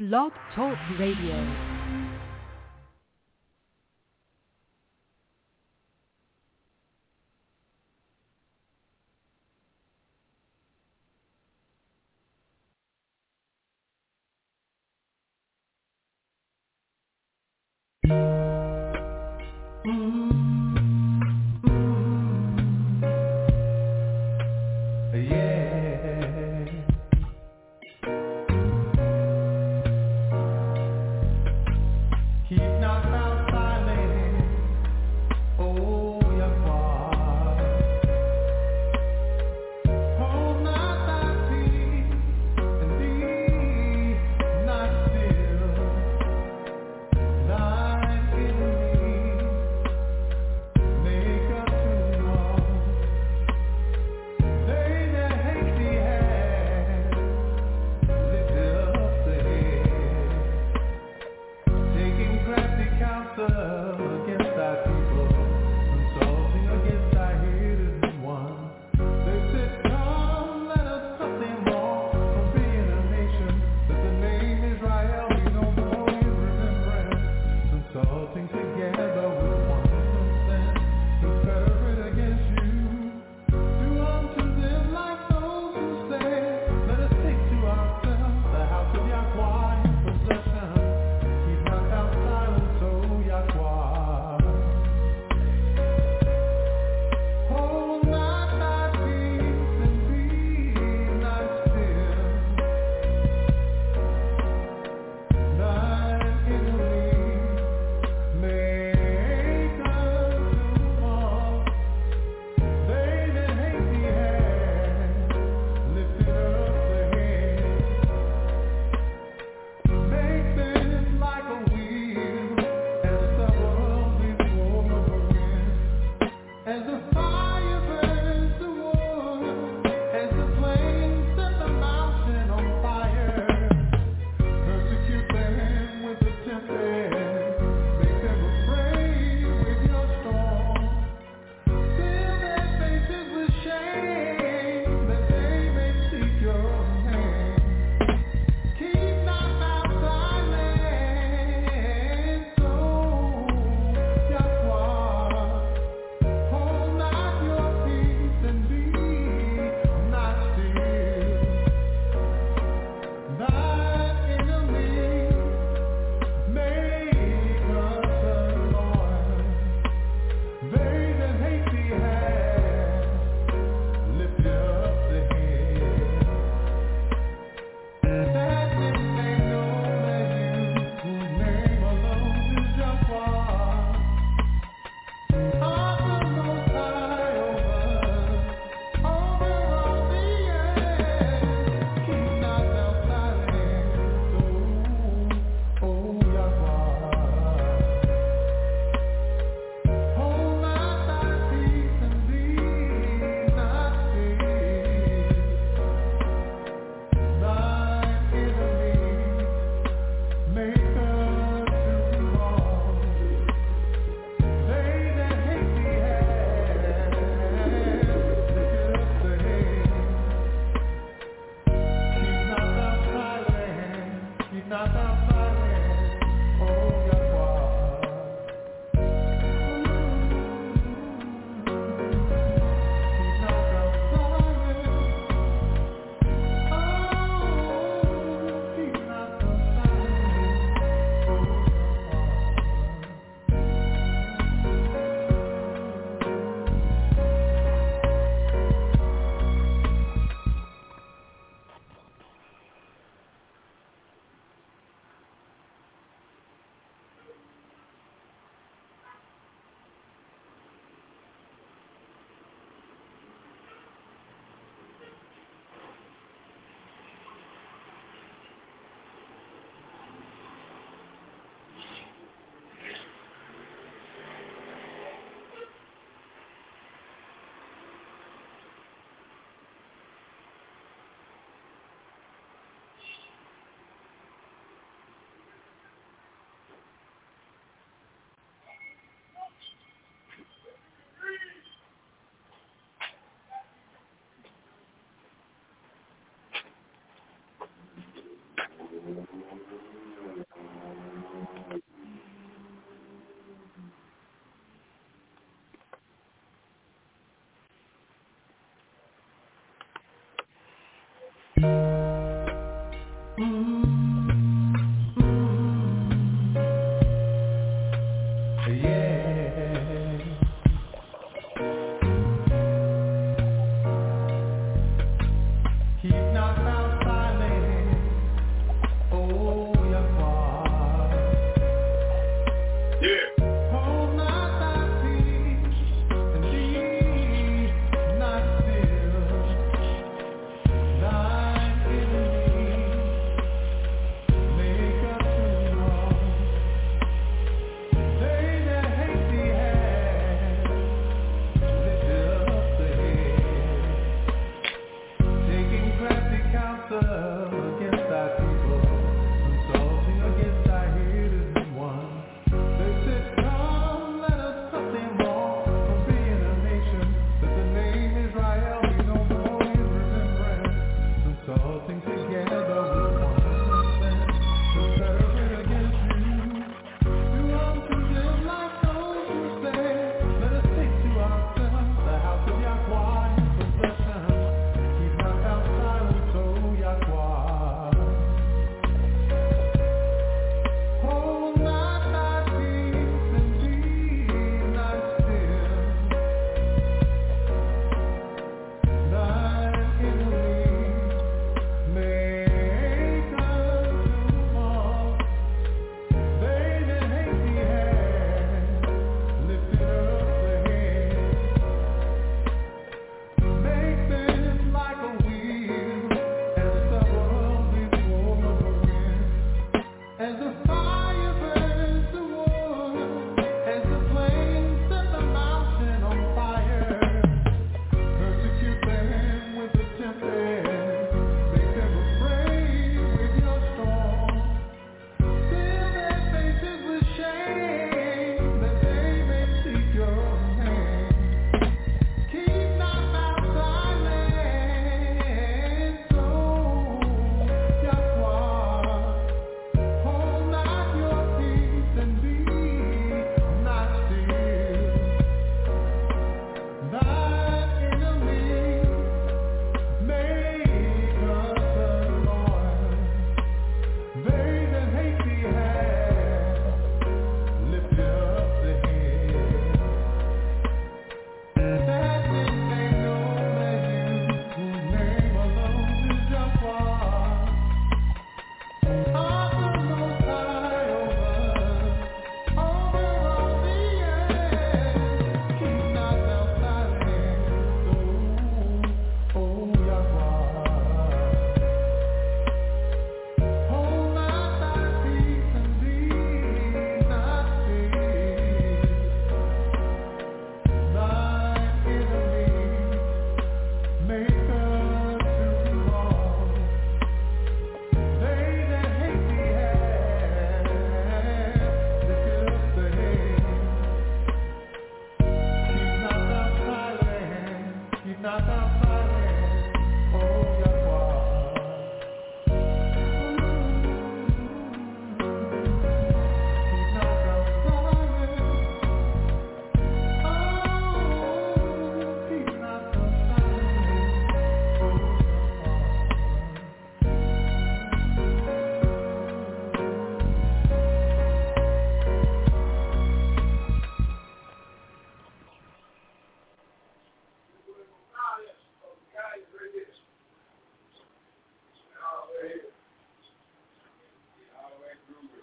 Blog Talk Radio.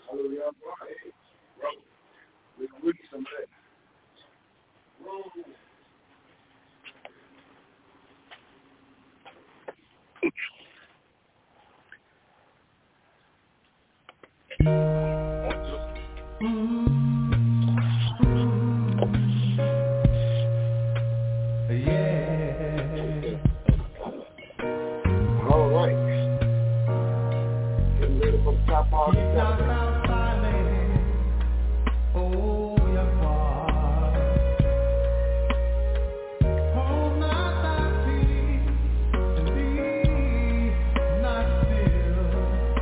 Hallelujah. Hey, bro, we read some of that. All right. Getting ready for the top part of the Saturday. Oh, Yahweh. Hold not thy peace and be not still.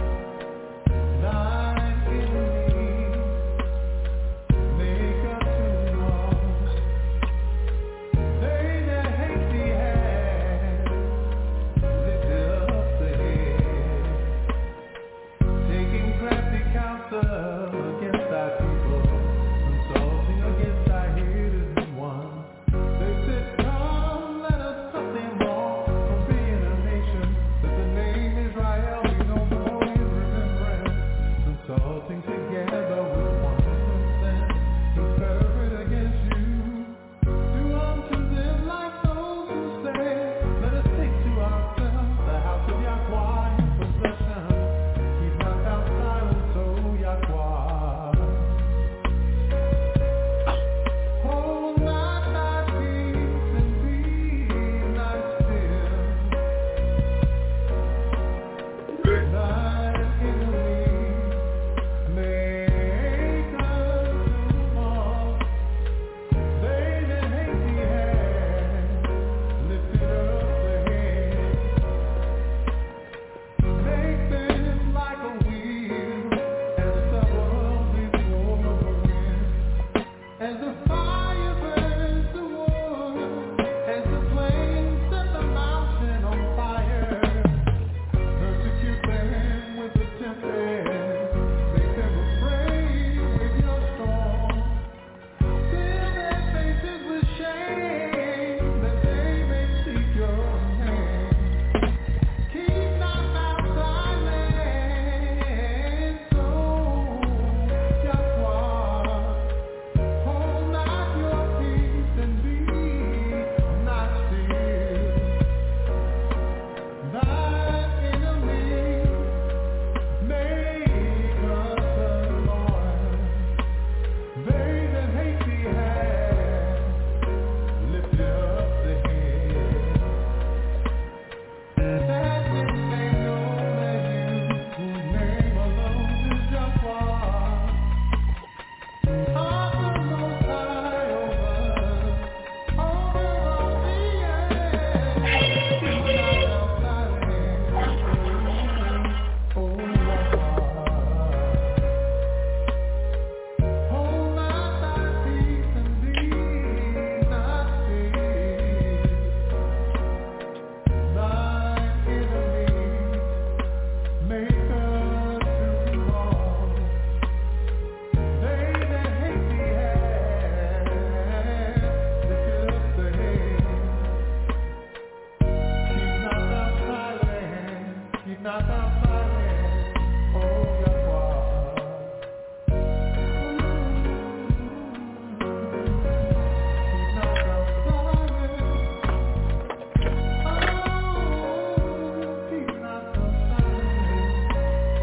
Thine enemies make us to know. They that hate thee have lifted up the head, taking crafty counsel against thy people, consulting against thy hidden one. They said, come, let us cut them off from being a nation, that the name Israel be no more in remembrance, consulting together with one consent, conferred against you. Do unto them like those who say, let us take to ourselves the house of Yahweh in possession. Keep not thou silence, O Yahweh. Hold not thy peace and be not still. Thine enemies make us to fall. They that hate thee have lifted up the head. Make them like a wheel and stubble before the wind. As the fire burns the wood, as the flames set the mountain on fire, persecute them with the tempest, make them afraid with your storm, fill their faces with shame, that they may seek your hand. Keep not thou silence, O Yahweh. Hold not your peace and be not still. Thine enemies make us alarm. They that hate thee have lifted up the head. That they may know that you, whose name alone is Yahweh, are the Most High over all the earth. Keep not thou silence, O Yahweh. Hold not thy peace and be not still. Thine enemies make us to fall. They that hate thee have lifted up the head. Keep not thou silent, keep not thou silent, O Yahweh. Keep not thou silent, oh, keep not thou silent, O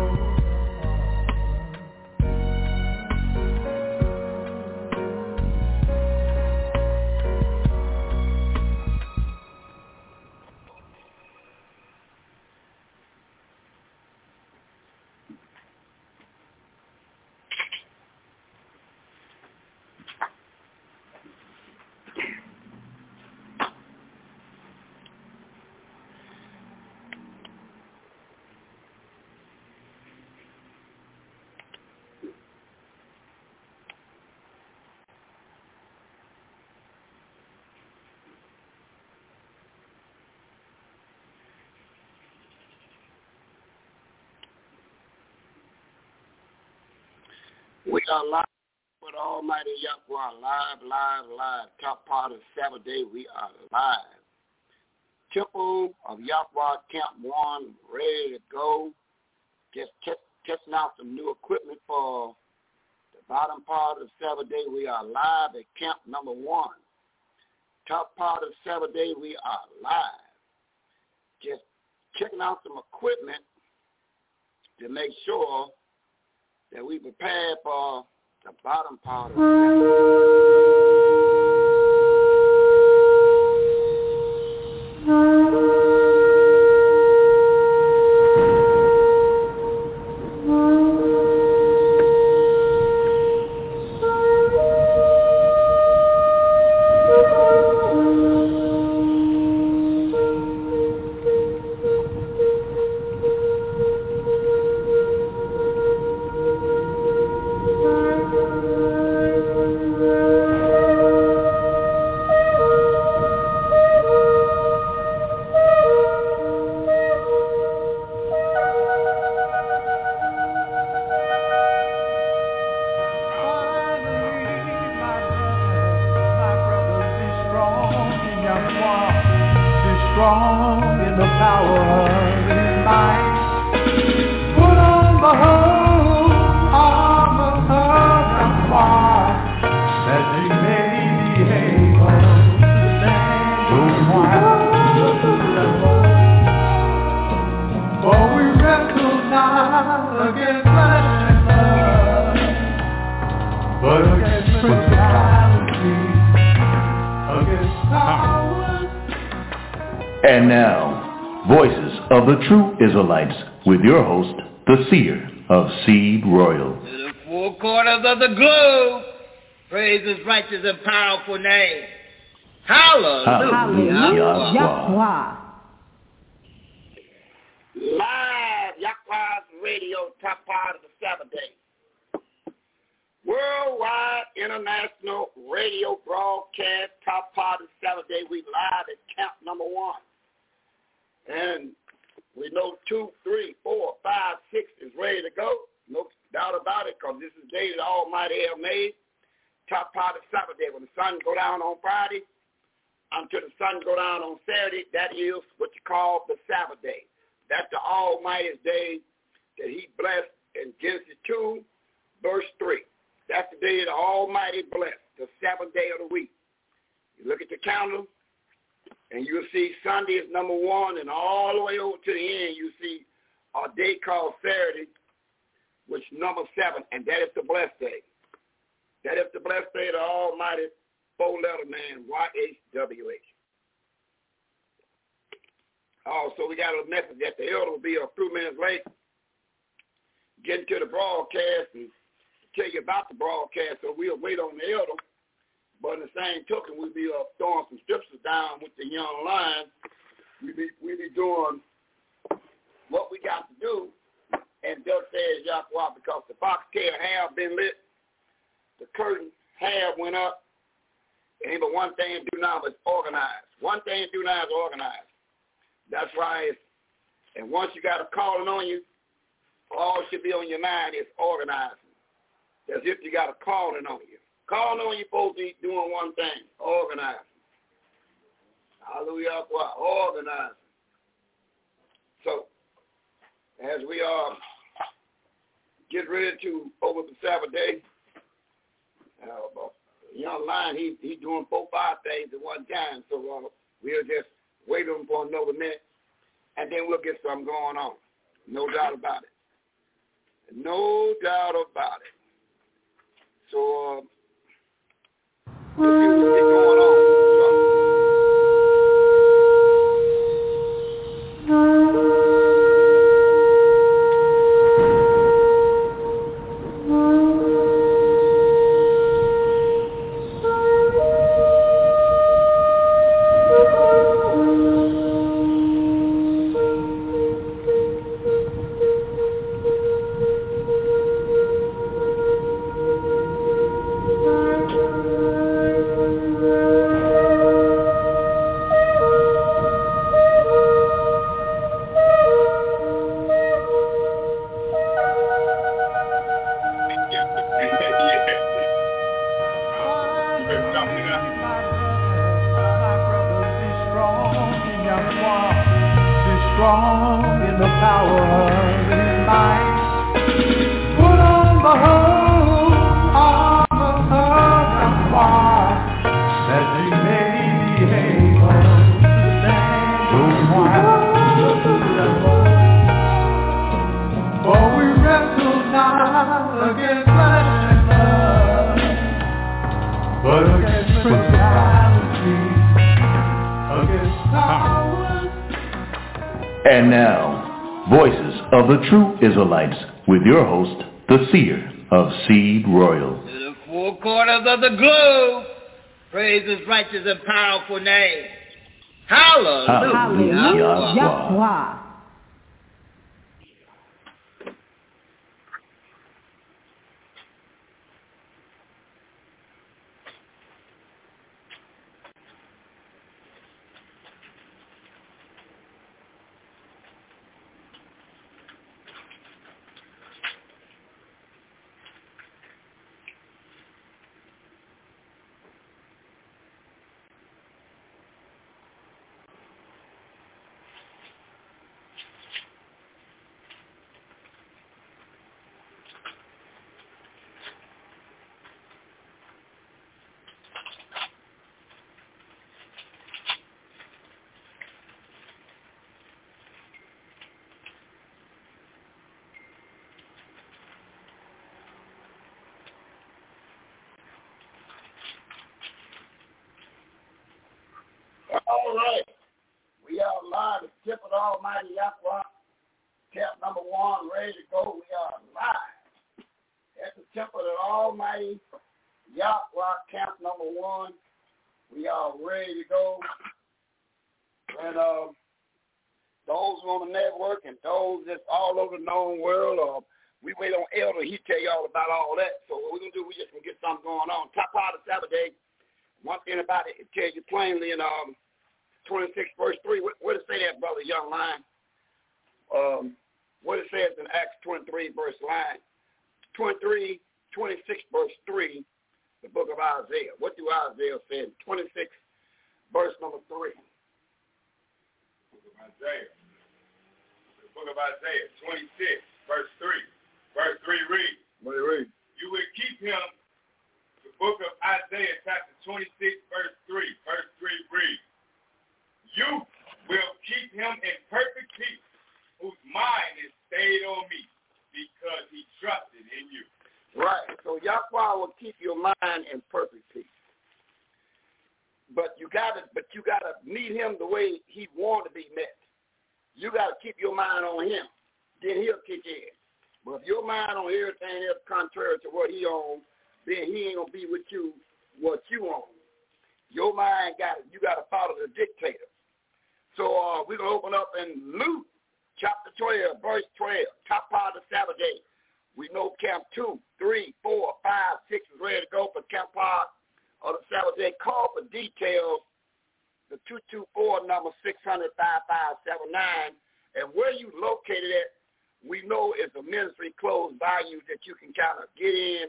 We are live with Almighty Yahweh, live. Top part of Saturday, we are live. Temple of Yahweh, Camp 1, ready to go. Just testing out some new equipment for for the bottom part of the Sabbath day, we are live at camp number 1. Top part of the Sabbath day, we are live. Just checking out some equipment to make sure that we prepare for the bottom part of the And now, Voices of the True Israelites, with your host, the Seer of Seed Royal. To the four corners of the globe, praise His righteous and powerful name. Hallelujah. Live Yahweh's radio, top part of the Sabbath day. Worldwide international radio broadcast, top part of the Sabbath day. We live at camp number 1. And we know 2, 3, 4, 5, 6 is ready to go. No doubt about it, because this is the day that Almighty have made. Top part of Sabbath day. When the sun go down on Friday until the sun go down on Saturday, that is what you call the Sabbath day. That's the Almighty's day that He blessed in Genesis 2, verse 3. That's the day the Almighty blessed, the Sabbath day of the week. You look at the calendar, and you'll see Sunday is number 1, and all the way over to the end, you see a day called Saturday, which is number 7, and that is the blessed day. That is the blessed day of the Almighty, 4-letter man, YHWH. Also, we got a message that the elder will be a few minutes late, getting to the broadcast and tell you about the broadcast, so we'll wait on the elder. But in the same token, we'll be throwing some scriptures down with the young lion. We'll be doing what we got to do, and thus says Yahweh, because the box tail have been lit, the curtain have went up, ain't but one thing to do now is organize. One thing to do now is organize. That's right. And once you got a calling on you, all should be on your mind is organizing. As if you got a calling on you. Calling on you supposed to be doing one thing, organizing. Hallelujah, organizing. So, as we get ready to over the Sabbath day, young lion, he doing 4, 5 things at one time. So we'll just wait on him for another minute, and then we'll get something going on. No doubt about it. No doubt about it. So, let's see what's going on. And now, Voices of the True Israelites with your host, the Seer of Seed Royal. To the four corners of the globe, praise his righteous and powerful name. Hallelujah. Hallelujah. Yahweh. All right. We are live at the Temple of Almighty Yahweh, camp number 1, ready to go. We are live at the Temple of Almighty Yahweh, camp number 1. We are ready to go. And those on the network and those that's all over the known world, we wait on Elder. He tell you all about all that. So what we're going to do, we just going to get something going on. Top part of Saturday, one thing about it tells you plainly in 26 verse 3. What it say that, brother, young line? What it says in Acts 23 verse 26 verse 3, the book of Isaiah. What do Isaiah say in 26 verse number 3? The book of Isaiah, 26 verse 3. Verse 3 reads. What do you read? You will keep him. The book of Isaiah, chapter 26, verse 3. Verse 3 reads. You will keep him in perfect peace, whose mind is stayed on me, because he trusted in you. Right. So Yahweh will keep your mind in perfect peace. But you gotta meet him the way he wanted to be met. You gotta keep your mind on him. Then he'll kick in. But if your mind on everything else contrary to what he owns, then he ain't gonna be with you what you own. Your mind you gotta follow the dictator. So we're gonna open up in Luke chapter 12, verse 12, top part of the Sabbath day. We know camp 2, 3, 4, 5, 6 is ready to go for camp part of the Sabbath day. Call for details, the 224 number 600-5579, and where you located at, we know it's a ministry close by you that you can kind of get in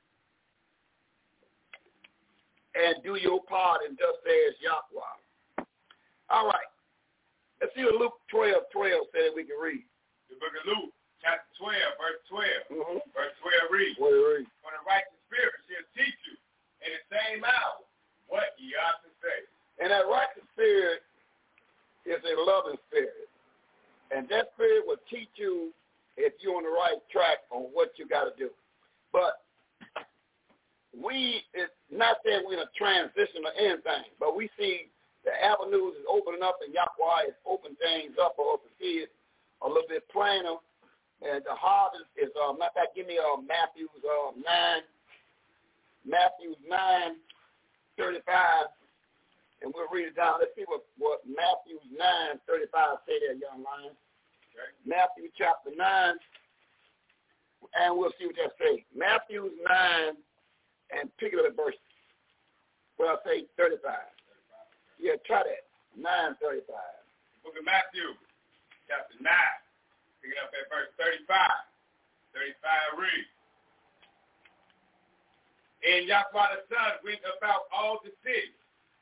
and do your part and thus says Yahweh. All right. Let's see what Luke 12:12 said we can read. The book of Luke, chapter 12, verse 12. Mm-hmm. Verse 12 reads. What do you read? For the righteous spirit shall teach you in the same hour what ye ought to say. And that righteous spirit is a loving spirit. And that spirit will teach you if you're on the right track on what you got to do. But it's not that we're in a transition or anything, but we see the avenues is opening up and Yahweh is opening things up for us to see it a little bit plainer. And the harvest is, matter of fact, give me Matthew 9:35, and we'll read it down. Let's see what Matthew 9:35 say there, young lion. Okay. Matthew chapter 9, and we'll see what that say. Matthew 9, and pick it up at verse, well, say 35. Yeah, try that. 9:35. Book of Matthew, chapter 9, pick it up at verse 35. 35 reads. And Yahweh the Son went about all the cities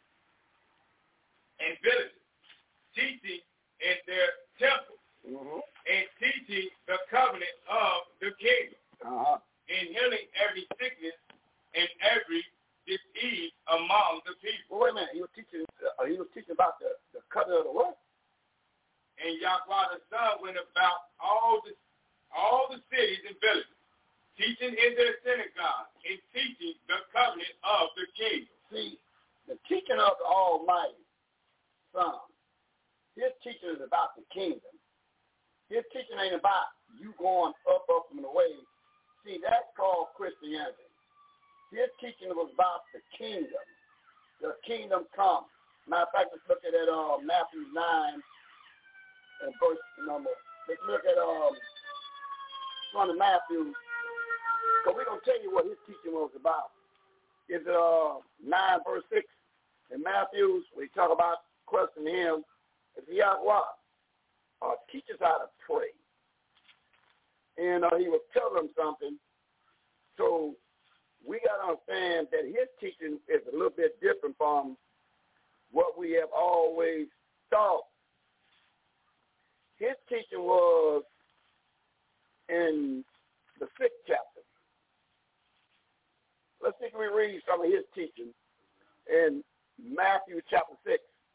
and villages, teaching in their temples, and teaching the covenant of the kingdom, and healing every sickness and every disease among the people. Well, wait a minute. He was teaching about the covenant of the what? And Yahweh the Son went about all the cities and villages, teaching in their synagogues and teaching the covenant of the kingdom. See, the teaching of the Almighty Son, his teaching is about the kingdom. teaching ain't about you going up and away. See, that's called Christianity. His teaching was about the kingdom. The kingdom come. Matter of fact, let's look at Matthew 9 and verse number. Let's look at from Matthew. So we're going to tell you what his teaching was about. Is it 9 verse 6 in Matthew? We talk about questioning him. It's Yahweh. Teach us how to pray. And he was telling them something. So we got to understand that his teaching is a little bit different from what we have always thought. His teaching was in the 6th chapter. Let's see if we read some of his teaching in Matthew chapter 6.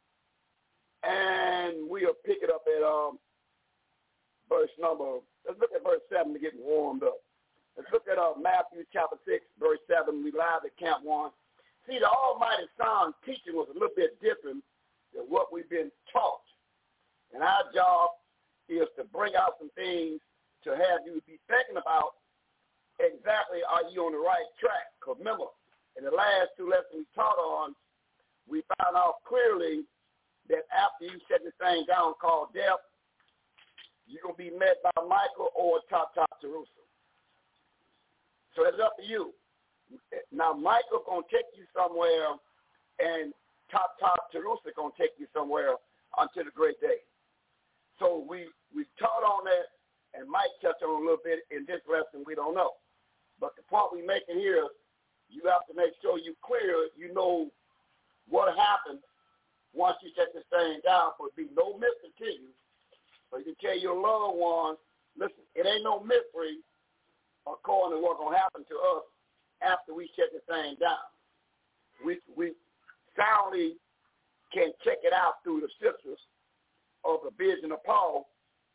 And we'll pick it up at verse number, let's look at verse 7 to get warmed up. Let's look at Matthew chapter 6, verse 7. We live at Camp 1. See, the Almighty Son teaching was a little bit different than what we've been taught. And our job is to bring out some things to have you be thinking about exactly are you on the right track. Because remember, in the last 2 lessons we taught on, we found out clearly that after you shut this thing down called death, you're going to be met by Michael or Tata Jerusalem. So it's up to you. Now, Michael going to take you somewhere, and Tata Jerusalem going to take you somewhere until the great day. So we taught on that, and Mike touched on a little bit in this lesson. We don't know. But the point we're making here, you have to make sure you're clear. You know what happens once you shut this thing down, for it be no mystery to you. So you can tell your loved ones, listen, it ain't no mystery according to what's going to happen to us after we shut this thing down. We soundly can check it out through the scriptures of the vision of Paul.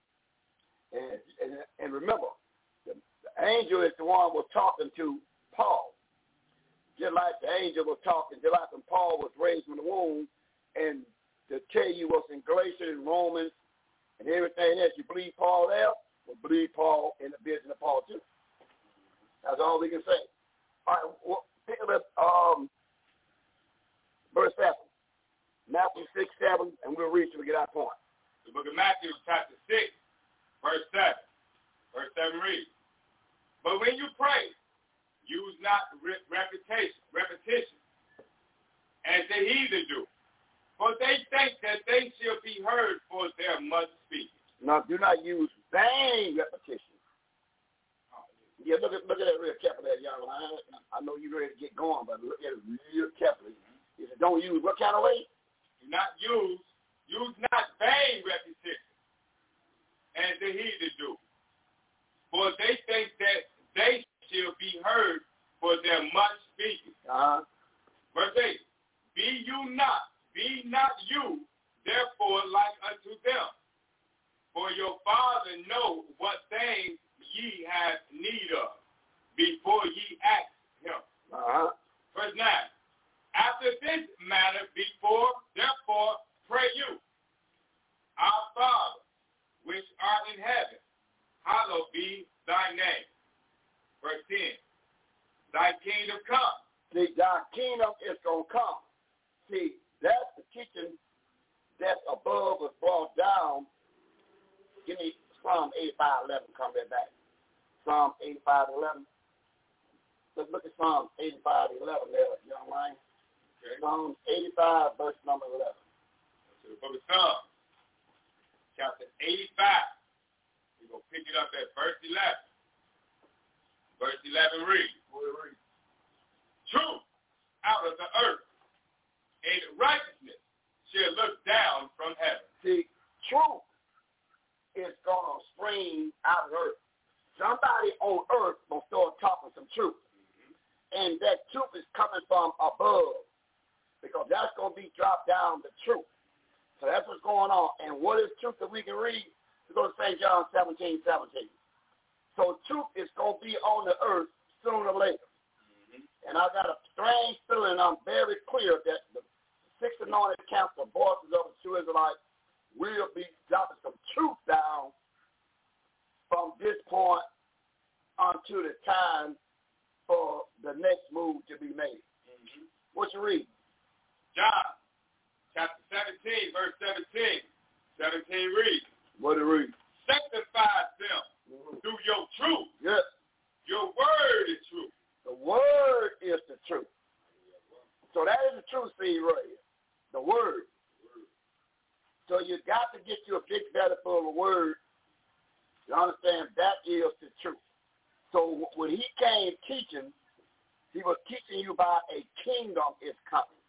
And remember, the angel is the one was talking to Paul. Just like the angel was talking, just like when Paul was raised from the womb, and to tell you what's in Galatians and Romans and everything else, you believe Paul there, well, believe Paul in the vision of Paul too. That's all we can say. All right, well, pick up verse 7. Matthew 6, 7, and we'll read till we get our point. The book of Matthew, chapter 6, verse 7. Verse 7 reads, but when you pray, use not repetition, as the heathen do, for they think that they shall be heard for their much speaking. Now, do not use vain repetition. Yeah, look at that real carefully, y'all. I know you're ready to get going, but look at it real carefully. He said, don't use what kind of way? Do not use not vain repetition, as the heathen do. For they think that they shall be heard for their much speaking. Verse 8, be not you, therefore, like unto them. For your Father know what things ye have need of before ye ask him. Verse 9, after this manner therefore pray you, our Father, which art in heaven, hallowed be thy name. Verse 10, thy kingdom come. See, thy kingdom is going to come. See, that's the teaching that's above was brought down. Give me Psalm 85:11. Come right back. Psalm 85:11. Let's look at Psalm 85:11 there, young man. Okay. Psalm 85, verse number 11. So the book of Psalms, chapter 85. We're going to pick it up at verse 11. Verse 11 reads, truth out of the earth, and righteousness shall look down from heaven. See, truth is going to spring out of earth. Somebody on earth will start talking some truth. And that truth is coming from above, because that's going to be dropped down, the truth. So that's what's going on. And what is truth that we can read? We go to St. John 17:17. So truth is going to be on the earth sooner or later. And I got a strange feeling, I'm very clear that the 6 anointed council voices of the true Israelites will be dropping some truth down for the next move to be made. Mm-hmm. What you read? John, chapter 17, verse 17. 17 reads. What it read? Sanctify them through your truth. Yes. Your word is truth. The word is the truth. So that is the truth, seed right here. The word. So you got to get you a big belly full of word. You understand? That is the truth. So when he came teaching, he was teaching you about a kingdom is coming.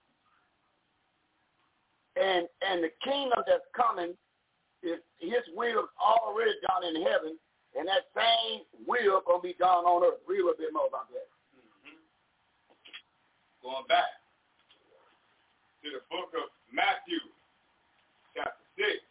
And the kingdom that's coming is his will already done in heaven, and that same will going to be done on earth. Read a little bit more about that. Mm-hmm. Going back to the book of Matthew, chapter 6,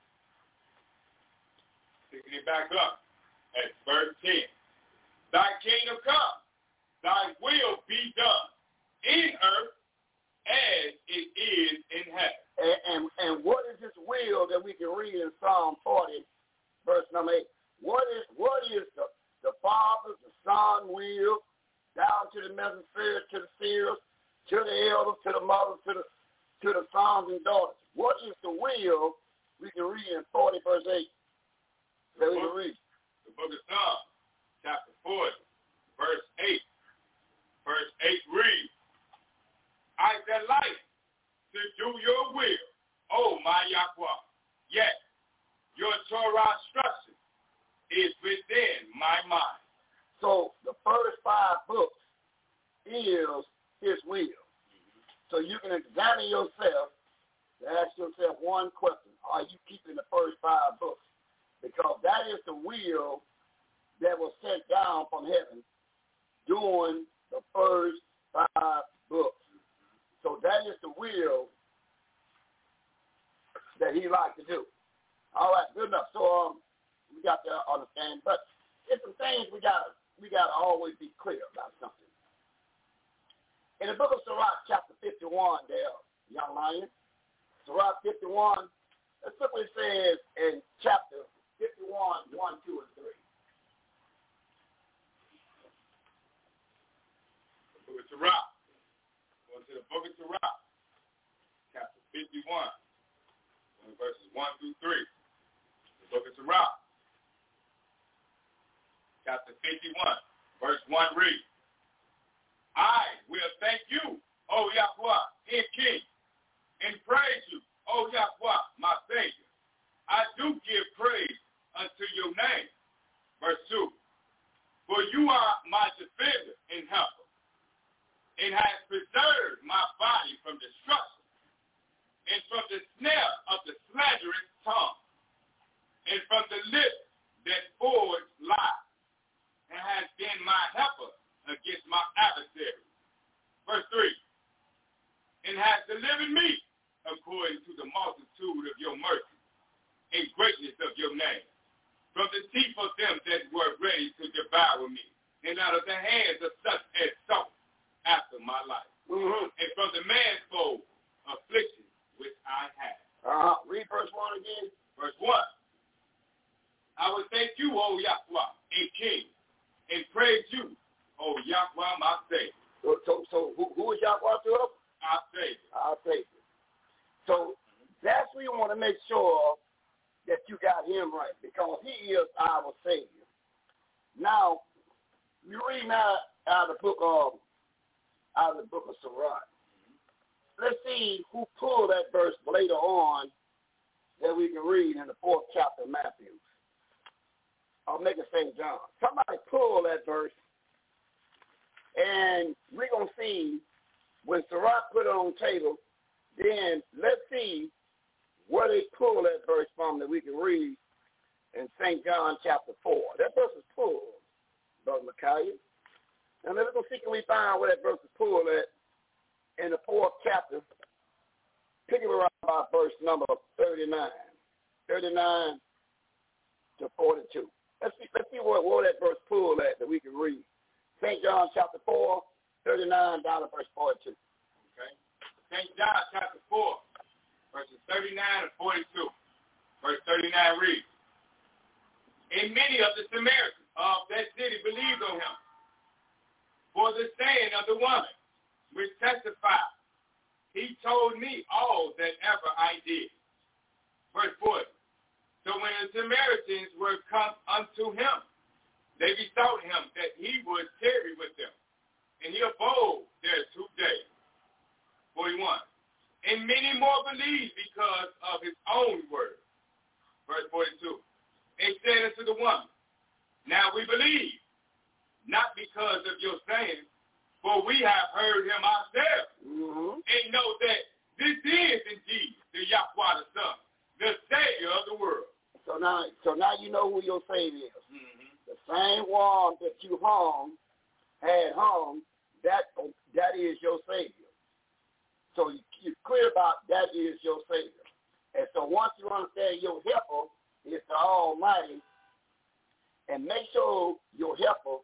picking it back up at verse 10. Thy kingdom come, thy will be done in earth as it is in heaven. And what is this will that we can read in Psalm 40, verse number 8? What is the Father, the Son will, down to the messengers, to the seers, to the elders, to the mothers, to the sons and daughters? What is the will we can read in 40, verse 8? That we can read. The book of Psalms, chapter 40, verse 8. Verse 8 reads, I delight to do your will, O my Yahweh. Yet your Torah instruction is within my mind. So the first 5 books is his will. So you can examine yourself to ask yourself one question. Are you keeping the first 5 books? Because that is the will that was sent down from heaven during the first 5 books. So that is the will that he liked to do. All right, good enough. So we got to understand, but there's some things we gotta always be clear about something. In the book of Sirach, chapter 51, there, young lion, Sirach 51, let's look what it says in chapter 51, 1, 2, and 3. The book of Sirach. Going to the book of Sirach, chapter 51, verses 1 through 3. The book of Sirach, chapter 51, verse 1 reads, I will thank you, O Yahweh, in King, and praise you, O Yahweh, my Savior. I do give praise unto your name. Verse 2, for you are my defender and helper, and has preserved my body from destruction, and from the snare of the slanderous tongue, and from the lips that forge lies, and has been my helper against my adversaries. Verse 3, and has delivered me according to the multitude of your mercy and greatness of your name, from the teeth of them that were ready to devour me, and out of the hands of such as sought after my life, and from the manifold affliction which I had. Read verse 1 again. Verse 1, I will thank you, O Yahweh, and King, and praise you, O Yahweh, my Savior. So who is Yahweh to us? Our Savior. Our Savior. So that's where you want to make sure that you got him right, because he is our Savior. Now, you read now out of the book of Sirach. Let's see who pulled that verse later on that we can read in the 4th chapter of Matthew. I'll make it St. John. Somebody pull that verse, and we're going to see when Sirach put it on the table, then let's see where they pull that verse from that we can read in St. John chapter 4. That verse is pulled, Brother Micaiah. And let's go see can we find where that verse is pulled at in the 4th chapter. Pick it around by verse number 39 to 42. Let's see where that verse pulled at that we can read. St. John chapter 4, 39 down to verse 42. Okay. St. John chapter 4, verses 39 and 42. Verse 39 reads, and many of the Samaritans of that city believed on him. For for the saying of the woman, which testified, he told me all that ever I did. Verse 40. So when the Samaritans were come unto him, they besought him that he would tarry with them. And he abode there 2 days. 41. And many more believed because of his own word. Verse 42. And said unto the woman, now we believe, not because of your saying, for we have heard him ourselves, and know that this is indeed the Yahweh the Son, the Savior of the world. So now you know who your Savior is. The same one that you had hung, that is your Savior. So you're clear about that is your Savior. And so once you understand your helper is the Almighty, and make sure your helper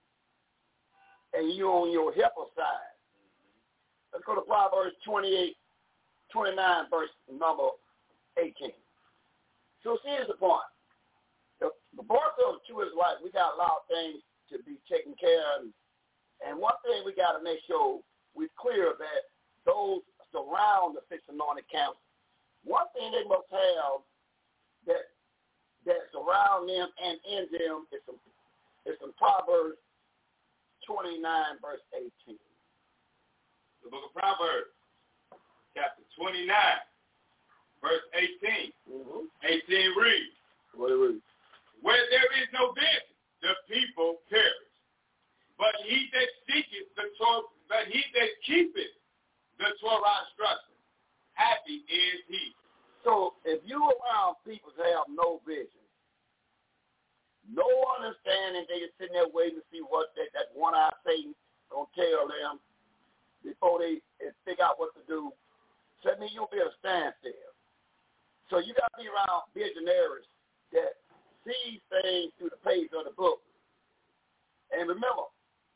and you on your helper side. Let's go to Proverbs 29, verse number 18. So here's the point. The birth of the true Israelite, we got a lot of things to be taken care of. And one thing we got to make sure we're clear that those surround the fixed anointed camp, one thing they must have that surround them and in them is some Proverbs 29, verse 18. The book of Proverbs, chapter 29, verse 18. 18 reads, What it reads? Where there is no vision, the people perish. But he that seeketh the Torah, but he that keepeth the Torah instruction, happy is he. So if you allow people to have no vision, no understanding, they just sitting there waiting to see what that one-eyed Satan gonna tell them before they figure out what to do, so that means you'll be at a standstill. So you got to be around visionaries that see things through the page of the book. And remember,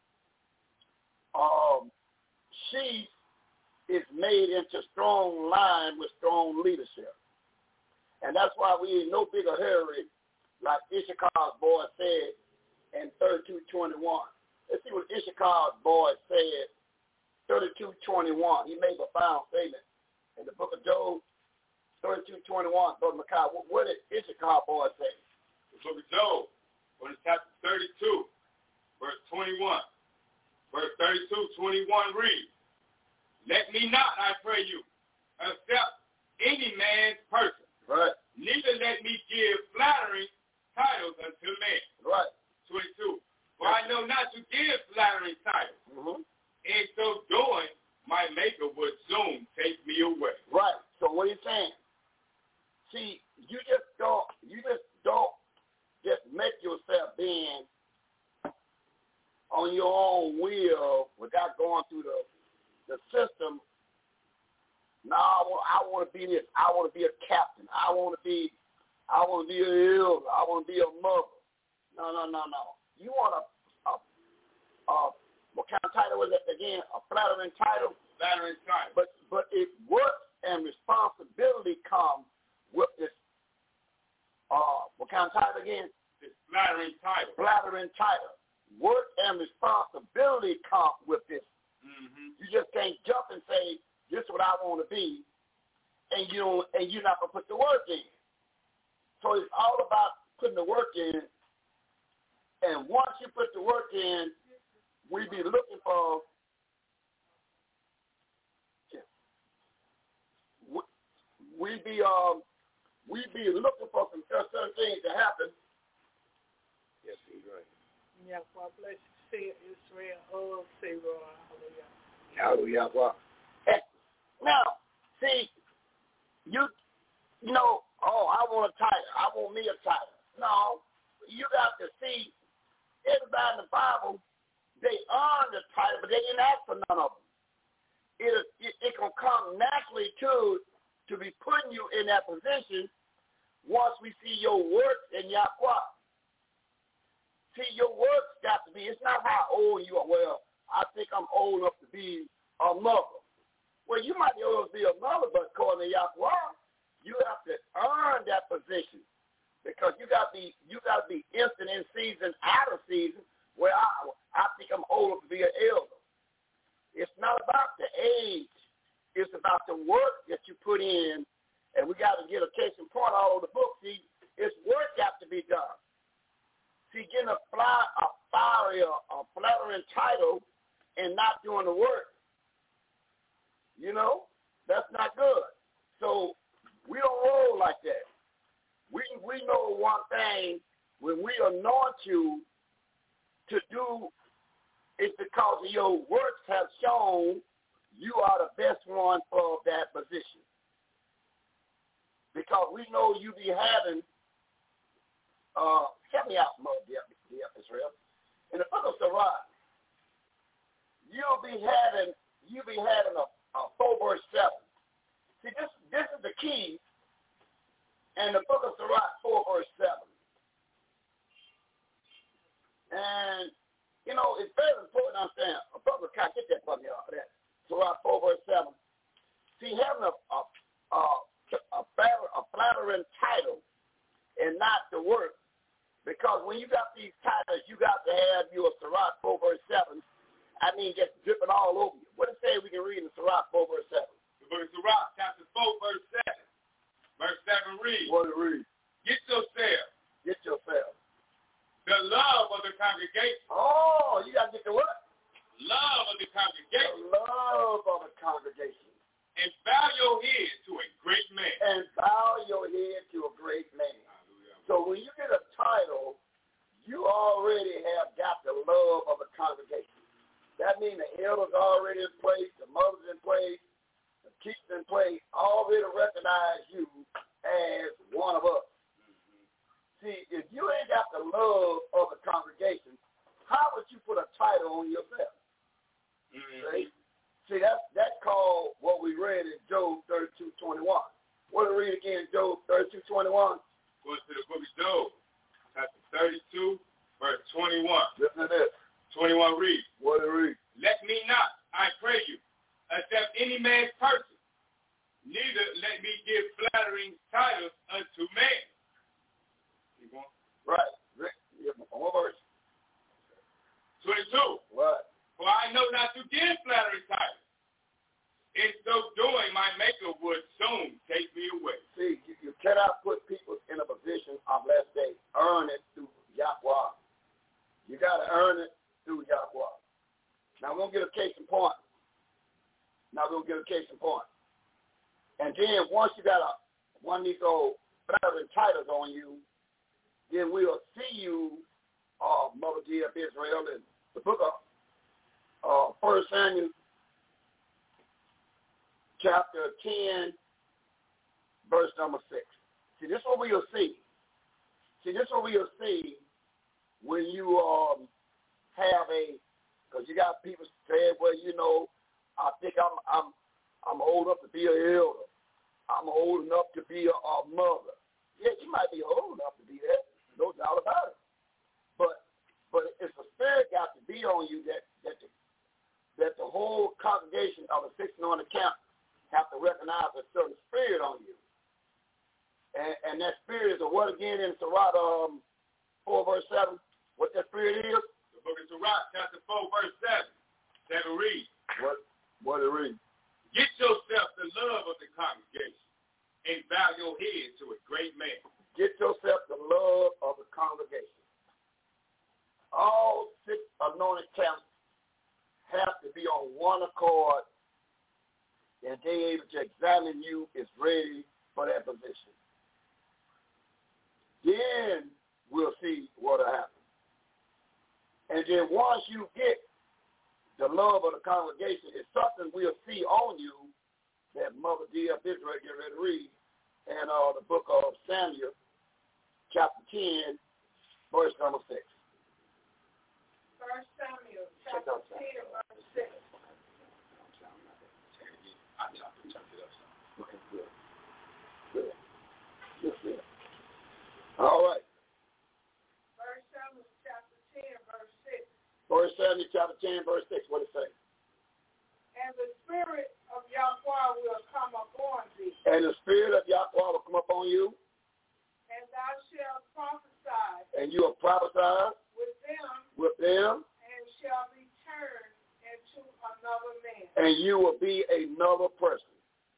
she is made into strong line with strong leadership. And that's why we in no bigger hurry, like Issachar's boy said in 32:21. Let's see what Issachar's boy said, 32:21. He made a final statement in the book of Job, 32:21. Brother Micah, what did Issachar boy say? The book of Job, on chapter 32, verse 21. Verse 32:21 reads, Let me not, I pray you, accept any man's person. Right. Neither let me give flattering titles unto men. Right. 22. For I know not to give flattering titles. And so doing, my maker would soon take me away. Right. So what are you saying? See, you just don't just make yourself being on your own will without going through the system. No, I want to be this. I want to be a captain. I want to be an elder. I want to be a mother. No. You want what kind of title was it again? A flattering title? Flattering title. But if work and responsibility come with this, what kind of title again? This flattering title. Flattering title. Work and responsibility come with this. You just can't jump and say, this is what I want to be, and you're not going to put the work in. So it's all about putting the work in, and once you put the work in, we be looking for some certain things to happen. Yes, he's right. Yeah, God bless you. See Israel, say Hallelujah. Now, see, you know, I want a title. I want me a title. No, you got to see everybody in the Bible, they earned the title, but they didn't ask for none of them. It can come naturally to be putting you in that position once we see your work in Yahweh. See, your work's got to be, it's not how old you are. Well, I think I'm old enough to be a mother. Well, you might be able to be a mother, but according to Yahweh, you have to earn that position because you got to be instant in season, out of season. Well, I think I'm old enough to be an elder. about the work that you put in, and we got to get a case in point all over the book. See, it's work got to be done. See, getting a fiery, a flattering title and not doing the work, you know, that's not good. So we don't roll like that. We know one thing, when we anoint you to do, it's because of your works have shown you are the best one for that position. Because we know you be having, help me out, Mother Israel. In the book of Sirach, you'll be having a 4 verse 7. See, this is the key. And the book of Sirach 4 verse 7. And you know, it's very important to understand. A brother can't get that from me off of that. Sirach 4 verse 7. See, having a flattering title and not the work. Because when you got these titles, you got to have your Sirach 4 verse 7. I mean, just dripping all over you. What does it say we can read in Sirach 4 verse 7? The book of Sirach, chapter 4, verse 7. Verse 7 reads. What it reads? Get yourself. Get yourself. The love of the congregation. Oh, you got to get the what? Love of the congregation. The love of the congregation. And bow your head to a great man. And bow your head to a great man. So when you get a title, you already have got the love of a congregation. That means the elders already in place, the mothers in place, the chiefs in place, already recognize you as one of us. See, if you ain't got the love of a congregation, how would you put a title on yourself? See, that's called what we read in Job 32:21. What do we read again, Job 32:21? Go to the book of Job, chapter 32, verse 21. Listen to this. 21 reads. What do it read? Let me not, I pray you, accept any man's person, neither let me give flattering titles unto man. Keep going. Right. One verse. 22. What? For I know not to give flattering titles. In so doing, my maker would soon take me away. See, you cannot put people in a position unless they earn it through Yahweh. You got to earn it through Yahweh. Now, we're going to get a case in point. And then once you got one of these old flattering titles on you, then we'll see you, Mother Dear of Israel, in the book of 1 Samuel, chapter 10, verse number 6. See, this is what we'll see. When you have because you got people saying, well, you know, I think I'm old enough to be an elder. I'm old enough to be a mother. Yeah, you might be old enough to be that, no doubt about it. But it's a spirit got to be on you that the whole congregation of the 6 anointed camp have to recognize a certain spirit on you. And that spirit is a what again in Sirach 4 verse 7? What that spirit is? The book of Sirach, chapter 4, verse 7. 7 reads. What it reads? Get yourself the love of the congregation and bow your head to a great man. Get yourself the love of the congregation. All 6 anointed camps have to be on one accord, and they able to examine you is ready for that position. Then we'll see what'll happen. And then once you get the love of the congregation, it's something we'll see on you that Mother D. of Israel get ready to read in the book of Samuel, chapter 10, verse number 6. 1 Samuel, chapter 10, verse 6. Okay, good. All right. 1 Samuel, chapter 10, verse 6. 1 Samuel, chapter 10, verse 6. What does it say? And the spirit of Yahweh will come upon thee. And the spirit of Yahweh will come upon you. And thou shalt prophesy. And you will prophesy with them. And shall be turned into another man. And you will be another person.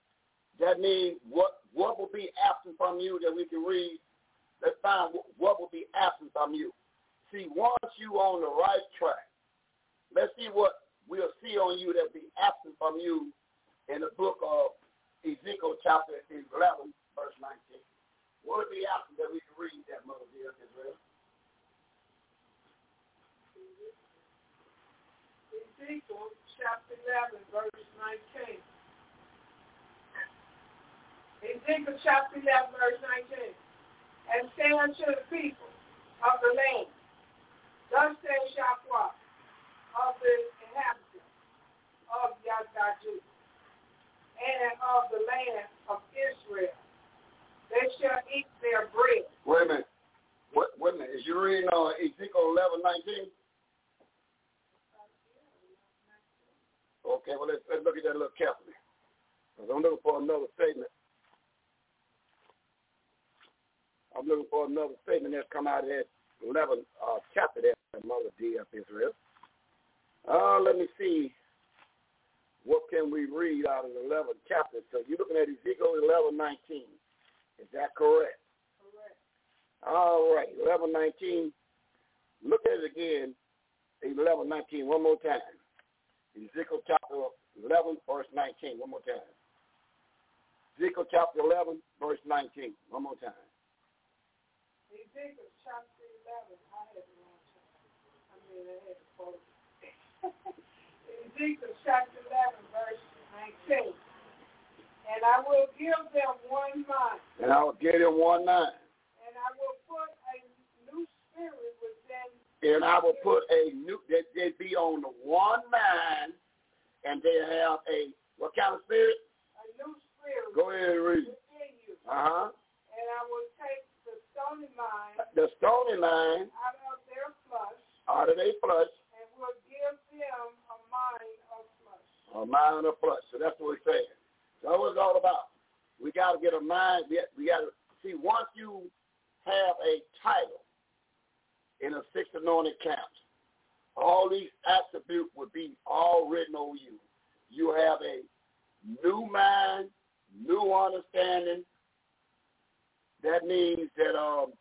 That means what will be absent from you that we can read. Let's find what will be absent from you. See, once you on the right track, let's see what we'll see on you that will be absent from you in the book of Ezekiel chapter 11, verse 19. What will be absent that we can read that, Mother dear Israel? Ezekiel chapter 11, verse 19. Ezekiel chapter 11, verse 19. And say unto the people of the land, thus says Yahweh of the inhabitants of Yadgadu and of the land of Israel, they shall eat their bread. Wait a minute. Wait a minute. Is you reading Ezekiel 11:19? Okay, well, let's look at that a little carefully. Because I'm looking for another statement. I'm looking for another statement that's come out of that 11 chapter there, Mother D of Israel. Let me see. What can we read out of the 11th chapter? So you're looking at Ezekiel 11:19. Is that correct? Correct. All right, 11:19. Look at it again, 11:19, one more time. Ezekiel chapter 11, verse 19, one more time. Ezekiel chapter 11, verse 19, one more time. Ezekiel chapter 11, I had the wrong chapter. I had to quote it. Ezekiel chapter 11, verse 19. And I will give them one mind. And I will give them one mind. And I will put a new spirit within. And I will put a new, they be on the one mind, and they have a, what kind of spirit? A new spirit. Go ahead and read. Within you. Uh-huh. And I will take the stony mind. The stony mind. Out of their flesh. Out of their flesh. And will give them a mind of flesh. A mind of flesh. So that's what we're saying. That's what it's all about. We got to get a mind. We got to see, once you have a title in a 6 anointed camps, all these attributes would be all written on you. You have a new mind, new understanding. That means that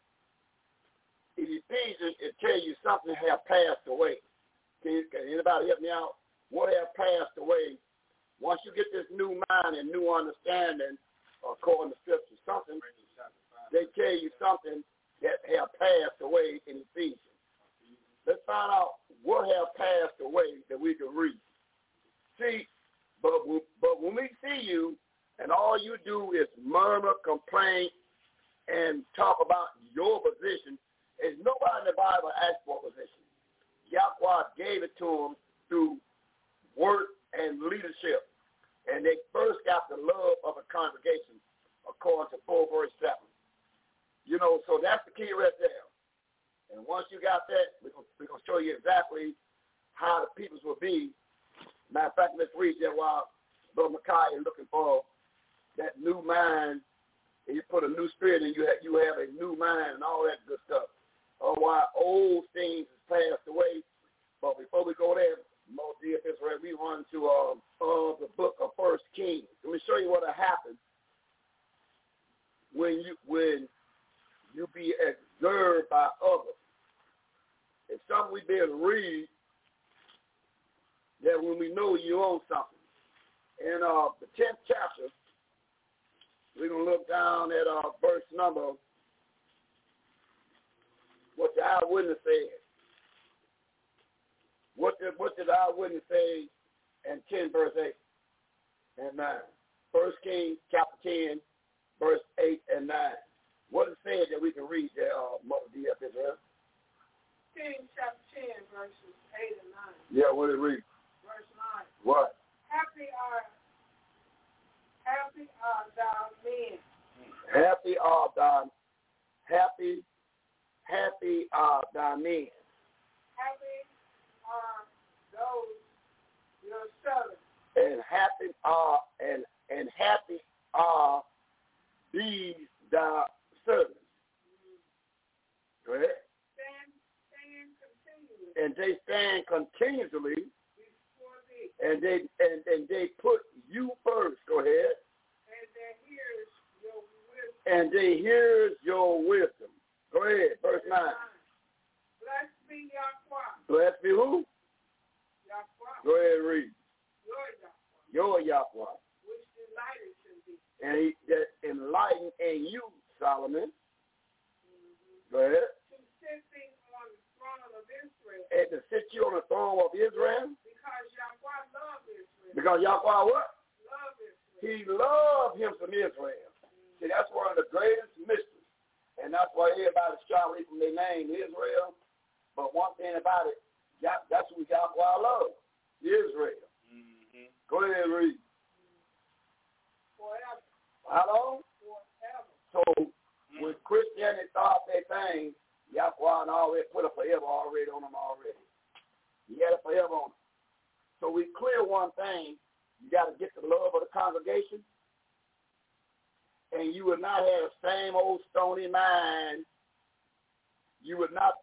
in Ephesians, it tells you something have passed away. Can anybody help me out? What have passed away? Once you get this new mind and new understanding, according to Scripture, something, they tell you something that have passed away in Ephesians. Let's find out what have passed away that we can read. See, but when we see you and all you do is murmur, complain, and talk about your position, there's nobody in the Bible asked for a position. Yahweh gave it to them through work and leadership. And they first got the love of a congregation, according to 4 verse 7. You know, so that's the key right there. And once you got that, we're going to show you exactly how the peoples will be. Matter of fact, let's read that while Brother Micaiah is looking for that new mind. And you put a new spirit in, you have a new mind and all that good stuff. Otherwise, old things has passed away. But before we go there, most dear Israel, we run to the book of 1 Kings. Let me show you what happened when you be observed by others. It's something we be able to read that when we know you own something. In the 10th chapter, we're going to look down at verse number, what the eyewitness said. What did the eyewitness say in 10 verse 8 and 9? 1 Kings chapter 10, verse 8 and 9. What it said that we can read there, Mother D.F. Israel? Kings chapter 10, verses 8 and 9. Yeah, what did it read? Verse 9. What? Happy are thou men. Happy are thy men. Happy are those your servants. And happy are these thy servants. Go ahead. Stand continually. And they stand continually. Before thee. And they put you first. Go ahead. And their And they hears your wisdom. Go ahead, verse 9. Blessed be Yahweh. Blessed be who? Yahweh. Go ahead and read. Your Yahweh. Your Yahweh. Which delighted in thee. And he that enlightened in you, Solomon. Go ahead. To sit thee on the throne of Israel. And to sit you on the throne of Israel. Because Yahweh loved Israel. Because Yahweh what? Love Israel. He loved him from Israel. See, that's one of the greatest mysteries. And that's why everybody's shy away from their name, Israel. But one thing about it, that's who Yahweh loves, Israel. Mm-hmm. Go ahead and read. Forever. How long? Forever. So when Christianity thought that thing, Yahweh already put a forever already on them already. He had a forever on them. So we clear one thing. You got to get the love of the congregation. And you would not have the same old stony mind. You would not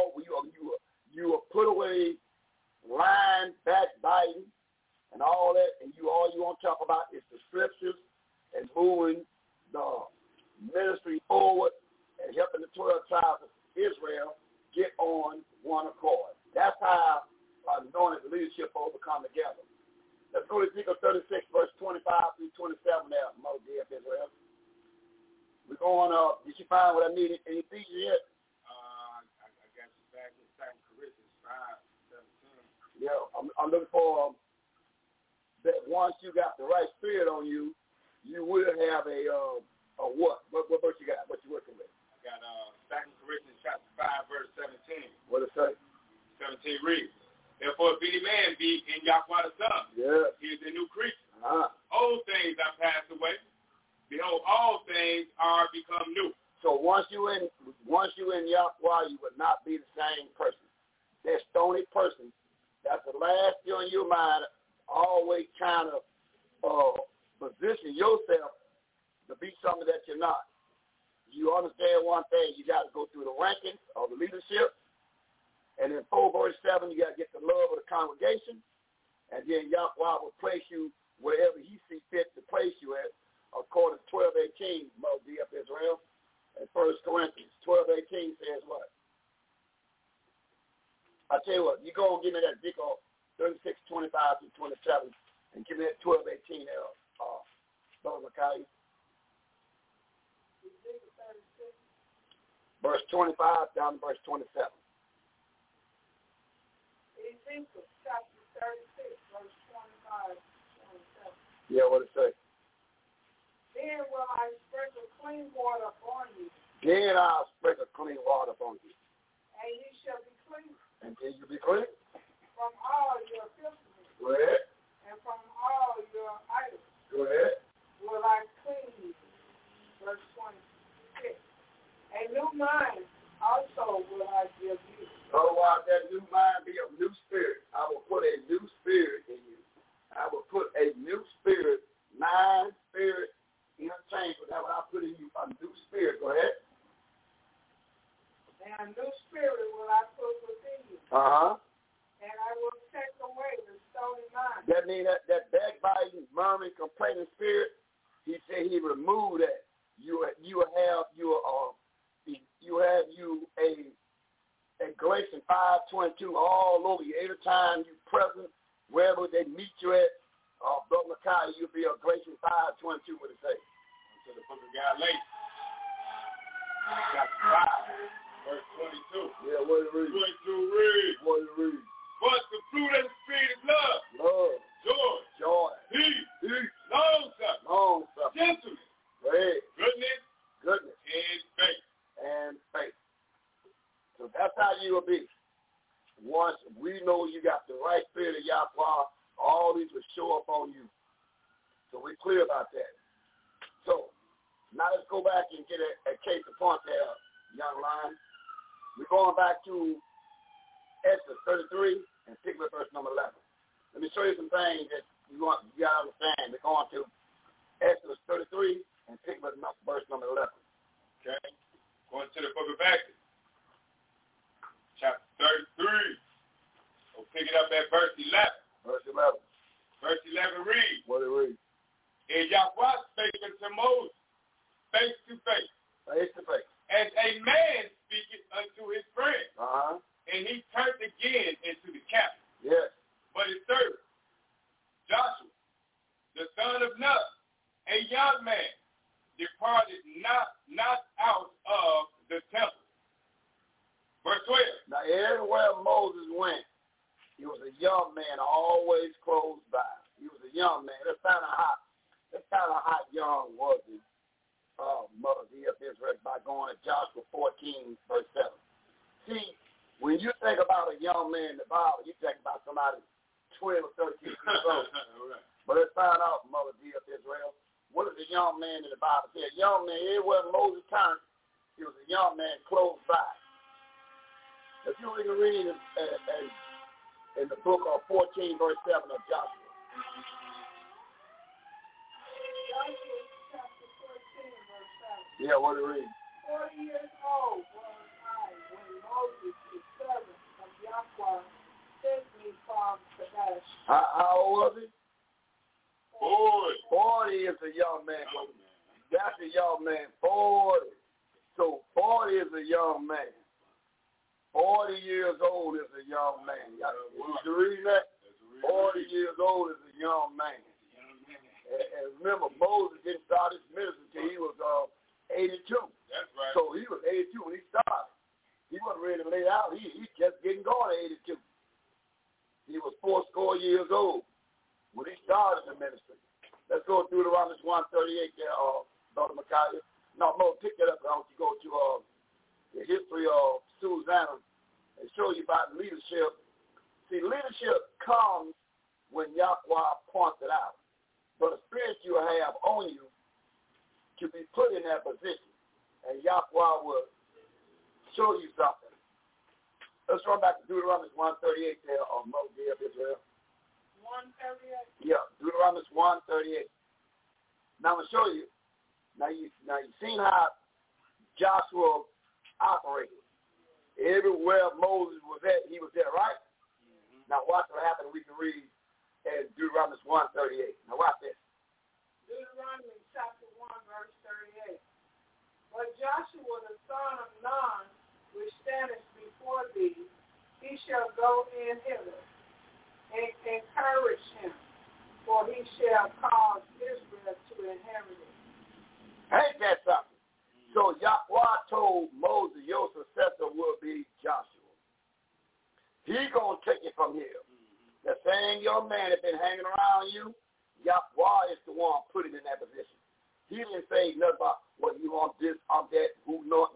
you will put away lying, backbiting, and all that, and all you want to talk about is the scriptures and moving the ministry forward and helping the 12 tribes of Israel get on one accord. That's how anointed leadership will come together. Let's go to Ezekiel 36, verse 25 through 27 there, Mother dear Israel. We're going did you find what I needed in Ephesians yet? I got you back in 2 Corinthians 5:17. Yeah, I'm looking for that once you got the right spirit on you, you will have a what? What verse you got? What you working with? I got 2 Corinthians chapter 5, verse 17. What it say? 17 reads, therefore if any man be in Yahweh the Son, yeah, he is a new creature. Uh-huh. Old things are passed away. Behold, all things are become new. So once you in Yahweh, you would not be the same person. That stony person, that's the last thing on your mind, always trying to position yourself to be something that you're not. You understand one thing, you got to go through the rankings of the leadership. And in 4 verse 7, you got to get the love of the congregation. And then Yahweh will place you wherever he sees fit to place you at, according to 12:18, Mother DF Israel. And 1 Corinthians 12:18 says what? I tell you what, you go and give me that Ezekiel 36, 25 through 27, and give me that 12:18 there, Brother Mackay. Verse 25 down to verse 27. Ezekiel chapter 36, verse 25 27. Yeah, what it say? Then will I sprinkle clean water upon you. Then I'll sprinkle clean water upon you. And you shall be clean. And then you be clean? From all your filthiness. Go ahead. And from all your idols. Go ahead. Will I clean you. Verse 26. A new mind also will I give you. Otherwise, that new mind be a new spirit. I will put a new spirit in you. I will put a new spirit, mind, spirit, interchangeable. That's what I put in you, a new spirit. Go ahead. And a new spirit will I put within you. Uh-huh. And I will take away the stony mind. That means that backbiting, murmuring, complaining spirit, he said he removed that. You have a Galatians 5:22 all over you. Every time you present, wherever they meet you at, Brother Mackay, you'll be a Galatians 5:22. What it say? To the book of Galatians, chapter 5, verse 22. Yeah, what it read? 22 reads. What it read? But the fruit of the Spirit is love, Love, joy, peace, long-suffering, gentleness, great, goodness, and faith. So that's how you will be. Once we know you got the right spirit of Yahweh, all these will show up on you. So we're clear about that. So now let's go back and get a case of point there, young lion. We're going back to Exodus 33 and pick up verse number 11. Let me show you some things that you got to understand. We're going to Exodus 33 and pick up verse number 11. Okay. Going to the book of Exodus, chapter 33. We'll pick it up at verse 11. Verse 11. Verse 11 reads. What it reads? And Yahweh spake unto Moses, face to face. Face to face. As a man speaketh unto his friend. Uh-huh. And he turned again into the camp. Yes. But his servant, Joshua, the son of Nun, a young man, departed not out of the temple. Verse 12. Now, everywhere Moses went, he was a young man, always close by. He was a young man. That's kind of how young was he, Mother of Israel, by going to Joshua 14, verse 7. See, when you think about a young man in the Bible, you think about somebody 12 or 13 years old. Right. But let's find out, Mother of Israel, what is a young man in the Bible? See, a young man, everywhere Moses turned, he was a young man close by. If you can read in the book of 14, verse 7 of Joshua. Joshua chapter 14, verse 7. Yeah, what do you read? 40 years old was I when Moses, the servant of Yahweh, sent me from Kadesh. How old was he? 40. 40 is a young man. That's a young man. 40. So 40 is a young man. 40 years old is a young man. Did you read that? 40 years old is a young man. And remember, Moses didn't start his ministry until he was 82. That's right. So he was 82 when he started. He wasn't ready to lay out. He just getting going at 82. He was 80 years old when he started the ministry. Let's go through Deuteronomy 1:38 there, Brother Micaiah. No, Mo, pick that up. I want you to go to the history of Susanna and show you about leadership. See, leadership comes when Yahweh points it out. But the spirit you have on you to be put in that position, and Yahweh will show you something. Let's run back to Deuteronomy 1:38 there, Moses of Israel. 1:38. Yeah, Deuteronomy 1:38. Now I'm gonna show you. Now you've seen how Joshua operated. Everywhere Moses was at, he was there, right? Mm-hmm. Now watch what happened. We can read in Deuteronomy 1:38. Now watch this. Deuteronomy chapter 1, verse 38. But Joshua the son of Nun, which standeth before thee, he shall go in hither, and encourage him, for he shall cause Israel to inherit it. Ain't that something? So Yahweh told Moses, your successor will be Joshua. He gonna take it from here. The same young man that been hanging around you, Yahweh is the one put him in that position. He didn't say nothing about, well, you want this, I'm that, who, no.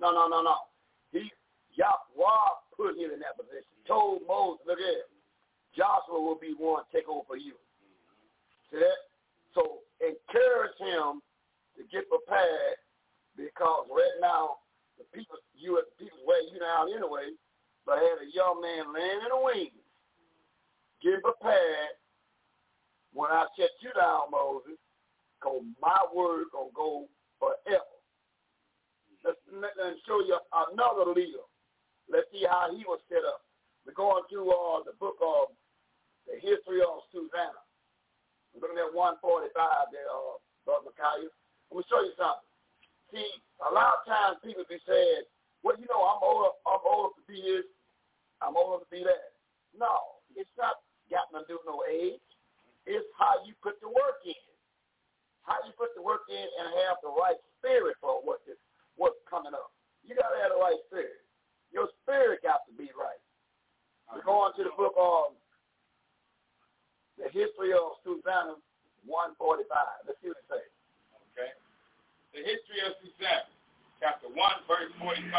Yahweh put him in that position. Told Moses, look at it. Joshua will be one to take over for you. See that? So encourage him to get prepared, because right now the people's way you down anyway, but had a young man laying in the wings. Get prepared when I shut you down, Moses, because my word going to go forever. Let's show you another leader. Let's see how he was set up. We're going through the book of the history of Susanna. We're looking at 145 there, Brother Micaiah. I'm going to show you something. See, a lot of times people be saying, well, you know, I'm older to be this, I'm older to be that. No, it's not got nothing to do with no age. It's how you put the work in. How you put the work in and have the right spirit for what's coming up. You got to have the right spirit. Your spirit got to be right. We're going to the book of the history of Susanna 1:45. Let's see what it says. Okay. The history of Susanna, chapter 1, verse 45.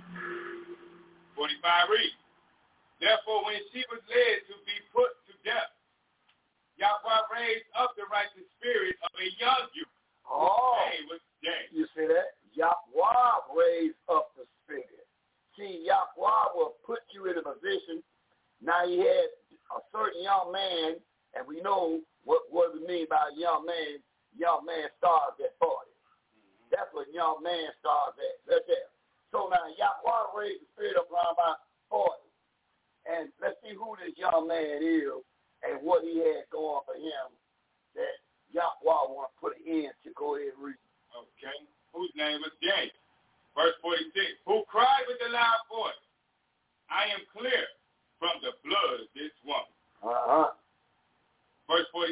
45 reads, therefore, when she was led to be put to death, Yahweh raised up the righteous spirit of a young youth. Oh, was James. You see that? Yahweh raised up the spirit. See, Yahweh will put you in a position. Now he had a certain young man, and we know what we mean by young man. Young man starts at 40. That's what young man starts at. Right there. So now Yahweh raised the spirit up around about 40. And let's see who this young man is and what he had going for him that Yahweh want to put an end to. Go ahead and read. Okay. Whose name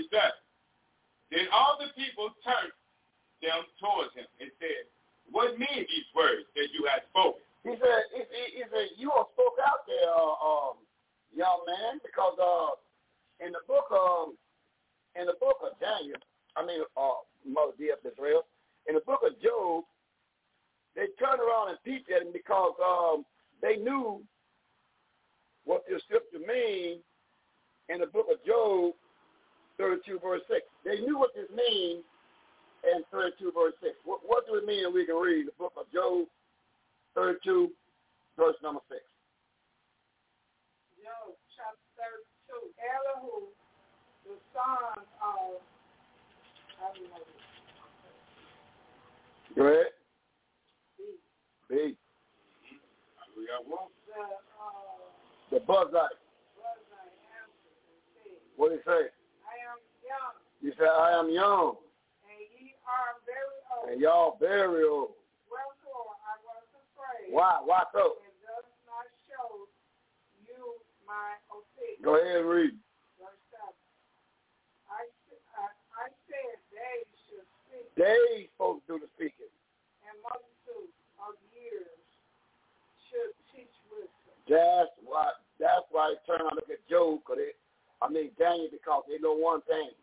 27. Then all the people turned them towards him and said, what mean these words that you have spoken? He said, you all spoke out there, young man, because in the book of Daniel, Mother D of Israel, in the book of Job, they turned around and peeped at him because they knew what the scripture means in the book of Job, 32 verse 6. They knew what this means in 32 verse 6. What do it mean? We can read the book of Job, 32 verse number 6. Job chapter 32. Elihu, the son of, Go ahead. B. We got one. The Buzzite. answered and said, What did he say? I am young, He said, I am young, and ye are very old. and y'all very old. Wherefore I was afraid. Why? Why so? And does not show you my opinion. Go ahead and read. Verse 7. I said they should speak, They supposed to do the speaking. and multitude of years should teach wisdom. That's why they turn around and look at Job, Daniel, because they know one thing.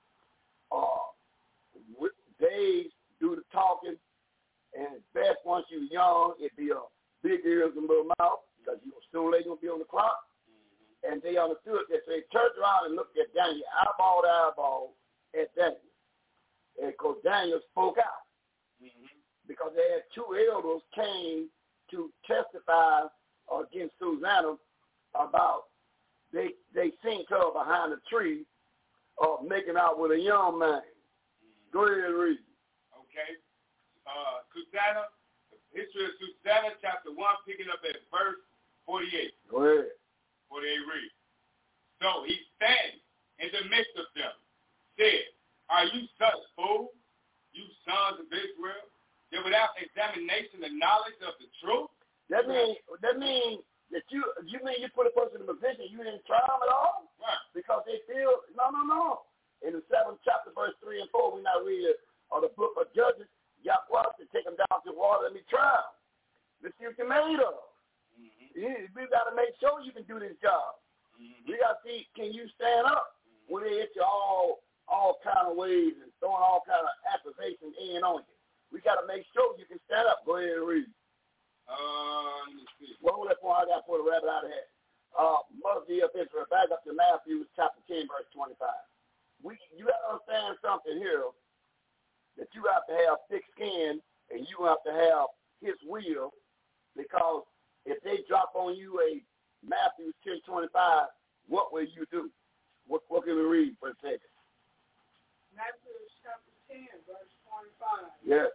Days do the talking, and it's best once you're young, it'd be a big ears and little mouth, because sooner or later you're going to be on the clock. And they understood that, so they turned around and looked at Daniel, eyeball to eyeball at Daniel. And because Daniel spoke out. Because they had two elders came to testify against Susanna about they seen her behind a tree making out with a young man. Go ahead and read. Okay. Susanna, the history of Susanna, chapter 1, picking up at verse 48. Go ahead. 48 read. So he standing in the midst of them, said, are you such fools, you sons of Israel, that without examination the knowledge of the truth? That means that you put a person in a position you didn't try them at all? Right. Because they feel, no. In the 7th chapter, verse 3 and 4, we now read the book of Judges, Yahweh to take them down to the water, let me try them. Let's see what you're made of. We got to make sure you can do this job. We got to see, can you stand up when they hit you all kind of ways and throwing all kind of accusations in on you. We got to make sure you can stand up. Go ahead and read. Let me see. What was that point I got for the rabbit out of here? Mother D of Israel, back up to Matthew chapter 10, verse 25. You got to understand something here, that you have to have thick skin and you have to have his will, because if they drop on you a Matthew 10:25, what will you do? What can we read for a second? Matthew chapter 10, verse 25. Yes.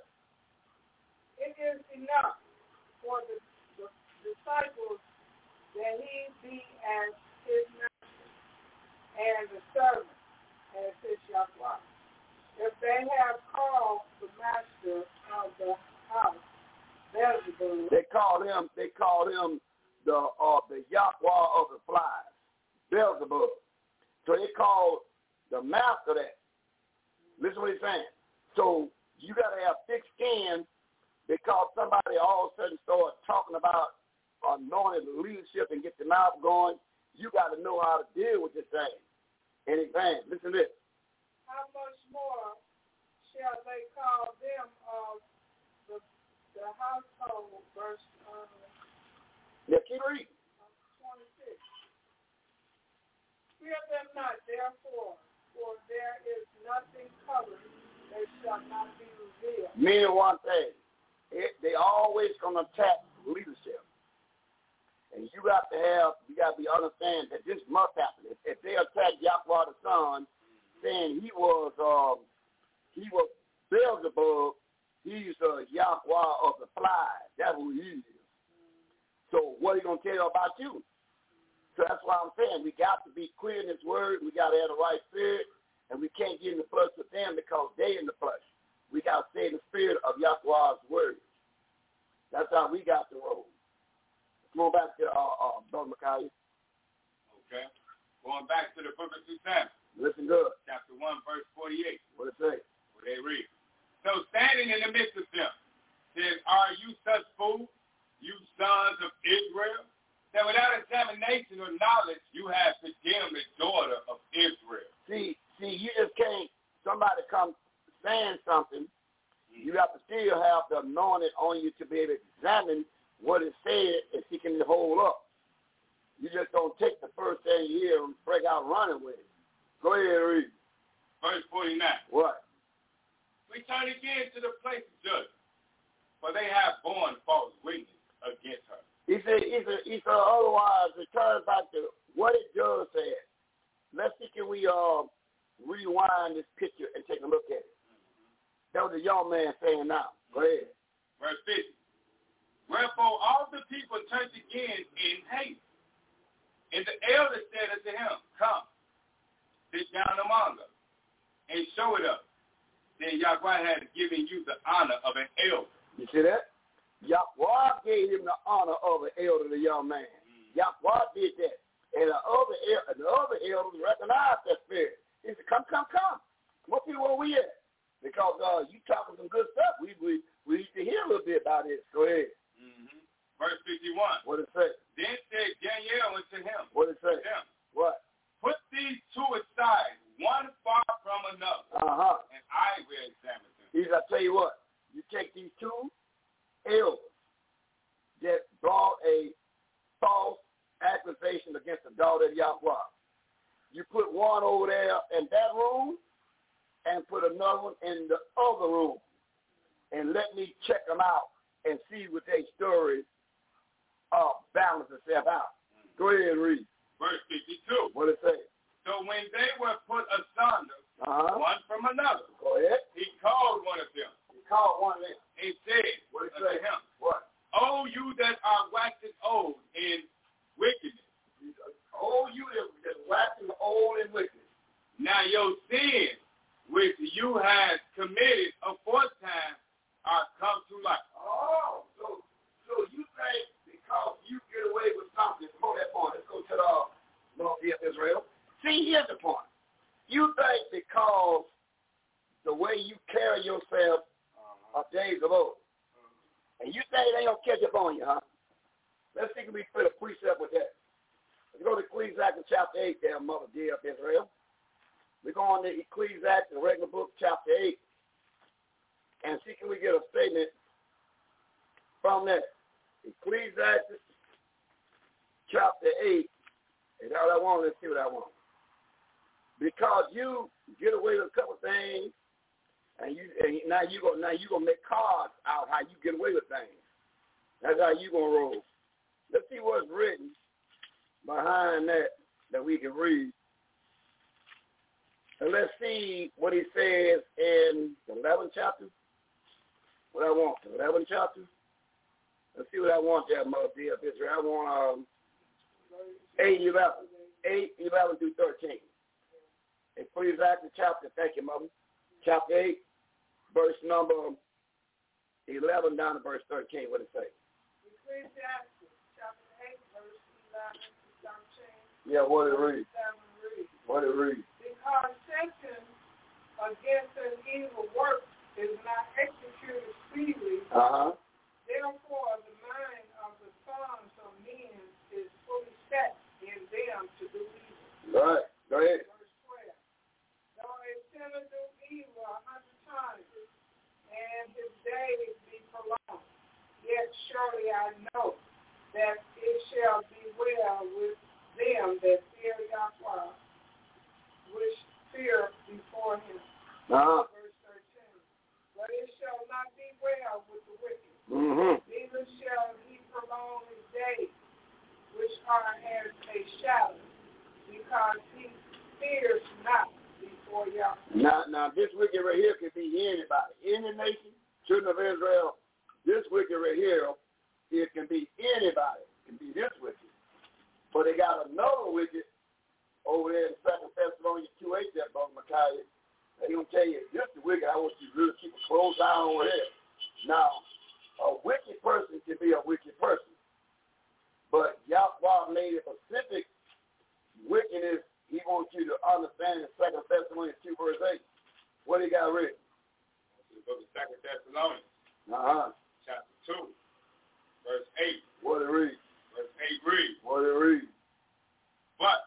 It is enough for the disciples that he be as his master, and the servant as his Yahweh. If they have called the master of the house Beelzebub, They called him the Yahweh of the flies, Beelzebub. So they called the master that. Listen to what he's saying. So you got to have thick skin, because somebody all of a sudden starts talking about anointed leadership and get the mouth going. You got to know how to deal with this thing. And advance. Listen to this. how much more shall they call them of the household, verse keep reading. 26. Fear them not, therefore, for there is nothing covered that shall not be revealed. Meaning one thing, they always going to attack leadership. And you got to be understand that this must happen. If they attack Yahweh the Son, saying he was Beelzebub, he's Yahweh of the flies. That's who he is. So what are you going to tell you about you? So that's why I'm saying we got to be clear in this word. We got to have the right spirit, and we can't get in the flesh with them because they in the flesh. We got to stay in the spirit of Yahweh's word. That's how we got to roll. Come on back to Brother Micaiah. Okay. Going back to the book of Susanna. Listen good. Chapter 1, verse 48. What it say? What they read. So standing in the midst of them, says, are you such fools, you sons of Israel, that without examination or knowledge you have condemned the daughter of Israel? See, you just can't, somebody come saying something, you have to still have the anointing on you to be able to examine what it said and seeking to hold up. You just don't take the first thing you hear and break out running with it. Go ahead and read. Verse 49. What? Return again to the place of judgment, for they have borne false witness against her. He said, otherwise, return back to what it does say. Let's see, can we rewind this picture and take a look at it. That was the young man saying now. Go ahead. Verse 50. Wherefore all the people turned again in haste. And the elder said unto him, come, sit down among us, and show it us. Then Yahweh had given you the honor of an elder. You see that? Yahweh gave him the honor of an elder, the young man. Yahweh did that. And the other elders recognized that spirit. He said, come. What people where we at? Because you talking some good stuff. We need to hear a little bit about this. Go ahead. Mm-hmm. Verse 51. What it say? Then said Daniel unto him. What it say? Him, what? Put these two aside, one far from another, and I will examine them. He said, I tell you what, you take these two elders that brought a false accusation against the daughter of Yahweh. You put one over there in that room and put another one in the other room. And let me check them out and see what their stories balance itself out. Go ahead and read. Verse 52. What it say? So when they were put asunder, one from another, go ahead. He called one of them. He called one of them. And said what unto him, what? O you that are waxing old in wickedness. O you that waxing old in wickedness. Now your sins, which you have committed aforetime, are come to light. Oh, so you think because you get away with something, hold that point. Let's go to the North Israel. See, here's the point. You think because the way you carry yourself of days of old, and you think they don't catch up on you, huh? Let's see if we put a precept with that. Let's go to Ecclesiastes chapter 8 there, Mother dear of Israel. We're going to Ecclesiastes, the regular book, chapter 8, and see can we get a statement from that. Ecclesiastes chapter 8, is that what I want? Let's see what I want. Because you get away with a couple things, and now you're gonna make cards out how you get away with things. That's how you gonna roll. Let's see what's written behind that we can read. And let's see what he says in the 11th chapter. What I want, the 11th chapter. Let's see what I want there, Mother dear Israel. I want 8:11 through 13. Ecclesiastes chapter, thank you, Mother. Chapter 8, verse number 11 down to verse 13. What it say? Ecclesiastes chapter 8, verse 11 to 13. Yeah, what it reads? What it reads? Because sentence against an evil work is not executed speedily. Therefore, the mind of the sons of men is fully set in them to do evil. All right, go ahead. Verse 12. Though a sinner do evil 100 times, and his days be prolonged, yet surely I know that it shall be well with them that fear Yahweh, which fear before him. Verse 13. But it shall not be well with the wicked. Neither shall he prolong his days, which are as a shadow, because he fears not before Yahweh. Now this wicked right here could be anybody. Any nation, children of Israel, this wicked right here, it can be anybody. It can be this wicked. But they got another wicked over there in 2 Thessalonians 2:8 there, Brother Micaiah. They're going to tell you, this is wicked. I want you to really keep a close eye over here. Now, a wicked person can be a wicked person. But Yahweh made a specific wickedness he wants you to understand in 2 Thessalonians 2, verse 8. What he got written? The book of 2 Thessalonians, chapter 2, verse 8. What it reads? Verse 8 reads. What it reads? But,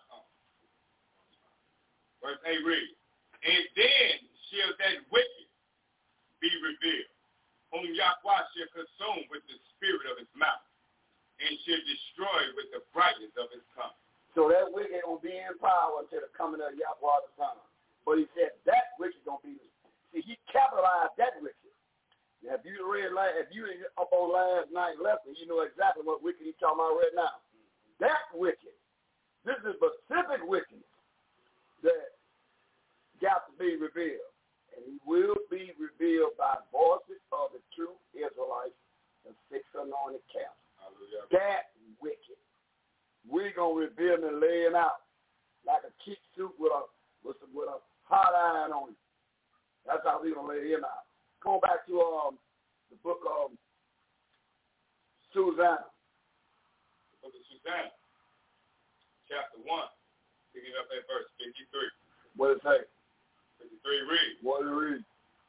verse 8 reads, and then shall that wicked be revealed, whom Yahweh shall consume with the spirit of his mouth, and shall destroy with the brightness of his coming. So that wicked will be in power until the coming of Yahweh the Son. But he said that wicked going to be, see, he capitalized that wicked. Now, if you read, if you up on last night's lesson, you know exactly what wicked he's talking about right now. That wicked, this is specific wicked that got to be revealed. And he will be revealed by voices of the true Israelites, the 6 anointed camps. That wicked. We're going to reveal him and lay him out like a cheap soup with a hot iron on it. That's how we're going to lay him out. Going back to the book of Susanna. The book of Susanna, chapter 1, picking up at verse 53. What it say? 53 reads. What it reads?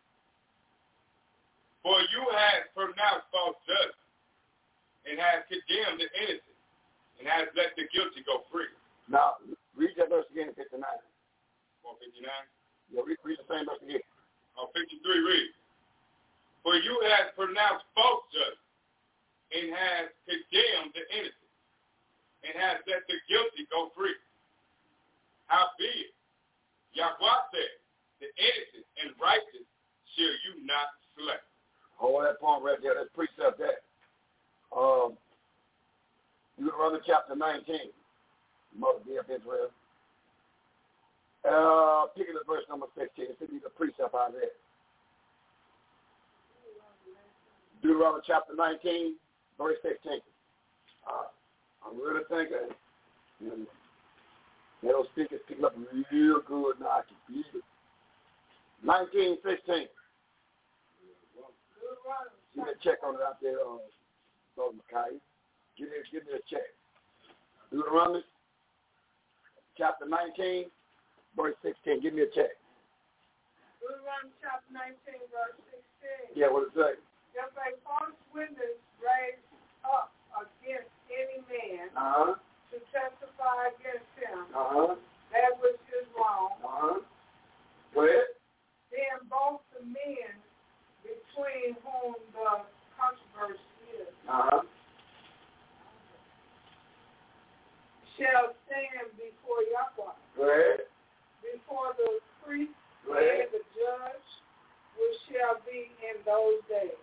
For you have pronounced false judgment, and have condemned the innocent, and has let the guilty go free. Now, read that verse again in 59. 159? Yeah, read the same verse again. 53 reads. For you have pronounced false judgment, and has condemned the innocent, and has let the guilty go free. Howbeit, Yahweh said, the innocent and righteous shall you not slay. Hold that point right there. Let's precept that. Deuteronomy chapter 19. Mother dear of Israel. Picking up verse number 16. This will be the precept out there. Deuteronomy chapter 19, verse 16. I'm really thinking, those speakers picking up real good now. I can feel it. 19:16. Give me a check on it out there, Brother Micaiah. Give me a check. Deuteronomy chapter 19, verse 16. Give me a check. Deuteronomy chapter 19, verse 16. Yeah, what it say? If a false witness raised up against any man to testify against him, that which is wrong, Go ahead. then both the men between whom the controversy is shall stand before Yahweh, Go ahead. before the priest Go ahead. and the judge, which shall be in those days.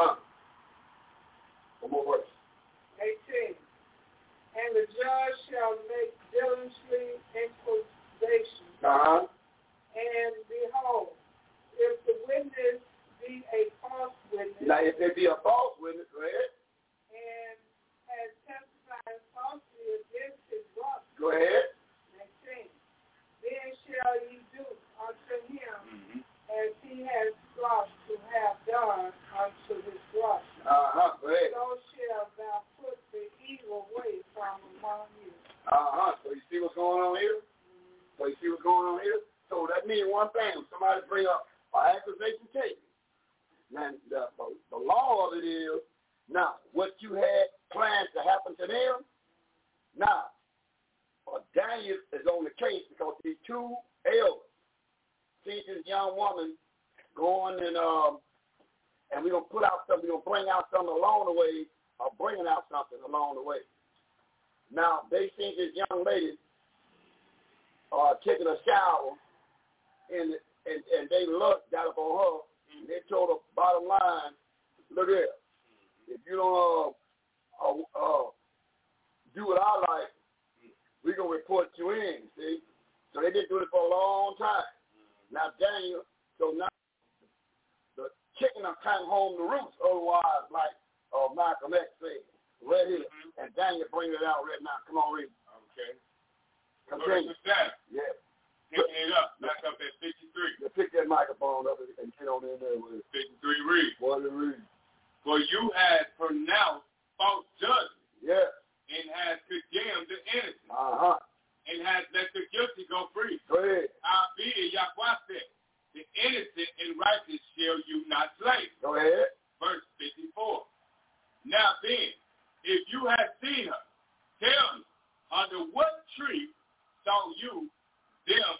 One more verse. 18. And the judge shall make diligently inquisition. And behold, if the witness be a false witness, Now, if there be a false witness, go ahead. and has testified falsely against his brother, Go ahead. 19. Then shall ye do unto him as he has sought to have done unto his brother. Go ahead. So shall thou put the evil way from among you. So you see what's going on here? So that means one thing. Somebody bring up an accusation case. And the law of it is, now, what you had planned to happen to them, now, Daniel is on the case because these two elders see this young woman going and we're going to put out something, we're going to bring out something along the way, or bringing out something along the way. Now, they see this young lady taking a shower, and they got up on her, and they told her, bottom line, look here, if you don't do what I like, we're going to report you in, see? So they been doing it for a long time. Now, Daniel, so now the chicken are coming home to roost, otherwise, like Malcolm X said, right here. And Daniel bring it out right now. Come on, read. Okay. Continue. Yeah. Picking it up, back up at 53. Yeah, pick that microphone up and get on in there with it. 53 reads. What it read? For you had pronounced false judgment. Yeah. And has condemned the innocent. And has let the guilty go free. Go ahead. Albeit Yahweh said, the innocent and righteous shall you not slay. Go ahead. Verse 54. Now then, if you have seen her, tell me, under what tree saw you them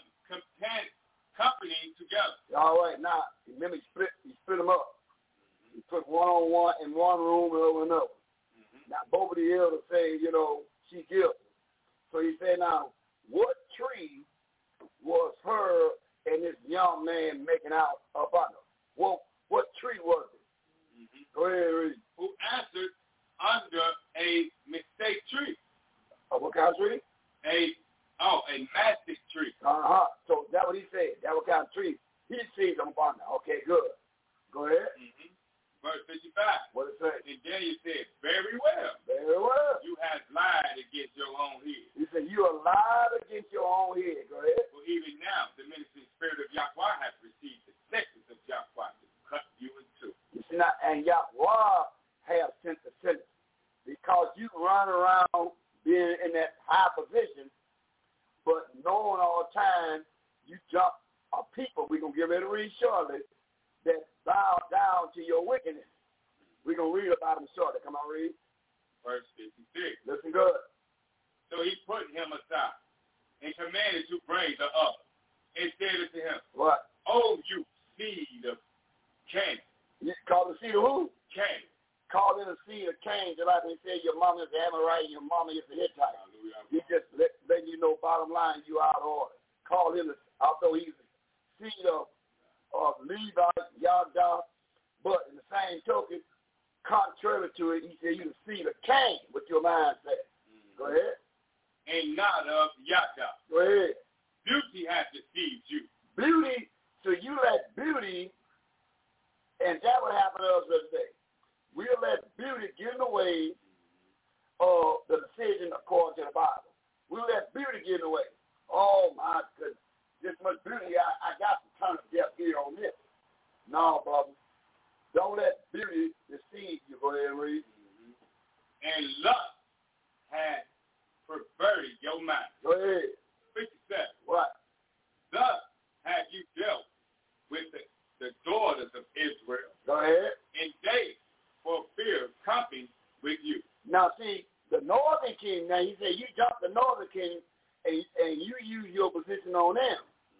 company together? All right, now, remember he split them up. He put one on one in one room and over another. Now, both of the elders say, she guilty. So he said, now, what tree was her and this young man making out about her? Well, what tree was it? Go ahead, read. Who answered, under a mistake tree. What kind of tree? A mastic tree. So that's what he said. That what kind of tree? He sees them upon her. Okay, good. Go ahead. Verse 55. What it say? And Daniel said, very well. Very well. You have lied against your own head. He said, you have lied against your own head. Go ahead. For even now, the ministering spirit of Yahweh has received the sentence of Yahweh to cut you in two. You see now, and Yahweh have sent the sentence because you run around being in that high position, but knowing all the time you jump a people, we're going to get ready to read shortly, that bow down to your wickedness. We're going to read about them shortly. Come on, read. Verse 56. Listen good. So he put him aside and commanded to bring the up and said unto him, What? Oh, you seed of Cain. You call the seed of who? Cain. Call in the seed of Cain, just like they say your mama is the Amorite and your mama is the Hittite. Hallelujah. He just letting you know, bottom line, you out of order. Call him, although he's the seed of Levi, Yada, but in the same token, contrary to it, he said you the seed of Cain, what your mind said. Go ahead. And not of Yada. Go ahead. Beauty has deceived you. Beauty, so you let beauty, and that would happen to us today. We'll let beauty get in the way of the decision according to the Bible. We'll let beauty get in the way. Oh, my goodness. This much beauty, I got to turn a deaf ear on this. No, brother. Don't let beauty deceive you. Go ahead and read. And lust has perverted your mind. Go ahead. 57. What? Thus have you dealt with the daughters of Israel. Go ahead. And they, for fear of company with you. Now, see, the northern king, now he said you jump the northern king and you use your position on them.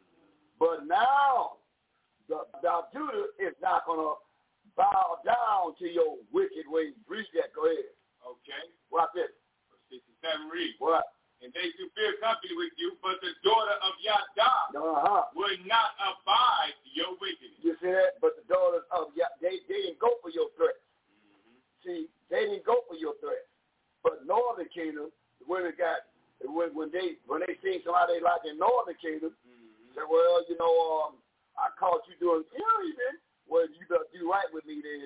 But now, the Judah is not going to bow down to your wicked ways. Read that. Go ahead. Okay. Watch this. 67 read. What? And they do fear company with you, but the daughter of Yada will not abide your wickedness. You see that? But the daughters of Yada, they didn't go for your threat. See, they didn't go for your threat. But northern kingdom, the women got when they seen somebody they like in northern kingdom, said, well, I caught you doing evil. Well, you better do right with me then.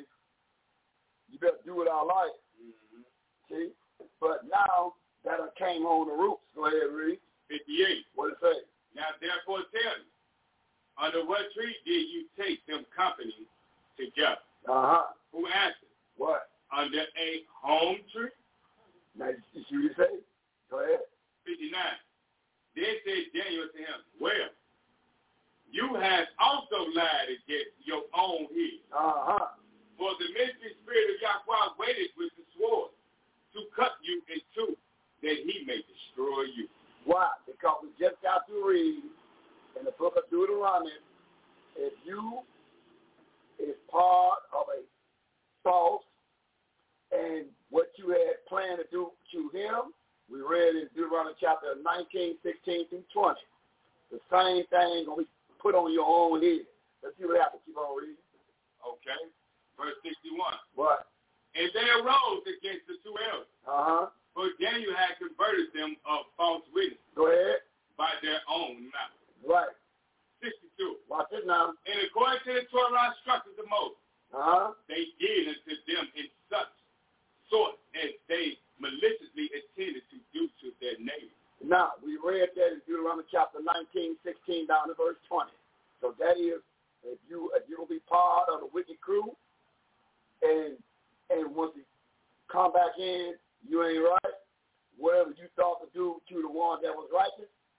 You better do what I like. See? But now that I came on the roots. Go ahead, read. 58. What it say? Now therefore tell me, under what tree did you take them company together? Who answered? What? Under a home tree? Now you see what he say? Go ahead. 59. Then said Daniel to him, well, you have also lied against your own head. For the ministering spirit of Yahweh waited with the sword to cut you in two, that he may destroy you. Why? Because we just got to read in the book of Deuteronomy, if you is part of a false and what you had planned to do to him, we read in Deuteronomy chapter 19, 16 through 20. The same thing going to be put on your own head. Let's see what happens. Keep on reading. Okay. Verse 61. What? And they arose against the two elders. For Daniel had converted them of false witnesses. Go ahead. By their own mouth. Right. 62. Watch it now. And according to the Torah instructions of Moses, they did unto them in such sort as they maliciously intended to do to their neighbors. Now, we read that in Deuteronomy chapter 19, 16 down to verse 20. So that is, if you'll be part of the wicked crew, and once you come back in, you ain't right, whatever you thought to do to the one that was righteous,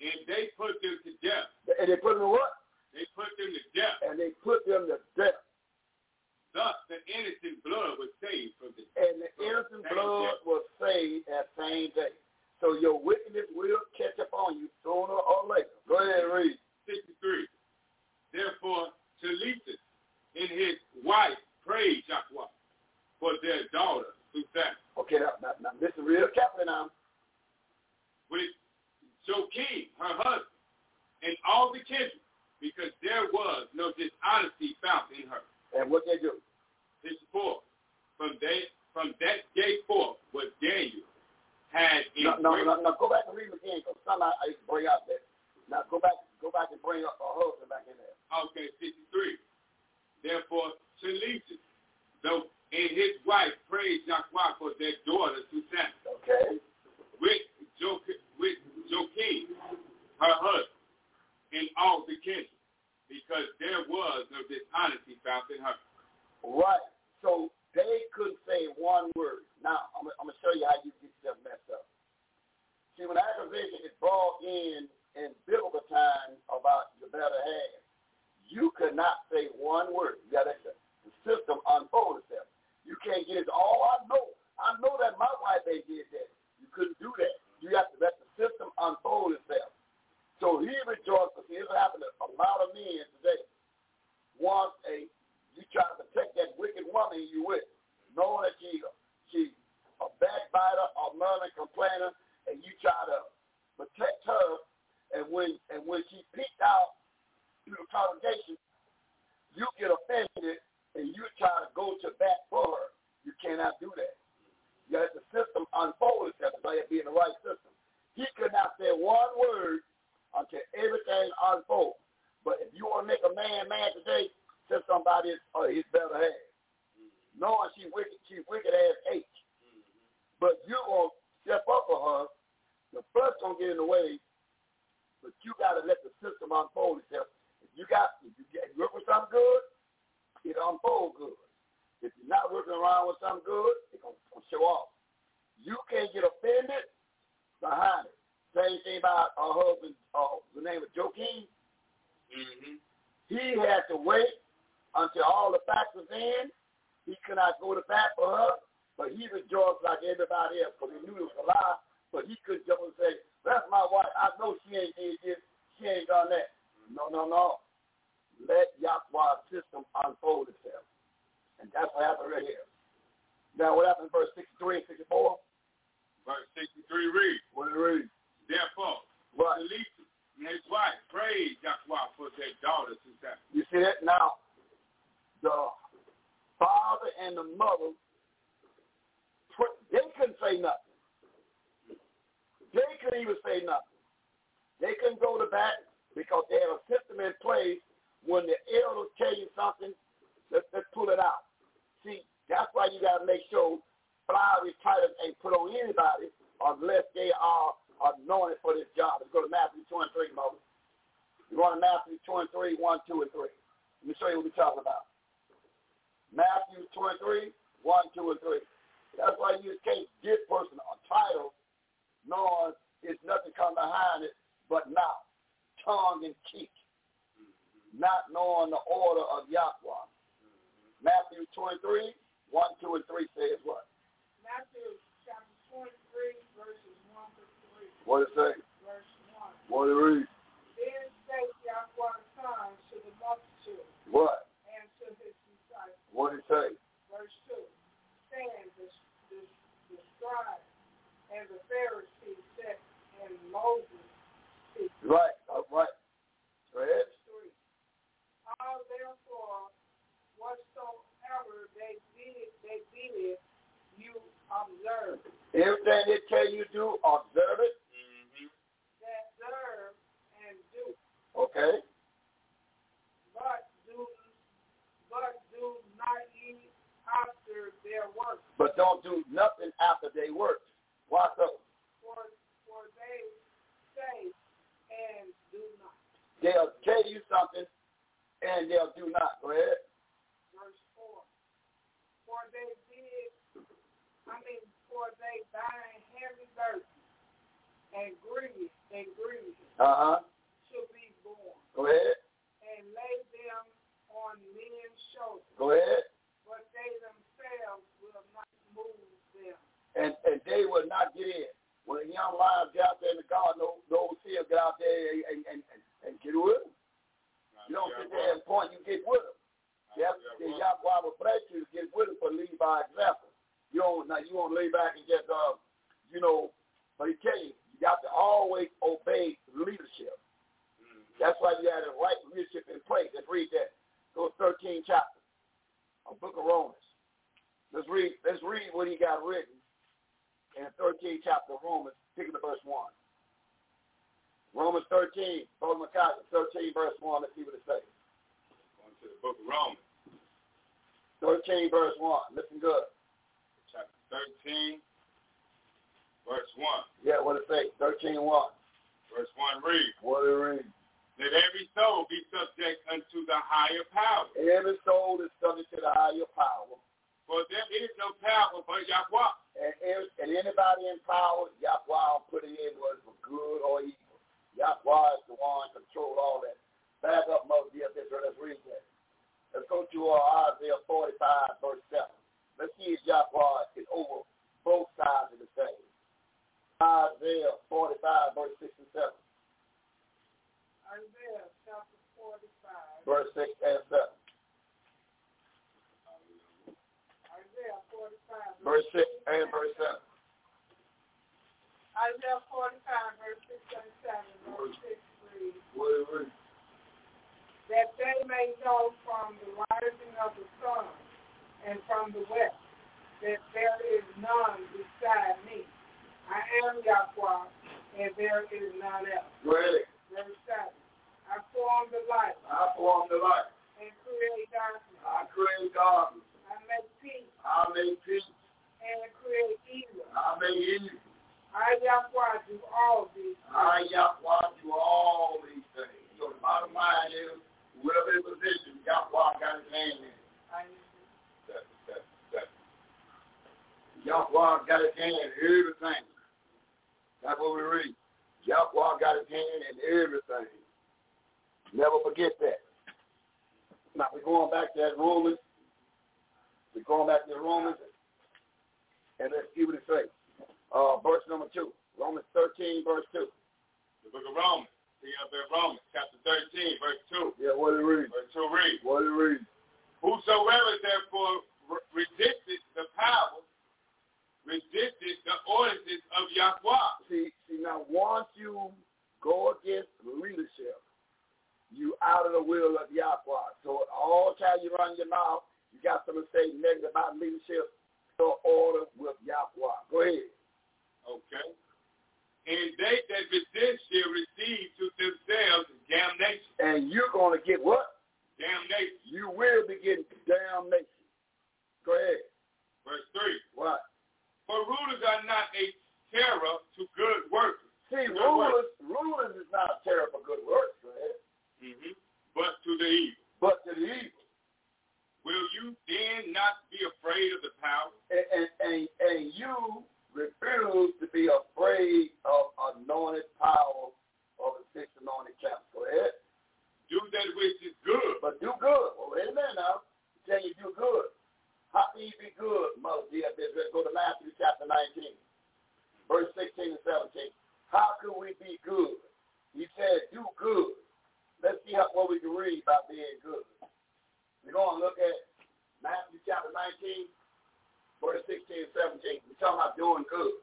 And they put them to death. And they put them to what? They put them to death. And they put them to death. Thus, the innocent blood was saved from the And the innocent blood was saved that same day. So your wickedness will catch up on you sooner or later. Go ahead and read. 63. Therefore, Teletus and his wife praised Yahweh for their daughter, Susanna. Okay, now listen real carefully now. With Joachim, her husband, and all the kindred, because there was no dishonesty found in her. And what they do? 64. From that day forth, what Daniel had in No, go back and read it again, because some I used to bring out there. Now go back and bring up her husband back in there. Okay, 63. Therefore, Teletus, though, and his wife praised Yahweh for their daughter Susanna. Okay. With Joachim, her husband, and all the kindred, because there was no dishonesty found in her. Right. So they couldn't say one word. Now, I'm going to show you how you get yourself messed up. See, when accusation is brought in biblical times about your better half, you could not say one word. You got to let the system unfold itself. You can't get it, I know that my wife ain't did that. You couldn't do that. You have to let the system unfold itself. So he rejoiced, because this happened to a lot of men today. Once you try to protect that wicked woman you with, knowing that she's a backbiter, a murmuring complainer, and you try to protect her, and when she peeked out through the congregation, you get offended and you try to go to bat for her. You cannot do that. You let the system unfold itself, so you have to be in the right system. He could not say one word until everything unfolds. But if you want to make a man mad today, tell somebody his better half. Knowing she's wicked as H. But you're going to step up for her. The first going to get in the way, but you got to let the system unfold itself. If you work with something good, it'll unfold good. If you're not working around with something good, it's going to show off. You can't get offended behind it. Same thing about her husband, the name of Joachim. Mm-hmm. He had to wait until all the facts was in. He could not go to bat for her, but he rejoiced like everybody else because he knew it was a lie, but he couldn't jump and say, that's my wife. I know she ain't did this. She ain't done that. No. Let Yahweh's system unfold itself. And that's what happened right here. Now, what happened in verse 63 and 64? Verse 63 reads. What did it read? Therefore, right. Teletus and his wife praised Yahweh for their daughter Susanna. You see that? Now, the father and the mother, they couldn't say nothing. They couldn't even say nothing. They couldn't go to bat because they had a system in place. When the elders tell you something, let's pull it out. See, that's why you got to make sure flowery titles ain't put on anybody unless they are anointed for this job. Let's go to Matthew 23, Mother. We're going to Matthew 23, 1, 2, and 3. Let me show you what we're talking about. Matthew 23, 1, 2, and 3. That's why you can't give a person a title knowing it's nothing come behind it but mouth, tongue, and cheek. Not knowing the order of Yahweh. Matthew 23, 1, 2, and 3 says what? Matthew chapter 23, verses 1 to 3. What it say? Verse 1. What it read? Then spake Yahweh's son to the multitude. What? And to his disciples. What it say? Verse 2. Saying, the scribes and the Pharisees sat and Moses seat. Right. Right. Go ahead. All therefore, whatsoever they did, you observe. Everything they tell you to, observe it. Mm-hmm. Observe and do. Okay. But do not eat after their work. But don't do nothing after they work. Why so? For they say and do not. They'll tell you something and they'll do not. Go ahead. Verse 4. For they bind heavy burdens and grievous, should be borne. Go ahead. And lay them on men's shoulders. Go ahead. But they themselves will not move them. And they will not get in. When a young lion get out there in the garden, those here get out there and get with them. You don't sit there and point, you get with them. Yahweh will bless you to get with them, but lead by example. You won't lay back and just, but he tell you, you got to always obey leadership. That's why you have the right leadership in place. Let's read that. Go to 13th chapter of Book of Romans. Let's read what he got written in the 13th chapter of Romans, picking up verse 1. Romans 13, Brother Micaiah, 13 verse 1. Let's see what it says. Going to the Book of Romans. 13 verse 1. Listen good. Chapter 13, verse 1. Yeah, what it say? 13:1. Verse 1 reads. What it read? Let every soul be subject unto the higher power. Every soul is subject to the higher power. For there is no power but Yahweh. And anybody in power, Yahweh put it in was for good or evil. Yahweh is the one control all that. Back up, Mother dear Israel. Let's read that. Let's go to Isaiah 45, verse 7. Let's see if Yahweh is over both sides of the stage. Isaiah 45, verse 6 and 7. Isaiah chapter 45. Verse 6 and 7. Isaiah 45. Verse 6 and verse 7. Isaiah 45, verse 6 and 7. Verse 6 reads. What it read? That they may know from the rising of the sun and from the west that there is none beside me. I am Yahweh, and there is none else. Ready. Verse 7. I form the light. I form the light. And create darkness. I create darkness. I make peace. I make peace. And create evil. I make evil. I Yahweh do all these things. I Yahweh do all these things. So the bottom line is, whoever in position, Yahweh got his hand in it. Yahweh got his hand in everything. That's what we read. Yahweh got his hand in everything. Never forget that. Now we're going back to that Romans. We're going back to the Romans. And let's see what it says. Verse number 2. Romans 13, verse 2. The Book of Romans. Picking up in Romans, chapter 13, verse 2. Yeah, what it reads? Verse 2 reads. What it reads? Whosoever therefore resisted the power, resisted the ordinances of Yahweh. See, now once you go against leadership, you out of the will of Yahweh. So all time you run your mouth, you got something to say negative about leadership, so order with Yahweh. Go ahead. Okay. And they that resist shall receive to themselves damnation. And you're going to get what? Damnation. You will be getting damnation. Go ahead. Verse 3. What? For rulers are not a terror to good workers. See, rulers is not a terror for good works, right? Mm-hmm. But to the evil. But to the evil. Will you then not be afraid of the power? And you refuse to be afraid of anointed power of the six anointed camps. Go ahead. Do that which is good. But do good. Well, wait a minute now. Tell you do good. How can you be good, Mother dear? Let's go to Matthew chapter 19, verse 16 and 17. How can we be good? He said, do good. Let's see what we can read about being good. We're going to look at Matthew chapter 19, verse 16 and 17. We're talking about doing good.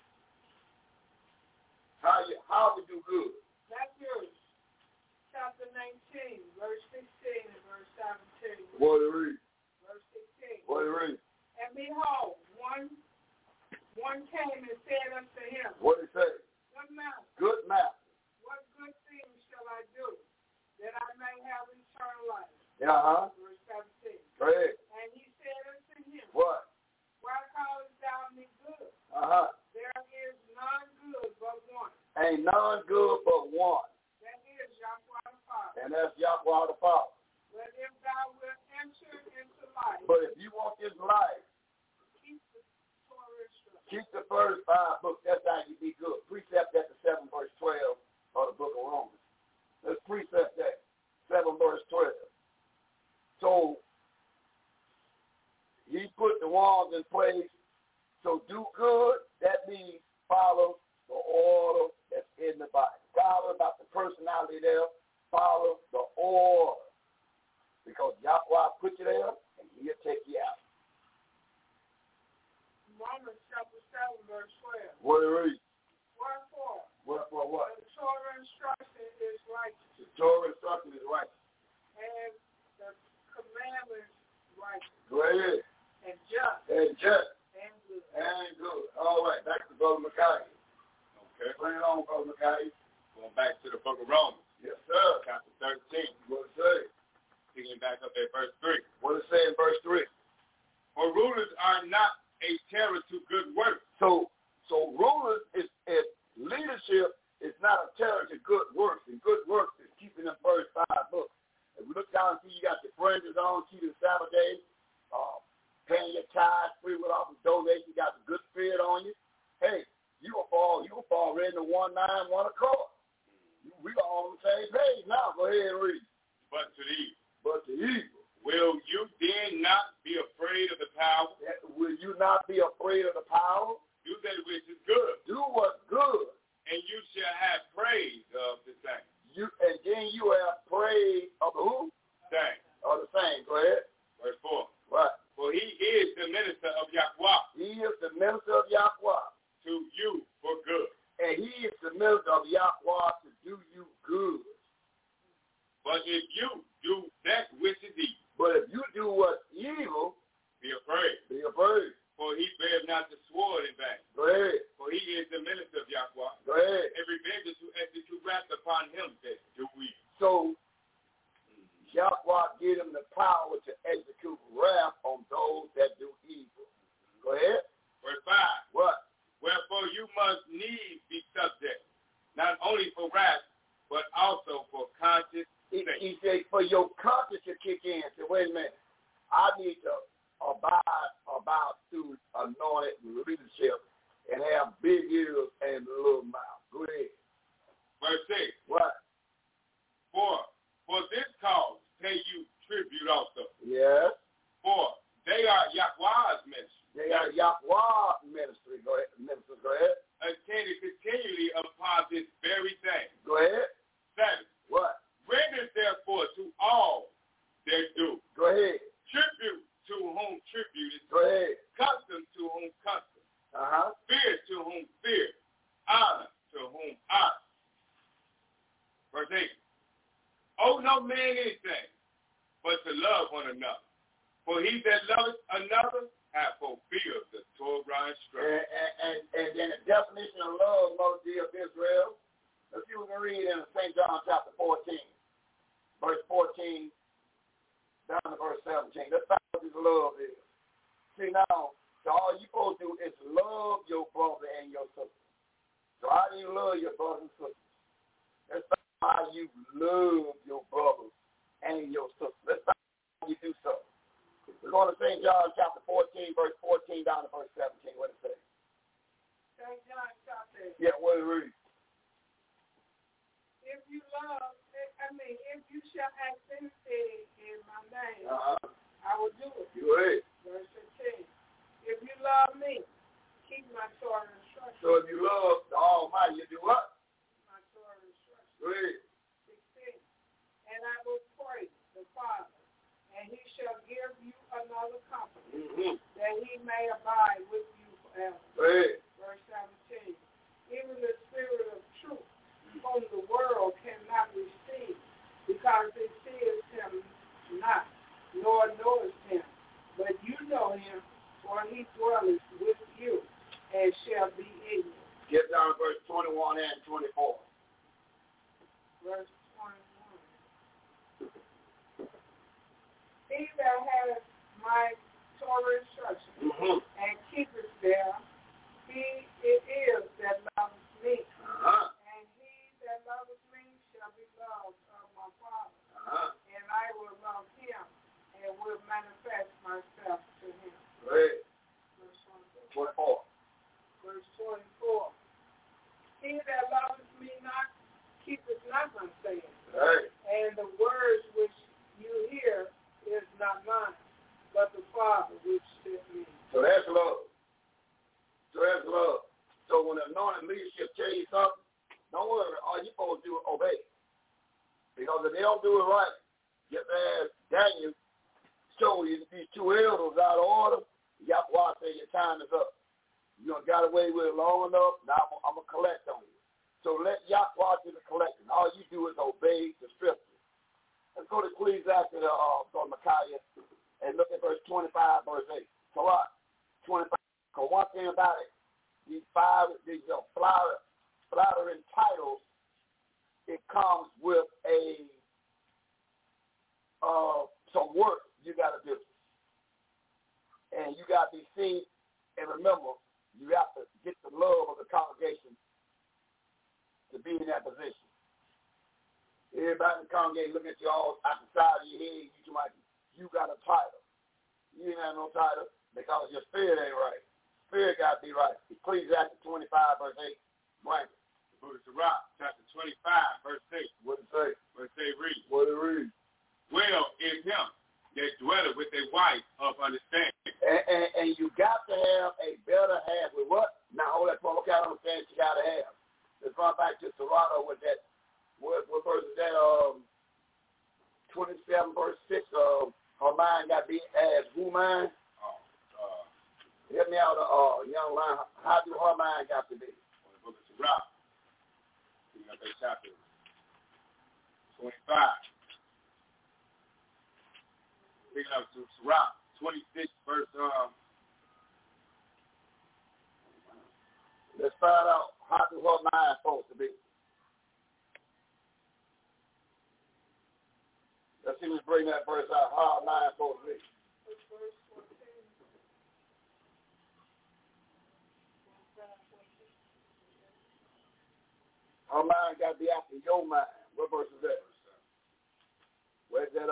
How to do good. Matthew chapter 19, verse 16 and verse 17. What do you read? Verse 16. What do you read? And behold, one came and said unto him, What did he say? Good master. Good master. What good thing shall I do, that I may have eternal life? Uh-huh. Verse 17. Go ahead. And he said unto him, What? Why callest thou me good? Uh-huh. There is none good but one. Ain't none good but one. That is Yahweh the Father. And that's Yahweh the Father. But if thou wilt enter into life, But if you want this life, keep the Torah instruction. keep the first 5 books. That's how you be good. Precept at the 7 verse 12 of the book of in place. So do good, that means follow the order that's in the Bible. Follow about the personality there, follow the order. Because Yahweh put you there, and he'll take you out. Romans chapter 7, verse 12. What do you read? Wherefore? Wherefore what? The Torah instruction is righteous. The Torah instruction is righteous. And the commandments righteous. Go ahead. And just. And just. And good. And good. All right, back to Brother Micaiah. Okay. Bring it on, Brother Micaiah. Going back to the book of Romans. Yes, sir. Chapter 13. What it say? Picking back up at verse 3. What it say in verse 3? For rulers are not a terror to good works. So rulers is leadership is not a terror to good works, and good works is keeping them first 5 books. If we look down and see you got your fringes on, keeping Sabbath day, paying your tithes, free will offer, donation, you got the good spirit on you. Hey, you'll fall right into 1-9, 1 accord. We are on the same page now. Go ahead and read. But to the evil. But the evil. Will you then not be afraid of the power? Will you not be afraid of the power? Do that which is good. Do what's good. And you shall have praise of the same. And then you have praise of the who? Same. Of the same. Go ahead. Verse 4. Right. For he is the minister of Yahweh. He is the minister of Yahweh. To you for good. And he is the minister of Yahweh to do you good. But if you do that which is evil. But if you do what's evil. Be afraid. Be afraid. For he beareth not the sword in vain. Go ahead. For he is the minister of Yahweh. Go ahead. Every vengeance who execute wrath upon him that do we. So Yahweh give him the power to execute wrath on those that do evil. Go ahead. Verse 5. What? Wherefore you must needs be subject, not only for wrath, but also for conscience sake. He said, for your conscience to kick in. Say, wait a minute. I need to abide about through anointed leadership and have big ears and a little mouth. Go ahead. Verse 6. What? For this cause pay you tribute also. Yes. For they are Yahweh's ministry. They are Yahweh's ministry. Go ahead. Ministers, go ahead. Attended continually upon this very thing. Go ahead. 7. What? Render therefore to all their due. Go ahead. Tribute to whom tribute is Go ahead. custom to whom custom. Fear to whom fear. Honor to whom honor. Verse 8. Owe no man anything, but to love one another. For he that loveth another hath fulfilled the Torah instruction. And then the definition of love, most dear of Israel. Let's see what we can read in St. John chapter 14, verse 14 down to verse 17. Let's find what this love is. See now, so all you supposed to do is love your brother and your sister. So how do you love your brothers and sisters? Let's find how you love your brothers and your sisters. Let's find how you do so. We're going to St. John chapter 14, verse 14 down to verse 17. What does it say? St. John chapter. Yeah, what does it read? If you shall ask anything in my name, I will do it. Go ahead. Verse 15. If you love me, keep my Torah instructions. So if you love the Almighty, you do what? My Torah instructions. Go ahead. 16. And I will pray the Father, and he shall give you another comforter, that he may abide with you forever. Go ahead. Verse 17. Even the Spirit of truth, whom the world cannot receive, because it sees him not, nor knows him. But you know him, for he dwelleth with you, and shall be in you. Get down to verse 21 and 24. Verse 21. He that has my Torah instruction, and keepeth them, he it is that loves me. And he that loveth me shall be loved of my Father. And I will love him, and will manifest myself to him. Great. Verse 24. Verse 24. He that loveth me not, keepeth not my saying. Right. And the words which you hear is not mine, but the Father which sent me. So that's all you're supposed to do is obey. Because if they don't do it right, just as Daniel showed you these two elders out of order, Yahweh say your time is up. You done got away with it long enough, now I'm going to collect on you. So let Yahweh do the collecting. All you do is obey the scripture. Let's go to Ecclesiastes, from Micaiah, and look at verse 25, verse 8. Torah 25. Because one thing about it, these flattering titles, it comes with some work you got to do. And you got to be seen, and remember, you have to get the love of the congregation to be in that position. Everybody in the congregation look at you all out the side of your head, you got a title. You ain't have no title because your spirit ain't right. Spirit got to be right. Ecclesiastes 25, verse 8. Blank. The book of Sirach, chapter 25, verse 8. What it say? Verse 8 reads. What it reads? Well is him that dwelleth with a wife of understanding. And you got to have a better half with what? Now, hold that for what kind of understanding you got to have. Let's run back to Toronto with that. What verse is that? 27, verse 6. Her mind got to be as who mind? Help me out, young line. How do her mind got to be? The book of Sirach, chapter 25. Picking up to Sirach 26, verse. Let's find out how do her mind supposed to be. Let's see, let's bring that verse out. How her mind supposed to be. Her mind got to be after your mind. What verse is that? Where's that?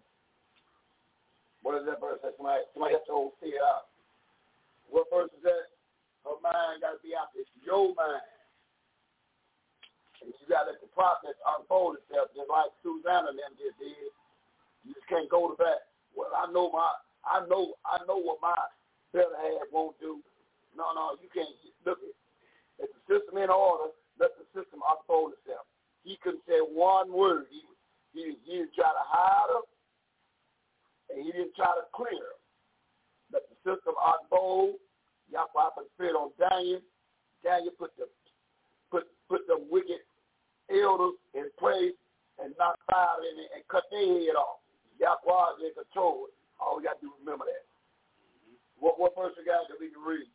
What is that verse? Somebody has to see it out. What verse is that? Her mind got to be after your mind. And you got to let the process unfold itself, just like Susanna and them just did. You just can't go to that. Well, I know what my better half won't do. No, you can't. Look, if the system in order, let the system unfold itself. He couldn't say one word. He didn't try to hide her, and he didn't try to clear her. Let the system unfold. Yahweh put the spirit on Daniel. Daniel put the wicked elders in place and knocked fire in it and cut their head off. Yahweh is in control. All we got to do is remember that. What verse we got that we can read?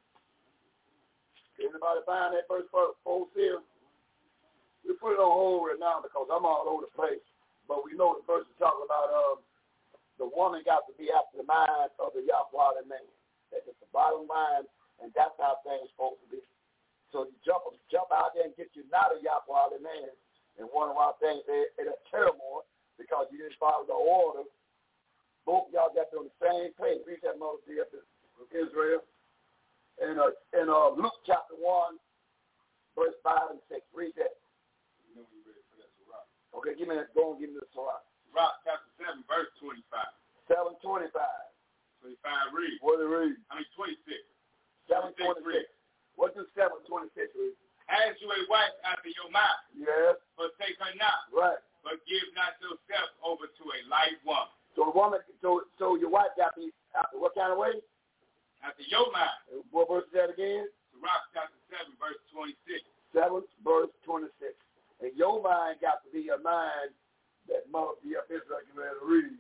Anybody find that verse for here? We put it on hold right now because I'm all over the place. But we know the verse is talking about the woman got to be after the mind of the Yahweh man. That's just the bottom line, and that's how things supposed to be. So you jump out there and get you not a Yahweh man and wonder why things in a turmoil because you didn't follow the order. Both y'all got to on the same page. Read that mother dear from Israel. In Luke chapter 1, verse 5 and 6. Read that. You know when you're ready for that, Sirach. Okay, give me that. Go and give me the Sirach. Sirach chapter 7, verse 25. 7:25. 25 read. What did it read? 26. 7:26. What does 7:26 read? As you a wife after your mind. Yes. Forsake her not. Right. But give not yourself over to a light woman. So the woman, so your wife got to be after what kind of way? After your mind. What verse is that again? Sirach chapter 7, verse 26. 7, verse 26. And your mind got to be a mind that must be up Israel can read.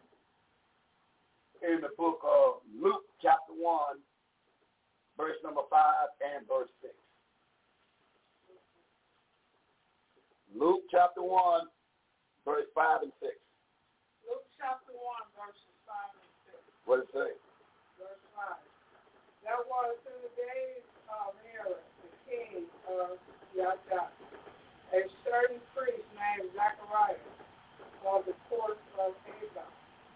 In the book of Luke chapter 1, verse number 5 and verse 6. Luke chapter 1, verse 5 and 6. Luke chapter 1, verses 5 and 6. What does it say? Verse 5. That was in the days of Herod, the king of Yahweh, a certain priest named Zacharias of the court of Abba.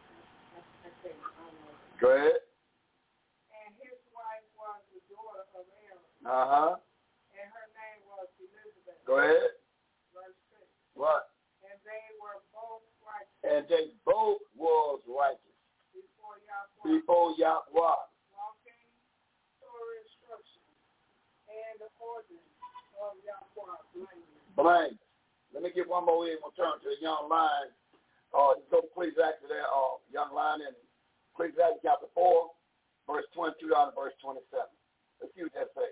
Go ahead. And his wife was the daughter of Aaron. Uh-huh. And her name was Elizabeth. Go ahead. Verse 6. What? And they were both righteous. And they both was righteous. Before Yahweh. Walking Torah instruction. And the ordinance of Yahweh. Blameless. Let me get one more in. We'll turn to the young lion. Go to Ecclesiastes there, young lion in Ecclesiastes chapter 4, verse 22 down to verse 27. Let's see what that says.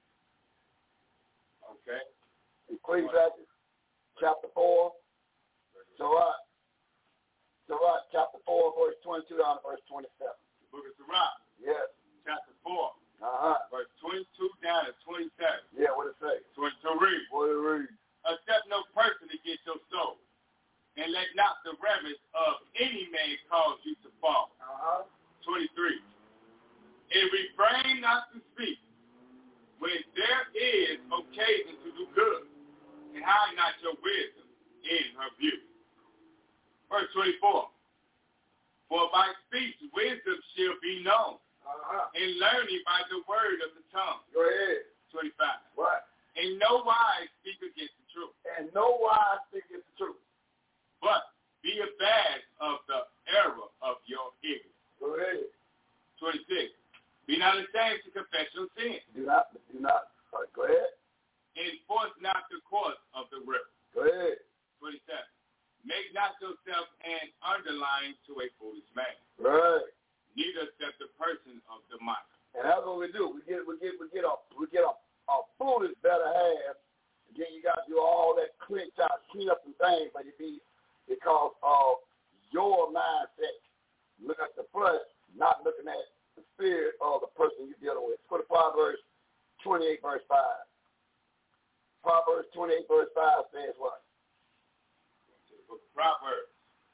Okay. Ecclesiastes chapter 4, Sirach chapter 4, verse 22 down to verse 27. The book of Sirach. Yes. Chapter 4. Verse 22 down to 27. Yeah, what it say? 22 read. What it read? Accept no person against your soul, and let not the reverence of any man cause you to fall. 23. And refrain not to speak when there is occasion to do good, and hide not your wisdom in her view. Verse 24. For by speech wisdom shall be known, and learning by the word of the tongue. Go ahead. 25. What? And no wise speak against the truth. And no wise speak against the truth. But be abashed of the error of your ignorance. Go ahead. 26. Be not ashamed to confess your sin. Do not. Go ahead. Enforce not the course of the river. Go ahead. 27. Make not yourself an underlying to a foolish man. Right. Neither accept the person of the mind. And that's what we do. We get a foolish better half. And then you got to do all that clean up some things, but it be because of your mindset. Look at the flesh, not looking at the spirit of the person you're dealing with. Let's go to Proverbs 28, verse 5. Proverbs 28, verse 5 says what? Proverbs.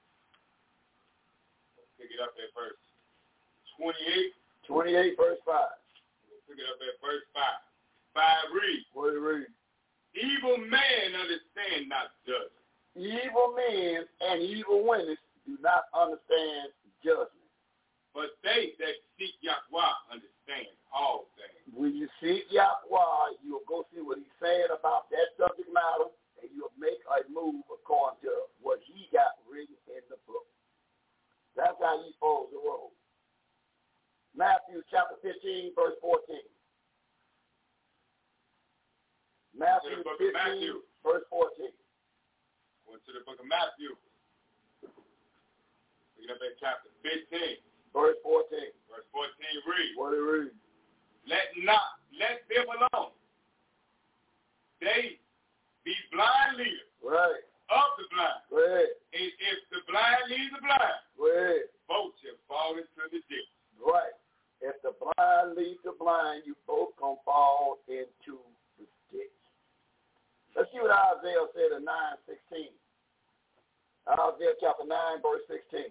Let's pick it up at verse 28. 28, verse 5. We'll pick it up at verse 5. 5 read. What do you read? Evil man understand not judgment. Evil men and evil women do not understand judgment. But they that seek Yahweh understand all things. When you seek Yahweh, you'll go see what he's saying about that subject matter, and you'll make a move according to what he got written in the book. That's how he follows the road. Matthew chapter 15, verse 14. Matthew 15, verse 14. Went to the book of Matthew. Pick it up at chapter 15. Verse 14. Verse 14 read. What do you read? Let them alone. They be blind leaders. Right. Of the blind. Go ahead. And if the blind lead the blind, go ahead. Both shall fall into the ditch. Right. If the blind lead the blind, you both gonna fall into the ditch. Let's see what Isaiah said in 9:16. Isaiah chapter 9, verse 16.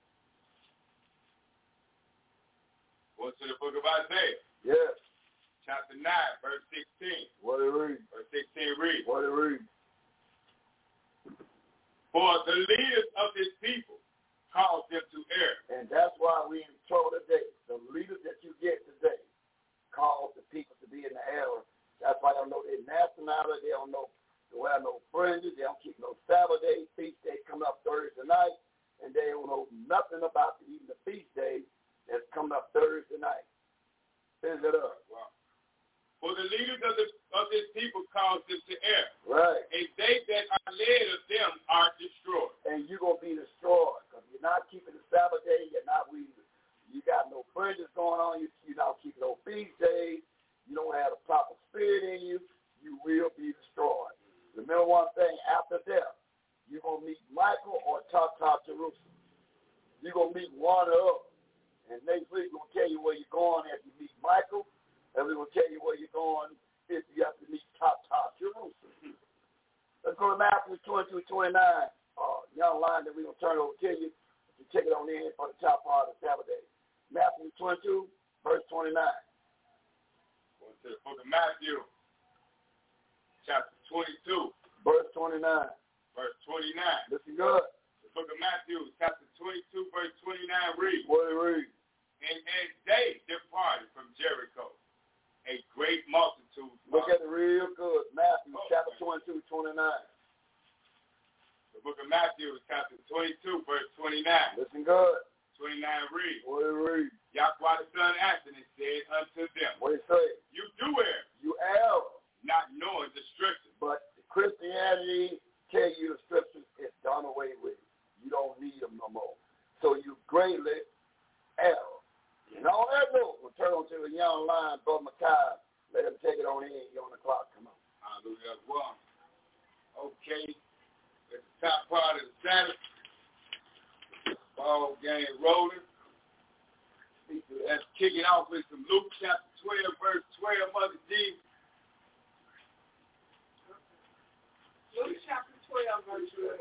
Go to the book of Isaiah. Yes. Chapter 9, verse 16. What do you read? Verse 16 read. What do you read? For the leaders of this people cause them to err. And that's why we in trouble today. The leaders that you get today cause the people to be in the error. That's why they don't know their nationality. They don't know, they wear no fringes. They don't keep no Sabbath day, feast day coming up Thursday night. And they don't know nothing about even the feast day that's coming up Thursday night. Finish it up. Wow. For the leaders of this people cause them to err. Right. And they that are led of them are destroyed. And you're going to be destroyed because you're not keeping the Sabbath day. You got no fringes going on. You're not keeping no feast days. You don't have the proper spirit in you. You will be destroyed. Remember one thing, after death, you're going to meet Michael or Tata Jerusalem. You're going to meet one of them. And next week, we're going to tell you where you're going after you meet Michael. And we're going to tell you where you're going if you have to meet Tata Jerusalem. Let's go to Matthew 22:29. Young line that we're going to turn over to you. You take it on in for the top part of the Sabbath day. Matthew 22, verse 29. Going to the book of Matthew, chapter 22. Verse 29. Verse 29. Listen good. The book of Matthew, chapter 22, verse 29 reads. What do you read? And as they departed from Jericho, a great multitude. Look at it real good. Matthew chapter 22, 29. The book of Matthew, chapter 22, verse 29. Listen good. 29 reads. What do you read? Yahweh the son answered and said unto them. What do you say? You do err. You err. Not knowing the scripture. But Christianity tell you the scriptures, it's done away with. You don't need them no more. So you greatly err. And all that goes. We'll turn on to the young lion, Brother Makai. Let him take it on in. You're on the clock. Come on. Hallelujah. Well, okay. At the top part of the Sabbath. Ball game rolling. Let's kick it off with some Luke chapter 12, verse 12, Mother G. Luke chapter 12, verse 12.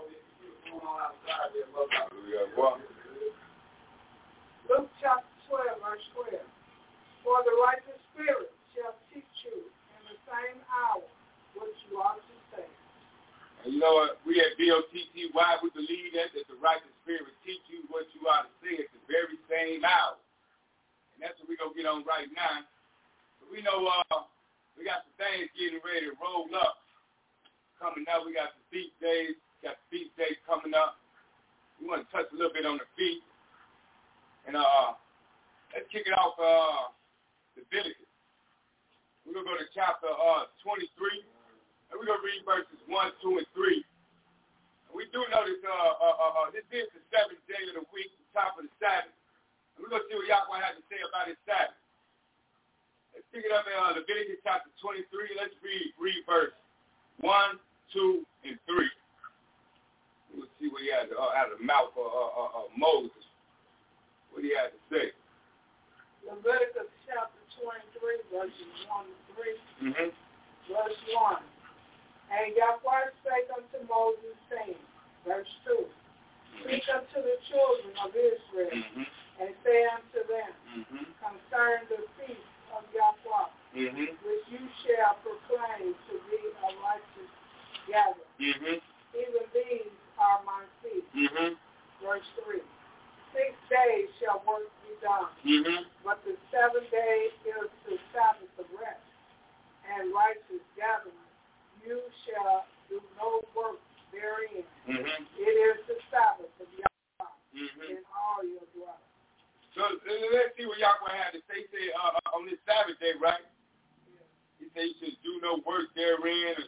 Luke chapter 12, verse 12. For the righteous spirit shall teach you in the same hour what you ought to say. And you know what? We at BOTT, why we believe that the righteous spirit will teach you what you ought to say at the very same hour. And that's what we're going to get on right now. So we know we got some things getting ready to roll up. Coming up, we got some feast days. Got the feast days coming up. We want to touch a little bit on the feast. And let's kick it off Leviticus. We're going to go to chapter 23. And we're going to read verses 1, 2, and 3. And we do notice this is the seventh day of the week, the top of the Sabbath. And we're going to see what Yahweh has to say about his Sabbath. Let's pick it up in Leviticus chapter 23. Let's read verse 1, 2, and 3. We'll see what he has out of the mouth of Moses. What he has to say. Leviticus chapter 23, verses 1 to 3. Mm-hmm. Verse 1. And Yahweh spake unto Moses, saying, verse 2, Speak unto the children of Israel, and say unto them, concerning the feast of Yahweh, which you shall proclaim to be a righteous gathering. Even these are my feasts. Verse 3. 6 days shall work be done, but the 7th day is the Sabbath of rest and righteous gathering. You shall do no work therein. It is the Sabbath of Yahweh in all your dwellings. So let's see what Yahweh had to say. He said on this Sabbath day, right? Yeah. He said you should do no work therein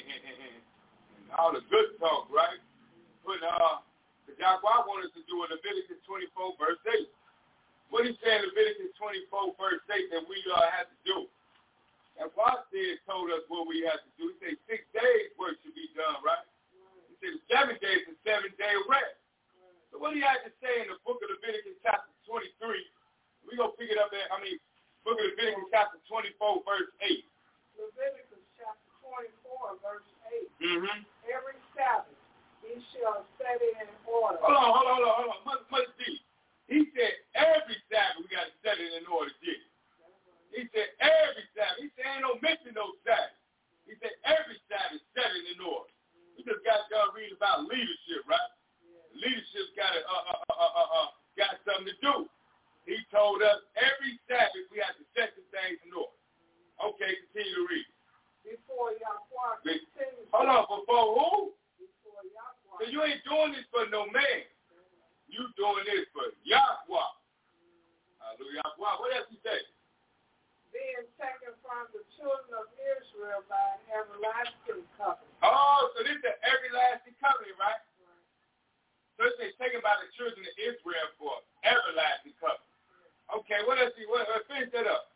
and all the good talk, right? But the Yahweh wanted us to do in Leviticus 24, verse 8. What he said in Leviticus 24, verse 8 that we have to do. And God told us what we have to do. He said 6 days work should be done, right? He said the 7 days is 7-day rest. So what he had to say in the book of Leviticus chapter 23, we're going to pick it up at, book of Leviticus chapter 24, verse 8. Leviticus chapter 24, verse 8. Every Sabbath he shall set it in order. Hold on. Much deep. He said every Sabbath we got to set it in order, did he? He said every Sabbath. He said ain't no mention no Sabbath. He said every Sabbath set it in order. We just got done reading about leadership, right? Leadership's got something to do. He told us every Sabbath we have to set the things in order. Okay, continue to read. Before Yahweh continues. Hold on, before who? Before Yahweh. So you ain't doing this for no man. You doing this for Yahweh. Hallelujah. What else he say? Being taken from the children of Israel by an everlasting covenant. Oh, so this is an everlasting covenant, right? So it's taken by the children of Israel for everlasting covenant. Okay, what else? Finish that up.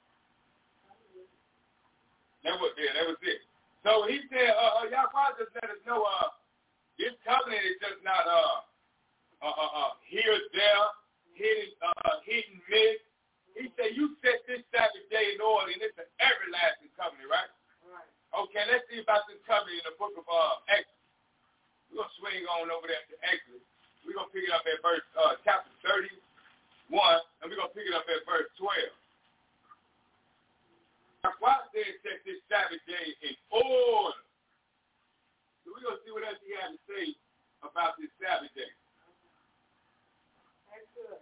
That was it. So he said, Yahweh just let us know this covenant is just not here, there, hidden myth. He said, you set this Sabbath day in order, and it's an everlasting covenant, right? Right. Okay, let's see about this covenant in the book of Exodus. We're going to swing on over there to Exodus. We're going to pick it up at verse chapter 31, and we're going to pick it up at verse 12. Why said set this Sabbath day in order? So we're going to see what else he has to say about this Sabbath day. Exodus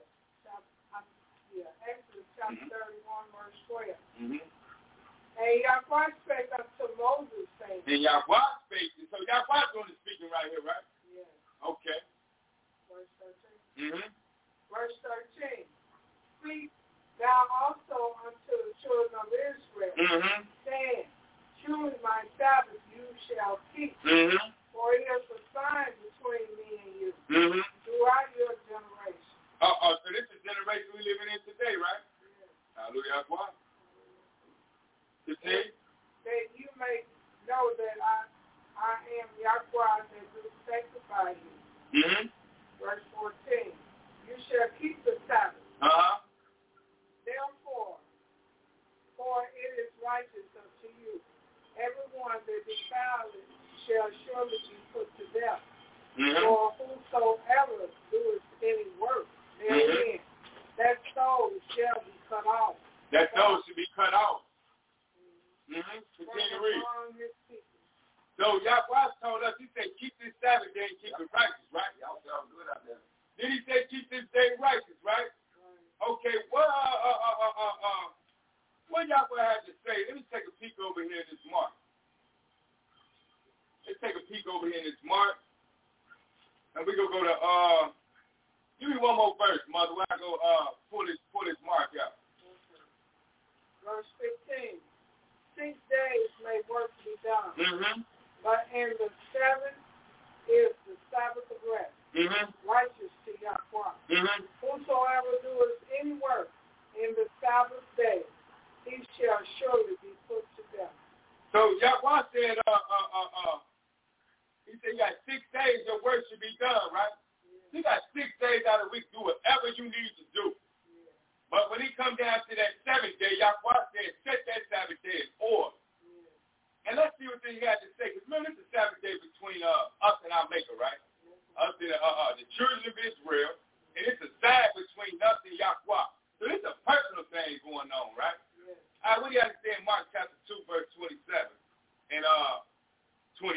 chapter 31, verse 12. And Yahweh spake unto Moses, saying. And Yahweh spake. So Yahweh's doing the speaking right here, right? Yes. Okay. Verse 13. Verse 13. Speak thou also unto the children of Israel, saying, Truly my Sabbath you shall keep. For it is sign between me and you Mm-hmm. throughout your generation. So this is the generation we living in today, right? Yes. Hallelujah. Why? You see? That you may know that I am Yahweh that do sanctify you. Mm-hmm. Verse 14. You shall keep the Sabbath. Uh-huh. Therefore, for it is righteous unto you. Everyone that defileth it shall surely be put to death. Mm-hmm. For whosoever doeth any work therein, that soul shall be cut off. That soul should be cut off. Mm-hmm. From Continue to read. among his people. So Yahweh told us, he said, keep this Sabbath day and keep it righteous, right? Y'all sound good out there. Then he said, keep this day righteous, right? Okay, what Yahweh had to say? Let me take a peek over here in this mark. Let's take a peek over here in this mark. And we're going to go to, give me one more verse, Mother, where I go pull this mark out. Verse 15. 6 days may work be done, Mm-hmm. but in the seventh is the Sabbath of rest, Mm-hmm. righteous to Yahweh. Mm-hmm. Whosoever doeth any work in the Sabbath day, he shall surely be put to death. So Yahweh said, he said, you got 6 days your work should be done, right? You got 6 days out of the week, do whatever you need to do. But when he come down to that seventh day, Yahweh said, set that Sabbath day in order. And let's see what he had to say. Because remember, it's the Sabbath day between us and our Maker, right? Us and the children of Israel. And it's a sign between us and Yahweh. So it's a personal thing going on, right? All right, what do you understand? Mark chapter 2, verse 27 and 28.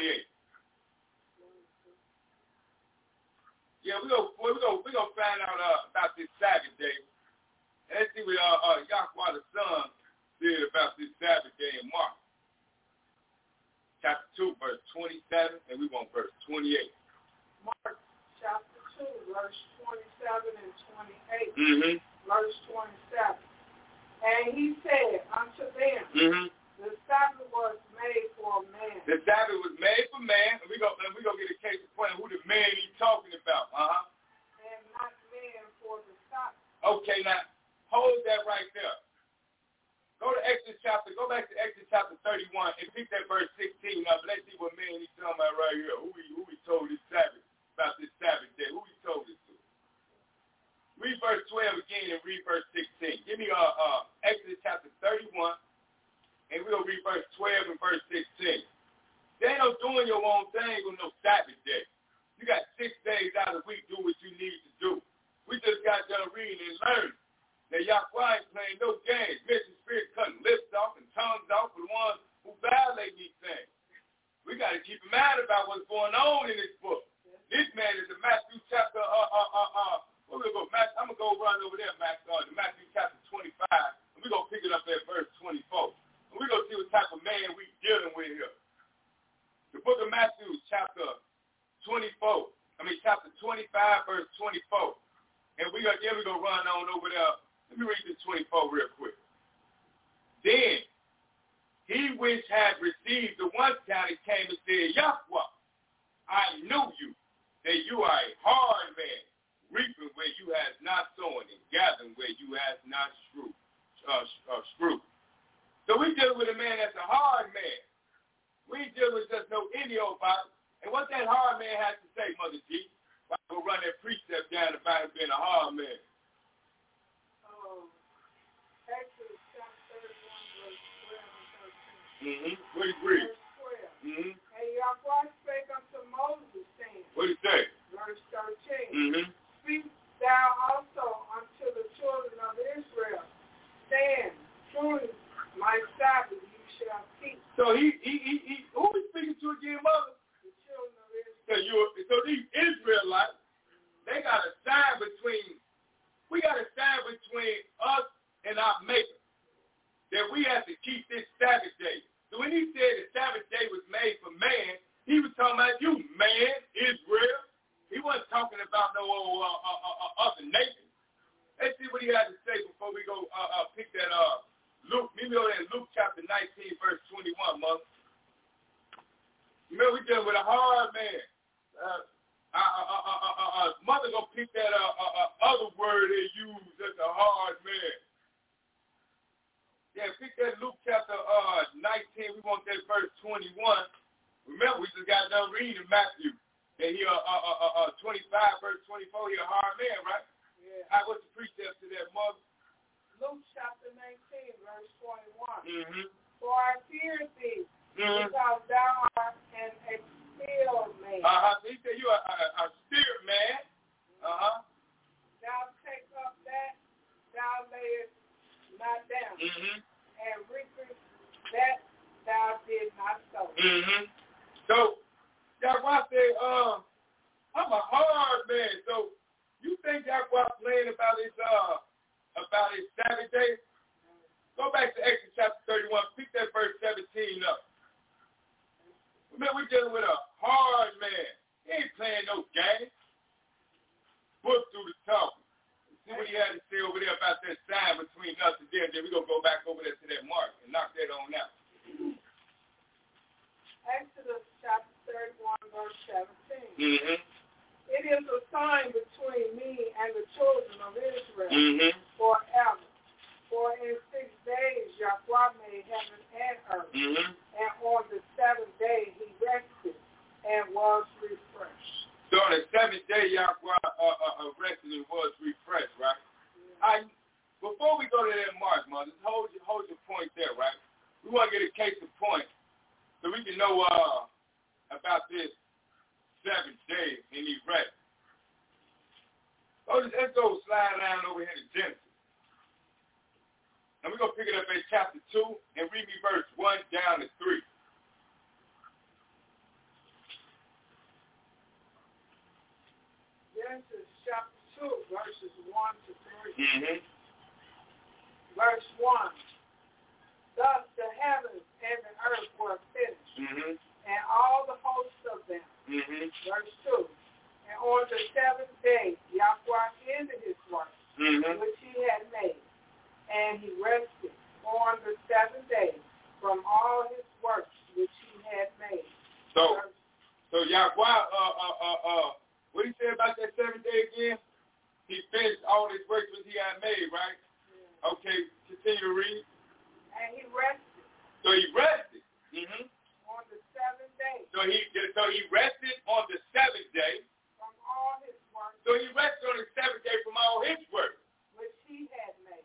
Yeah, we're gonna find out about this Sabbath day. And let's see what Yahweh the Son said about this Sabbath day in Mark. Chapter 2, verse 27, and we want verse 28. Mark chapter 2, verse 27 and 28. Mm-hmm. Verse 27. And he said unto them, Mm-hmm. the Sabbath was made for man. The Sabbath was made for man, and we're gonna get a case of point who the man he's talking about. Uh-huh. And not man for the Sabbath. Okay, now hold that right there. Go back to Exodus chapter 31 and pick that verse 16 up. Let's see what man he's talking about right here. Who he told this Sabbath about this Sabbath day. Who he told this to. Read verse 12 again and read verse 16. Give me Exodus chapter 31 and we'll read verse 12 and verse 16. They ain't no doing your own thing on no Sabbath day. You got 6 days out of the week, do what you need to do. We just got done reading and learning. Now, Yahweh ain't playing no games. Mission Spirit cutting lips off and tongues off for the ones who violate these things. We got to keep in mind about what's going on in this book. This man is in Matthew chapter, where we go? I'm going to go run over there, Matthew chapter 25, and we're going to pick it up at verse 24. And we're going to see what type of man we're dealing with here. The book of Matthew chapter 25, verse 24. And we're going to run on over there. Let me read this 24 real quick. Then he which had received the one talent came and said, Yahweh, I knew you, that you are a hard man, reaping where you have not sown and gathering where you have not strewed. So we deal with a man that's a hard man. We ain't dealing with just no any old body. And what that hard man has to say, Mother G, I go run that precept down about him being a hard man. Exodus chapter 31, verse 12 and 13. Mm-hmm. What do you read? Verse 12. Mm-hmm. And Yahweh spake unto Moses, saying, What do you say? verse 13, Mm-hmm. Speak thou also unto the children of Israel, saying, Truly my Sabbath you shall keep. So he who is speaking to again, Mother? The children of Israel. So these Israelites, they got a sign between us and our Maker, that we have to keep this Sabbath day. So when he said the Sabbath day was made for man, he was talking about you, man, Israel. He wasn't talking about no other nation. Let's see what he had to say before we go pick that Luke. Maybe over there in Luke chapter 19, verse 21, Mother. Remember, we're dealing with a hard man. 21. Remember, we just got done reading Matthew. And here, 25, verse 24, here, a hard man, right? Yeah. All right, what's the precept to that, mother? Luke chapter 19, verse 21. Mm-hmm. For I fear thee, because thou art an expelled man. So he said you are a spirit man. Thou take up that thou layest not down, and reapest that thou did not sow. So, Yahweh said, I'm a hard man. So, you think Yahweh playing about his Sabbath day? Go back to Exodus chapter 31. Pick that verse 17 up. Remember, we're dealing with a hard man. He ain't playing no game. Book through the talk. See what he had to say over there about that sign between us and them. Then we're going to go back over there to that mark and knock that on out. Exodus chapter 31, verse 17. Mm-hmm. It is a sign between me and the children of Israel forever. For in 6 days Yahweh made heaven and earth, and on the 7th day he rested and was refreshed. So on the 7th day Yahweh rested and was refreshed, right? Before we go to that mark, mother, hold your point there, right? We want to get a case of point so we can know about this 7th day and he rested. Let's go slide around over here to Genesis. And we're going to pick it up at chapter 2 and read me verse 1 down to 3. Genesis chapter 2, verses 1 to 3. Verse 1. Thus the heavens and the earth were finished, and all the hosts of them. Verse 2. And on the 7th day Yahweh ended his work, which he had made. And he rested on the 7th day from all his works which he had made. So Yahweh, what did he say about that 7th day again? He finished all his works which he had made, right? Yeah. Okay, continue to read. And he rested. So he rested. On the 7th day. So he rested on the 7th day. From all his works. So he rested on the 7th day from all his works. Which he had made.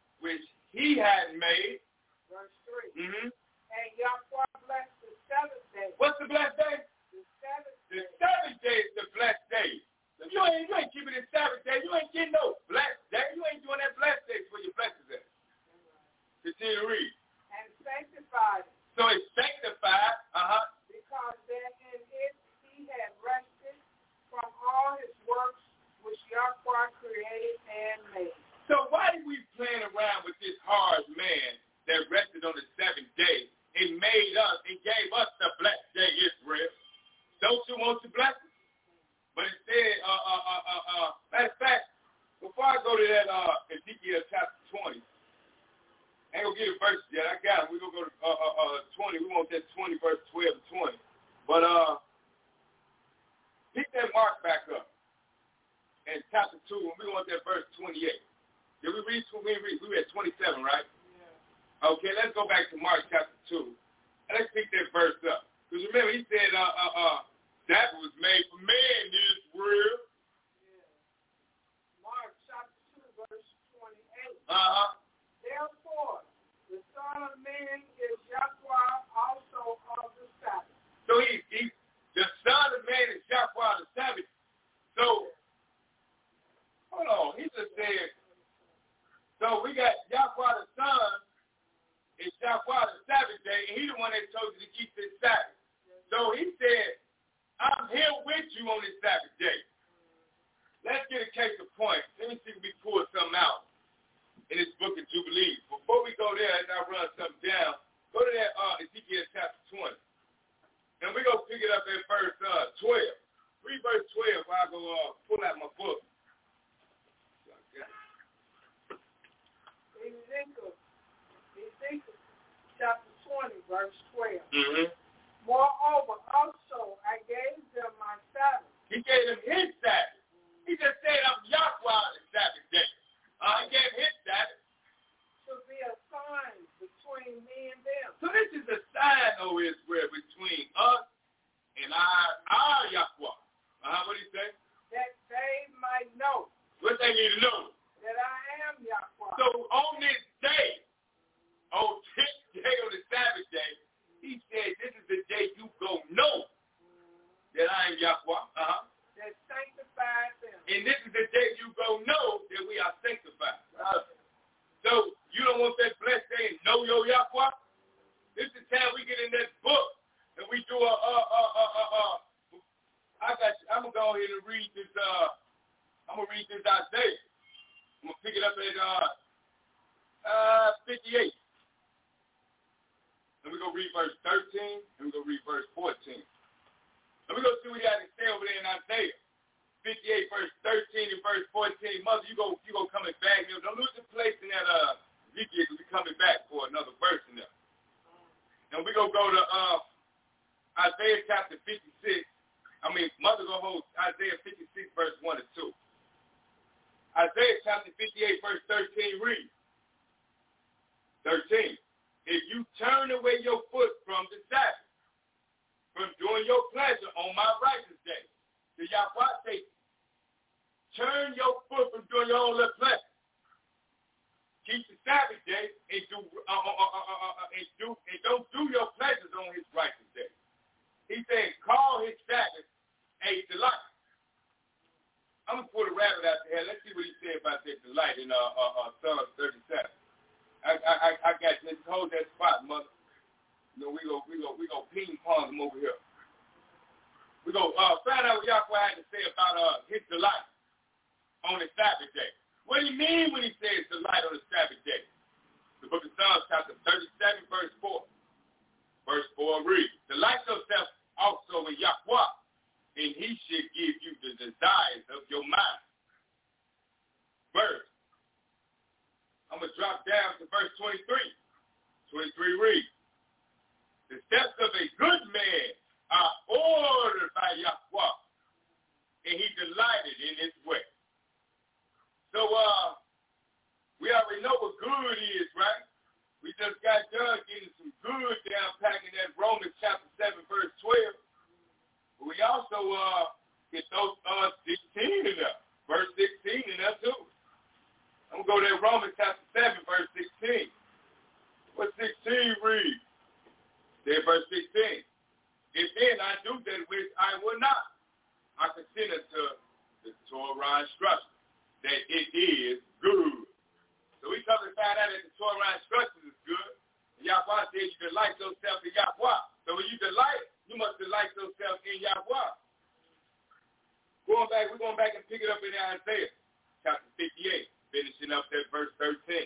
Verse 3. And Yahweh blessed the 7th day. What's the blessed day? The 7th day. The 7th day is the blessed day. So you ain't keeping the 7th day. You ain't getting no blessed day. You ain't doing that blessed day for your blessings at. Continue to read. And sanctified it. So it's sanctified. Because that in it he had rested from all his works which Yahweh created and made. So why are we playing around with this hard man that rested on the 7th day and made us and gave us the blessed day, Israel? Don't you want the blessing? But instead, matter of fact, before I go to that Ezekiel chapter 20, I ain't going to get a verse yet. I got it. We're going to go to 20. We want that 20, verse 12 to 20. But pick that mark back up in chapter 2, and we want that verse 28. Did we read? We read 27, right? Yeah. Okay, let's go back to Mark chapter 2. And let's pick that verse up. Because remember, he said that was made for man in this world. Yeah. Mark chapter 2, verse 28. Therefore, the Son of Man is Yahweh also of the Sabbath. So the Son of Man is Yahweh of the Sabbath. So, hold on. He just said, so we got Yahweh the Son is Yahweh the Sabbath day, and he's the one that told you to keep this Sabbath. So he said, I'm here with you on this Sabbath day. Let's get a case of point. Let me see if we pull something out in this book of Jubilees. Before we go there, and I run something down, go to that Ezekiel chapter 20. And we're going to pick it up at verse 12. Read verse 12 while I go pull out my book. Ezekiel chapter 20, verse 12. Moreover, also I gave them my Sabbath. He gave them his Sabbath. He just said, I'm Yahweh on the Sabbath day. He gave his Sabbath. To be a sign between me and them. So this is a sign, O Israel, wanted you to know that I am Yahweh. So on this day, on the Sabbath day, he said, this is the day you go know that I am Yahweh. That sanctifies them. And this is the day you go know that we are sanctified. So you don't want that blessed day and know your Yahweh? This is the time we get in that book and we do I'm going to go ahead and read this, I'm going to read this Isaiah. I'm going to pick it up at 58. And we're going to read verse 13, and we're going to read verse 14. And we're going to see what he has to say over there in Isaiah. 58, verse 13 and verse 14. Mother, you go coming back. Don't lose the place in that Ezekiel, because we're coming back for another verse in there. And we're going to go to Isaiah chapter 56. Mother going to hold Isaiah 56, verse 1 and 2. Isaiah chapter 58, verse 13, read. 13. If you turn away your foot from the Sabbath, from doing your pleasure on my righteous day, the Yahweh say, turn your foot from doing your own little pleasure. Keep the Sabbath day and don't do your pleasures on his righteous day. He said, call his Sabbath a delight. I'm going to pull a rabbit out there. Let's see what he said about that delight in Psalm 37. I got this. Hold that spot, mother. We go ping pong them over here. We go find out what Yahweh had to say about his delight on the Sabbath day. What do you mean when he says delight on the Sabbath day? The book of Psalms, chapter 37, verse 4. Verse 4 reads, delight yourself also in Yahweh, and he should give you the desires of your mind. Verse. I'm going to drop down to verse 23. 23 reads, the steps of a good man are ordered by Yahweh, and he delighted in his way. So we already know what good is, right? We just got done getting some good down packing that Romans chapter 7, verse 12. But we also get those 16 in there, verse 16 in there too. I'm going to go to Romans chapter 7, verse 16. What 16 reads? There, verse 16. If then I do that which I will not, I consider to the Torah instruction that it is good. So we come to find out that the Torah instruction is good. And Yahweh says you delight yourself in Yahweh. So when you delight, you must delight yourself in Yahweh. We're going back and pick it up in Isaiah chapter 58, finishing up that verse 13.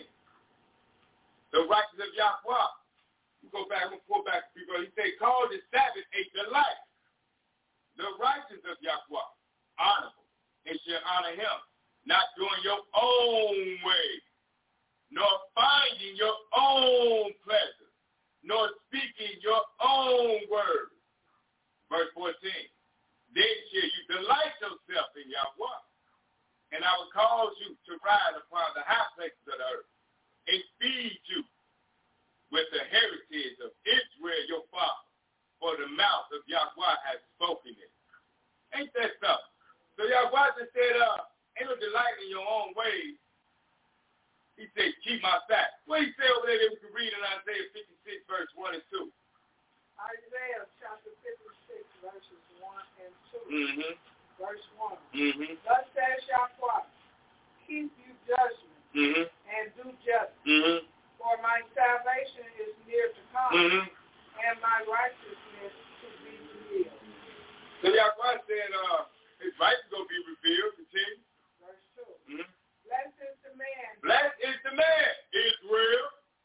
The righteous of Yahweh. We go back, I'm going to pull back to people. He said, call the Sabbath a delight. The righteous of Yahweh, honorable, and shall honor him, not doing your own way, nor finding your own pleasure, nor speaking your own words. Verse 14, then shall you delight yourself in Yahweh, and I will cause you to ride upon the high places of the earth, and feed you with the heritage of Israel your father, for the mouth of Yahweh has spoken it. Ain't that something? So Yahweh just said, ain't no delight in your own ways. He said, keep my Sabbath. What he say over there that we can read in Isaiah 56, verse 1 and 2? Isaiah chapter 56, verses 1 and 2. Mm-hmm. Verse 1. Mm-hmm. Thus says Yahweh, keep you judgment, Mm-hmm. and do justice. Mm-hmm. For my salvation is near to come, Mm-hmm. and my righteousness to be revealed. So Yahweh said, his rights are going to be revealed. Continue. Verse 2. Mm-hmm. Blessed is the man. Blessed is the man, Israel.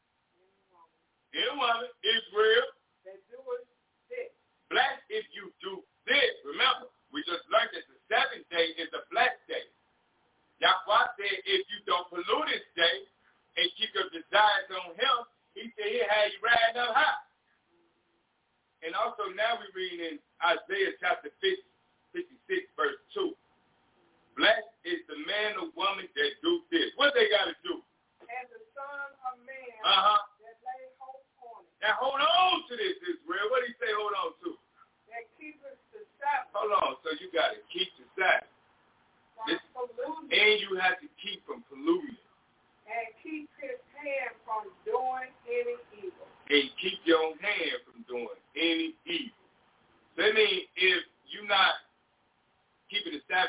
In a woman, Israel. That doeth this. Blessed if you do this. Remember, we just learned that the seventh day is a blessed day. Yahweh said, if you don't pollute this day and keep your desires on him, he said he'll have you riding up high. And also now we read in Isaiah chapter 56, verse 2. Blessed is the man or woman that do this. What they got to do? And the son of man that lay hope on it. Now hold on to this, Israel. What did he say hold on to? That keepeth the Sabbath. Hold on. So you got to keep the Sabbath. And you have to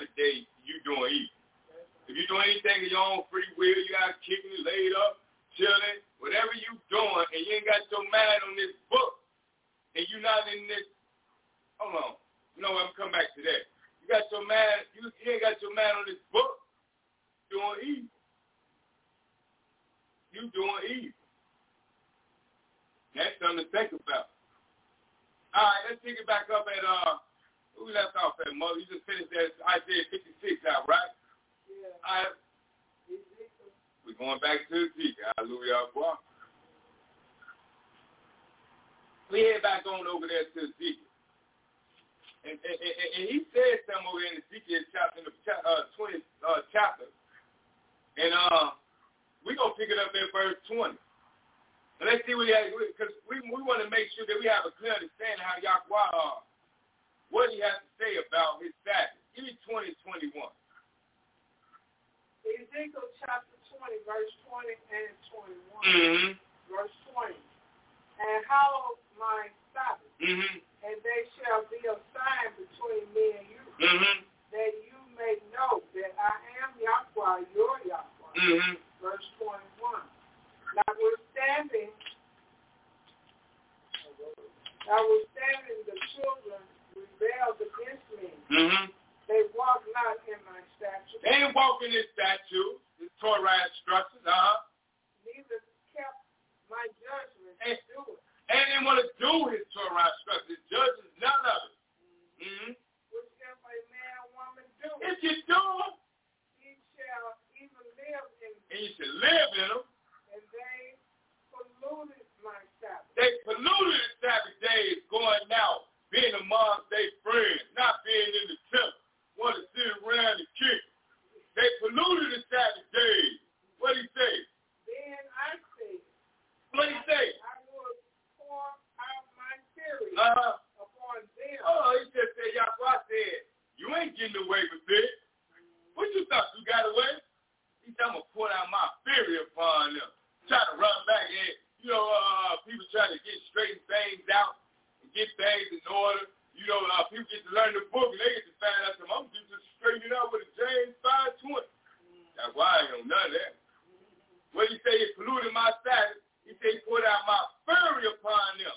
Sabbath day, you doing evil. If you're doing anything of your own free will, you got kicking it, laid up, chilling, whatever you doing, and you ain't got your mind on this book, and you not in this, hold on, you know what, I'm coming back to that. You got your mind, you ain't got your mind on this book, doing evil. You doing evil. That's something to think about. All right, let's pick it back up at, who we left off at, Mother? You just finished that Isaiah 56 out, right? Yeah. All right. We're going back to Ezekiel. Hallelujah. We head back on over there to Ezekiel. And he said something over in Ezekiel chapter, in the 20th chapter. And we're going to pick it up at verse 20. And let's see what he has, because we want to make sure that we have a clear understanding how Yahweh, what he has to say about his Sabbath. Give me 20:21. Ezekiel chapter 20, verse 20 and 21. Mm-hmm. Verse 20. And hallow my Sabbath, Mm-hmm. and they shall be a sign between me and you, Mm-hmm. that you may know that I am Yahweh, your Yahweh. Mm-hmm. Verse 21. Notwithstanding the children rebelled against me. Mm-hmm. They walk not in my statutes. They ain't walking this statute, this Torah instructions, Neither kept my judgment And- to do it. And they want to do his Torah instructions. Judges none of it. Mm-hmm. Which if a man or woman do If it, you do them, he shall even live in and you should live in them, and they polluted my Sabbath. they polluted the Sabbath days going out, being among their friends, not being in the temple, want to sit around and kick. They polluted the Sabbath days. What did he say? Then I say, What did he say? I will pour out my fury Uh-huh. upon them. Oh, he just said, Yahweh said, you ain't getting away with it. What you thought you got away? He said, I'm going to pour out my fury upon them. Try to run back and, people try to get straighten things out and get things in order. People get to learn the book and they get to find out something. I'm just straighten it out with a James 5:20. That's why I ain't know none of that. What did he say? He polluted my Sabbath. He said he poured out my fury upon them.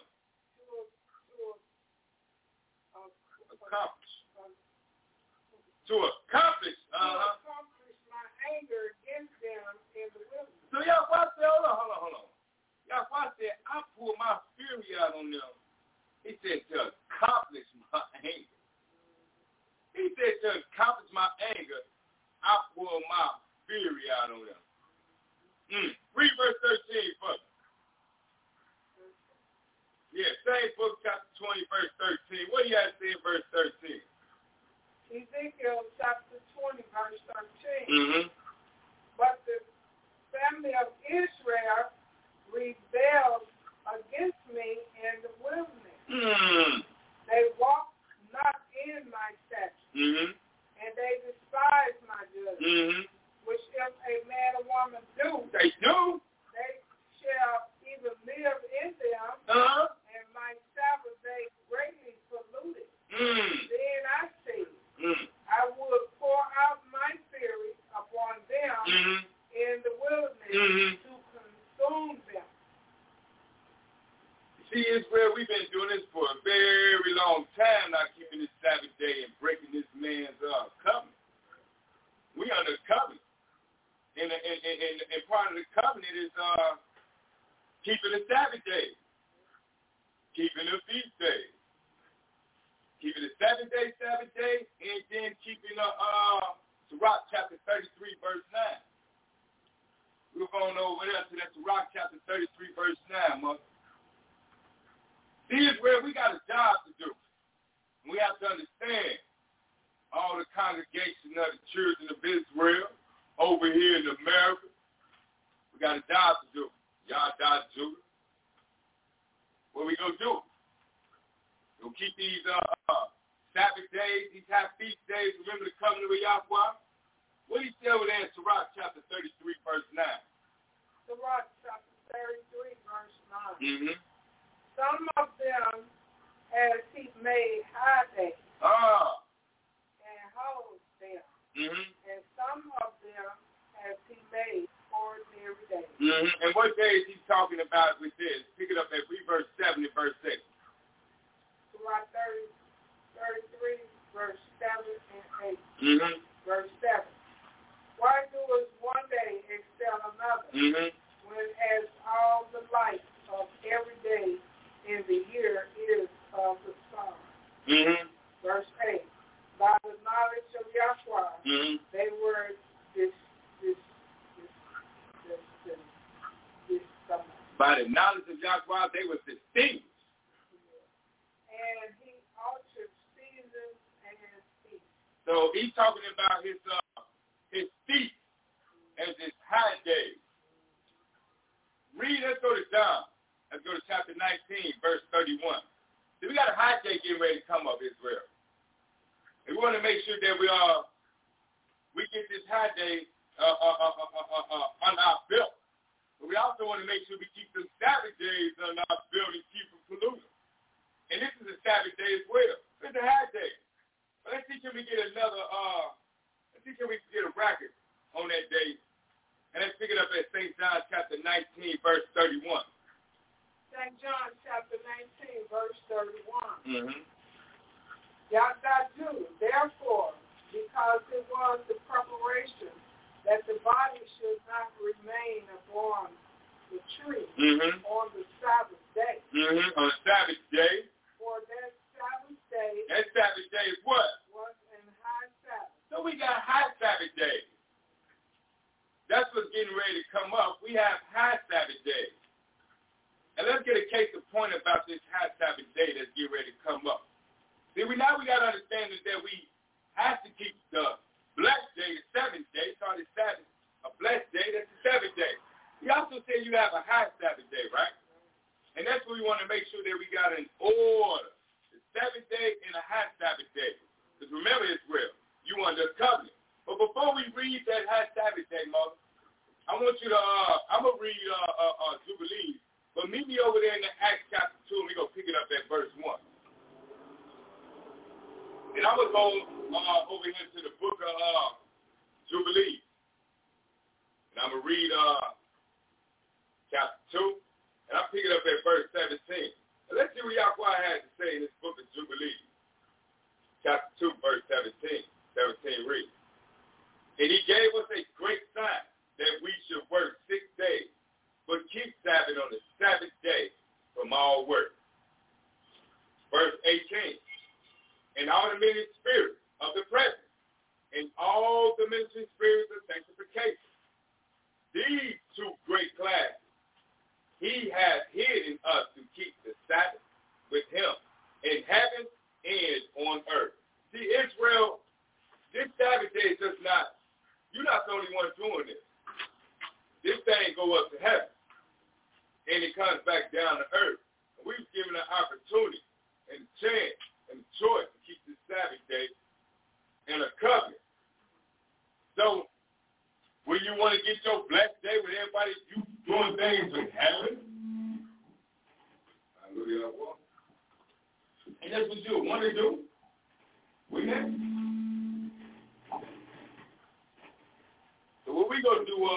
To accomplish My anger against them in the wilderness. So Yahweh said, hold on. Yahweh said, I pour my fury out on them. He said, to accomplish my anger. He said, to accomplish my anger, I pour my fury out on them. Read verse 13 first. Yeah, same book, chapter 20, verse 13. What do you have to say in verse 13? Ezekiel chapter 20, verse 13. Mm-hmm. But the family of Israel rebelled against me in the wilderness. Mm. They walked not in my statutes, Mm-hmm. and they despised my judgment, Mm-hmm. which if a man or woman do, They do. they shall even live in them, Uh-huh. and my Sabbath they greatly polluted. Mm. Then I said, Mm. I would pour out my fury upon them Mm-hmm. in the wilderness Mm-hmm. to consume them. See, Israel, we've been doing this for a very long time, not keeping this Sabbath day and breaking this man's covenant. We under the covenant. And part of the covenant is keeping the Sabbath day, keeping the feast day, keeping the Sabbath day, and then keeping Sirach chapter 33, verse 9. We're going over there to that Sirach chapter 33, verse 9, mother. See, Israel, we got a job to do. We have to understand all the congregation of the children of Israel over here in America. We got a job to do. Y'all die Judah. What we gonna do? We'll keep these Sabbath days, these high feast days. Remember the covenant with Yahweh. What do you say over there in Sirach chapter 33, verse 9? Sirach chapter 33, verse 9. Mm-hmm. Some of them has he made high days Ah. and hollow them. And what day is he talking about with this? Pick it up at verse 7 and verse 6. Surah 33, verse 7 and 8. Mm-hmm. Verse 7. Why does one day excel another, when as all the light of every day in the year is of the sun? Verse 8. By the knowledge of Yahweh, they were by the knowledge of Yahweh, they were distinguished. And he altered seasons and feasts. So he's talking about his feast as his high days. Let's go to John. Let's go to chapter 19, verse 31. See, we got a high day getting ready to come up, Israel. And we want to make sure that we get this high day on our belt. But we also want to make sure we keep the Sabbath days on our belt and keep them polluted. And this is a Sabbath day as well. It's a high day. But let's see, can we get another, let's see, can we get a bracket on that day? And let's pick it up at St. John chapter 19, verse 31. St. John chapter 19, verse 31. Mm-hmm. Yahweh, therefore, because it was the preparation that the body should not remain upon the tree on the Sabbath day. On the Sabbath day. For that Sabbath day. That Sabbath day is what? Was in high Sabbath. So we got high Sabbath days. That's what's getting ready to come up. We have high Sabbath days. And let's get a case of point about this high Sabbath day that's getting ready to come up. See, now we got to understand that we have to keep the blessed day, the seventh day, started Sabbath, a blessed day, that's the seventh day. He also said you have a high Sabbath day, right? And that's what we want to make sure that we got in order. The seventh day and a high Sabbath day. Because remember, Israel, you under a covenant. But before we read that high Sabbath day, Mother, I want you to, I'm going to read Jubilees. But meet me over there in the Acts chapter 2, and we're going to pick it up at verse 1. And I'm going to go over here to the book of Jubilees. And I'm going to read chapter 2, and I'll pick it up at verse 17. And let's see what Yahweh has to say in this book of Jubilees. Chapter 2, verse 17. 17 reads. And he gave us a great sign that we should work 6 days, but keep Sabbath on the Sabbath day from all work. Verse 18. And all the ministering spirits of the present, and all the ministering spirits of sanctification. These two great classes he has hidden us to keep the Sabbath with him in heaven and on earth. See, Israel, this Sabbath day is just not, you're not the only one doing this. This thing go up to heaven, and it comes back down to earth. And we've given an opportunity and a chance and a choice to keep this Sabbath day and a covenant. So, when you want to get your blessed day with everybody, you doing things with heaven. Hallelujah. And that's what you want to do. We next. So what we gonna do?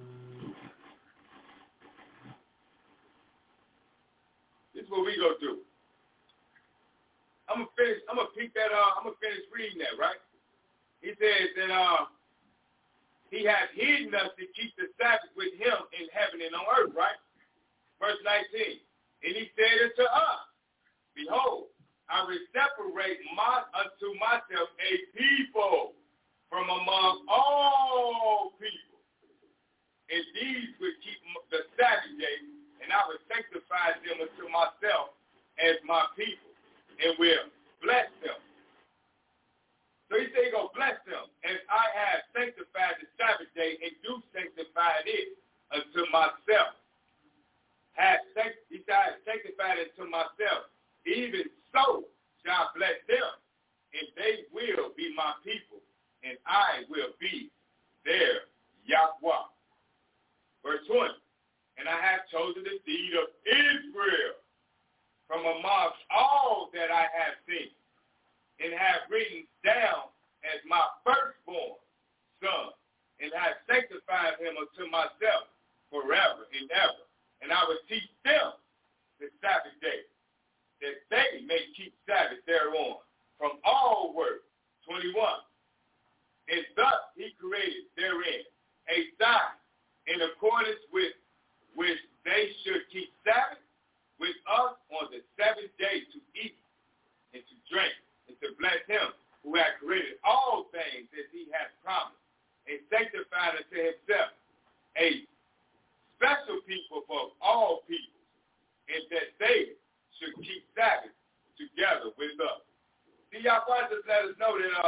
This is what we gonna do. I'm gonna finish. I'm gonna pick that. I'm gonna finish reading that. Right? He says that he has hidden us to keep the Sabbath with him in heaven and on earth, right? Verse 19. And he said unto us, behold, I will separate unto myself a people from among all people. And these will keep the Sabbath day, and I will sanctify them unto myself as my people, and will bless them. So he said he's going to bless them, as I have sanctified the Sabbath day and do sanctify it unto myself. He said, I have sanctified it to myself. Even so shall I bless them, and they will be my people, and I will be their Yahweh. Verse 20. And I have chosen the seed of Israel from amongst all that I have seen, and have written down as my firstborn son, and have sanctified him unto myself, forever and ever. And I will teach them the Sabbath day, that they may keep Sabbath thereon from all work. 21. And thus he created therein a sign in accordance with which they should keep Sabbath with us on the seventh day to eat and to drink and to bless him who had created all things as he had promised and sanctified unto himself a special people for all people, and that they should keep Sabbath together with us. See, Yahweh just let us know that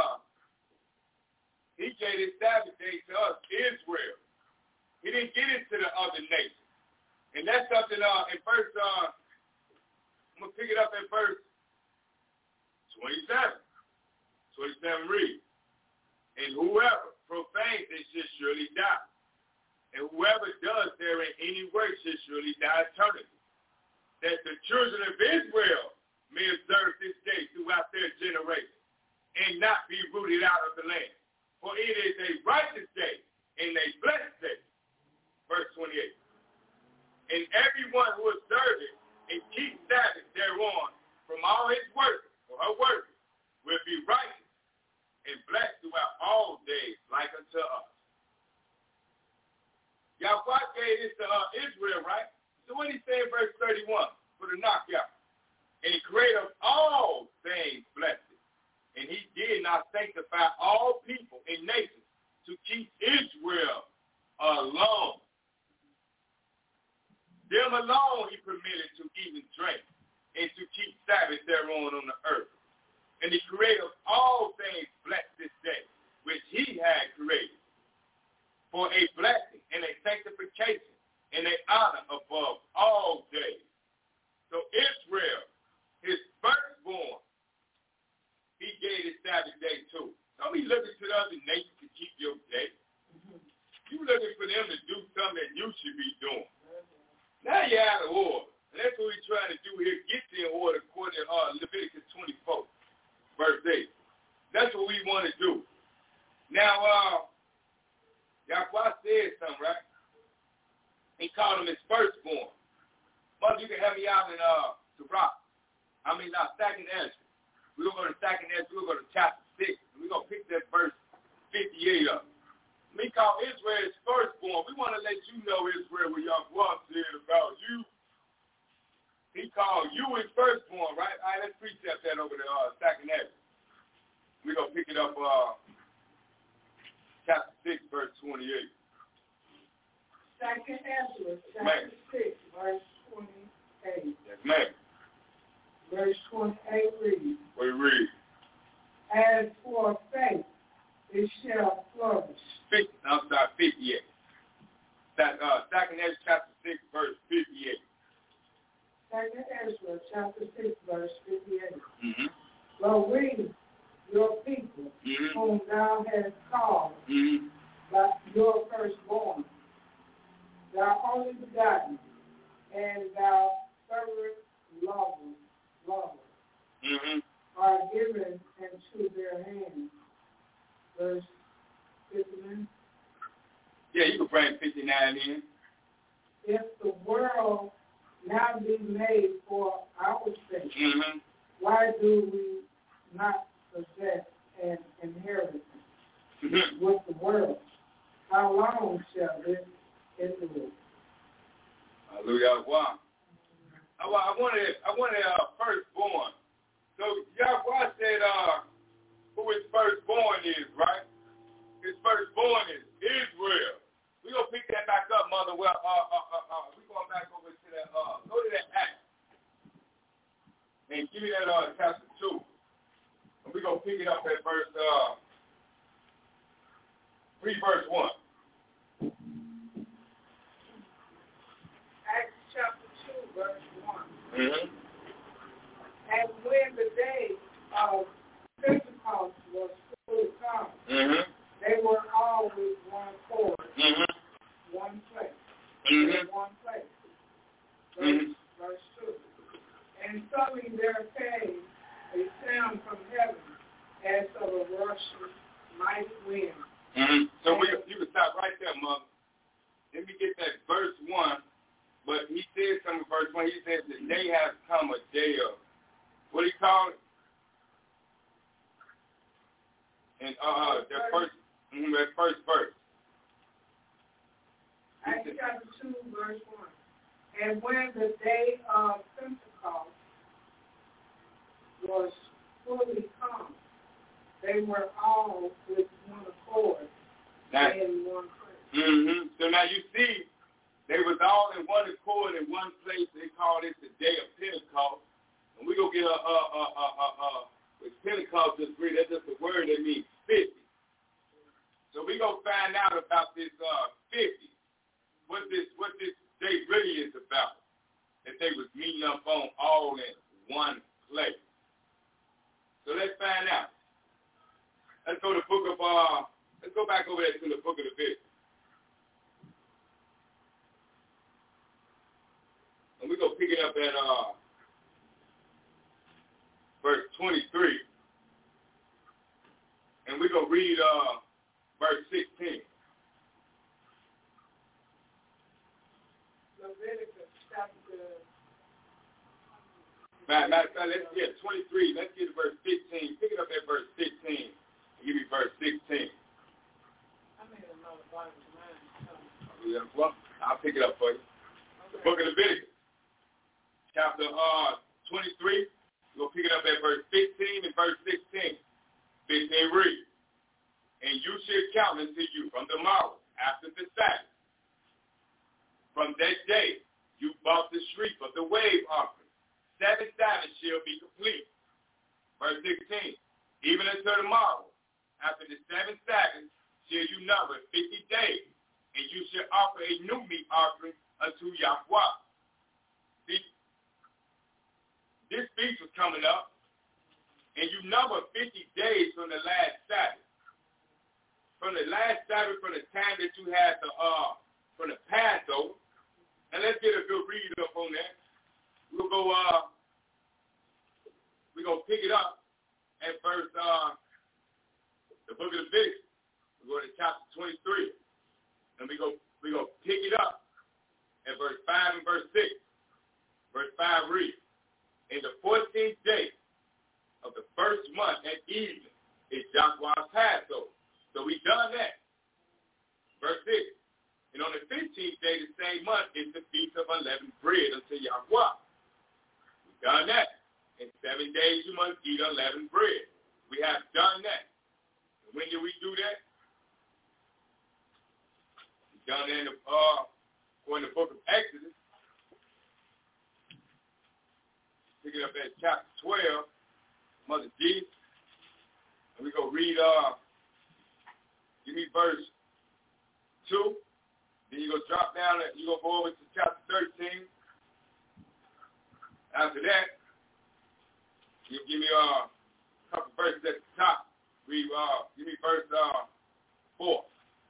he gave his Sabbath day to us, Israel. He didn't get it to the other nations. And that's something in verse, I'm going to pick it up in verse 27. 27 reads, and whoever profanes it should surely die. And whoever does therein any work should surely die eternally. That the children of Israel may observe this day throughout their generation and not be rooted out of the land. For it is a righteous day and a blessed day. Verse 28. And everyone who observes it and keeps Sabbath thereon from all his work or her work will be righteous and blessed throughout all days like unto us. Yahweh gave this to Israel, right? So what did he say in verse 31 for the knockout? And he created all things blessed. And he did not sanctify all people and nations to keep Israel alone. Them alone he permitted to eat and drink and to keep Sabbath thereon on the earth. And he created all things blessed this day, which he had created, for a blessing and a sanctification and an honor above all days. So Israel, his firstborn, he gave his Sabbath day too. Don't be looking to the other nations to keep your day. You looking for them to do something that you should be doing. Now you're out of order. And that's what we're trying to do here, get you in order according to Leviticus 24, verse 8. That's what we want to do. Now, Yahweh said something, right? He called him his firstborn. Mother, you can help me out in Second Ezra. We're going to go to Second Ezra. We're going to go to chapter 6. And we're going to pick that verse 58 up. We call Israel his firstborn. We want to let you know, Israel, what Yahweh said about you. He called you his firstborn, right? All right, let's precept that over to Second Ezra. We're going to pick it up chapter 6, verse 28. Second Ezra, chapter 6, verse 28. Yes, ma'am. Verse 28 reads. We read. As for faith, it shall flourish. 58. Second Ezra, chapter 6, verse 58. Second Ezra, chapter 6, verse 58. Mm-hmm. But we, your people, whom thou hast called, by your firstborn, thou only begotten, and thou fervent lovers, are given into their hands. Verse 59. Yeah, you can bring 59 in. If the world now be made for our sake, why do we not possess an inheritance with the world? How long shall this endure? Hallelujah. Wow. I wanted firstborn. So Yahweh said who his firstborn is, right? His firstborn is Israel. We're going to pick that back up, Mother. Well, we're going back over to that, go to that Acts. And give me that chapter 2. And we're going to pick it up at verse, read verse 1. Acts chapter 2, verse 1. Mm-hmm. And when the day of Pentecost was fully come, they were all with one accord, one place. In one place. Verse 2. And suddenly there came a sound from heaven as of a rushing mighty wind. So you can stop right there, Mother. let me get that verse 1. But he said something in verse 1. He said, the day has come, a day of, what do you call it? And that first verse. Acts chapter 2, verse 1. And when the day of Pentecost was fully come, they were all with one accord in one place. So now you see, they was all in one accord in one place. They called it the day of Pentecost. And we go get with Pentecost just read. That's just a word that means 50. So we gonna find out about this 50. What this day really is about. That they was meeting up on all in one place. So let's find out. Let's go to the book of let's go back over there to the book of Leviticus. And we're going to pick it up at verse 23. And we're going to read verse 16. Leviticus chapter... Let's get 23. Let's get to verse 15. Pick it up at verse 16. And give me verse 16. I made another Bible tonight. Yeah, well, I'll pick it up for you. Okay. The book of Leviticus. Chapter 23, we'll pick it up at verse 15 and verse 16. 15 reads, and you shall count unto you from the morrow after the Sabbath. From that day you bought the sheaf of the wave offering. 7 Sabbaths shall be complete. Verse 16, even until the morrow after the 7 Sabbaths shall you number 50 days, and you shall offer a new meat offering unto Yahweh. See, this feast was coming up, and you number 50 days from the last Sabbath. From the last Sabbath, from the time that you had from the Passover. And let's get a good read up on that. We're going to pick it up at verse, the book of Leviticus. We're going to chapter 23. And we're going to pick it up at verse 5 and verse 6. Verse 5 reads, in the 14th day of the first month at evening is Yahweh's Passover. So we done that. Verse 6. And on the 15th day of the same month is the Feast of Unleavened Bread unto Yahweh. We done that. In 7 days you must eat unleavened bread. We have done that. And when did we do that? We done that in the book of Exodus. Pick it up at chapter 12, Mother G. And we go read, give me verse 2. Then you go drop down, and you go over to chapter 13. After that, you give me a couple verses at the top. Give me verse 4.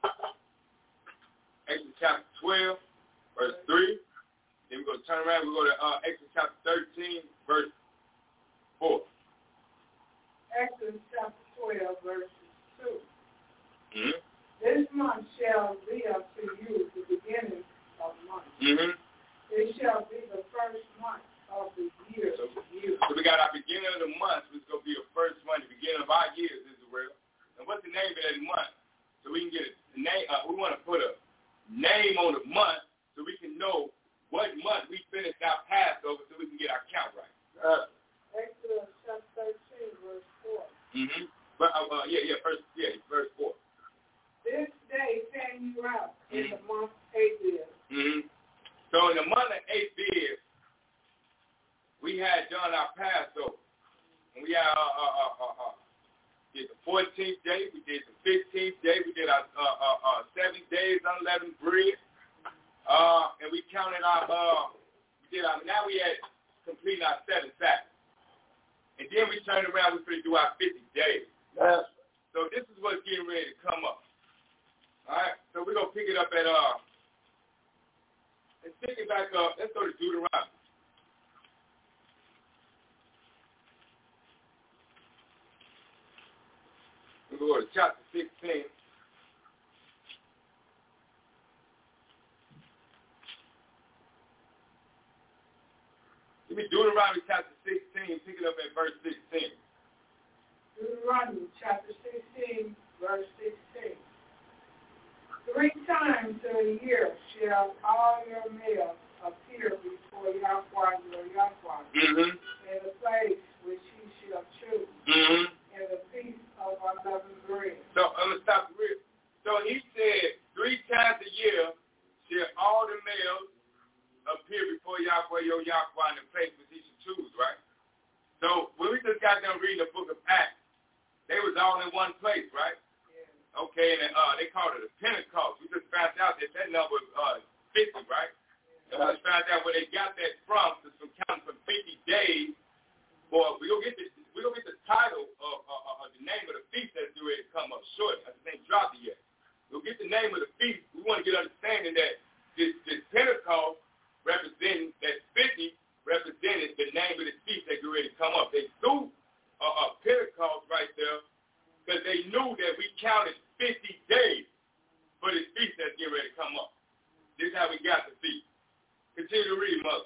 Exodus chapter 12, verse 3. Then we're going to turn around. We're going to go to Exodus chapter 13, verse 4. Exodus chapter 12, verse 2. Mm-hmm. This month shall be unto you the beginning of months. Mm-hmm. It shall be the first month of the year. So we got our beginning of the month, which is going to be the first month, the beginning of our years, Israel. And what's the name of that month? So we can get a name. We want to put a name on the month so we can know what month we finished our Passover so we can get our count right. Exodus chapter 13, verse 4. Mm-hmm. Verse 4. This day came you out in the month Abib. Mm-hmm. So in the month of Abib, we had done our Passover. And we had did the 14th day, we did the 15th day, we did our 7 days unleavened bread. And we counted now we had completed our 7 Sabbaths. And then we turned around, we're going to do our 50 days. Yes. So this is what's getting ready to come up. All right, so we're going to pick it up at, let's pick it back up. Let's go to Deuteronomy. We'll go to chapter 16. Give me Deuteronomy chapter 16, pick it up at verse 16. Deuteronomy chapter 16, verse 16. 3 times a year shall all your males appear before Yahweh your Yahweh in the place which he shall choose in the feast of unleavened bread. So I'm going to stop the real. So he said 3 times a year shall all the males appear before Yahweh your Yahweh in the place which he should choose, right? So when we just got done reading the book of Acts, they was all in one place, right? Yeah. Okay, and they called it a Pentecost. We just found out that number was 50, right? Yeah. And we just found out where they got that from, from counting from 50 days. Boy, we gonna get the title of the name of the feast that's due to come up short. I just ain't dropped it yet. We'll get the name of the feast. We want to get understanding that this Pentecost representing that 50 represented the name of the feast that get ready to come up. They threw Pentecost right there because they knew that we counted 50 days for this feast that's getting ready to come up. This is how we got the feast. Continue to read, Mother.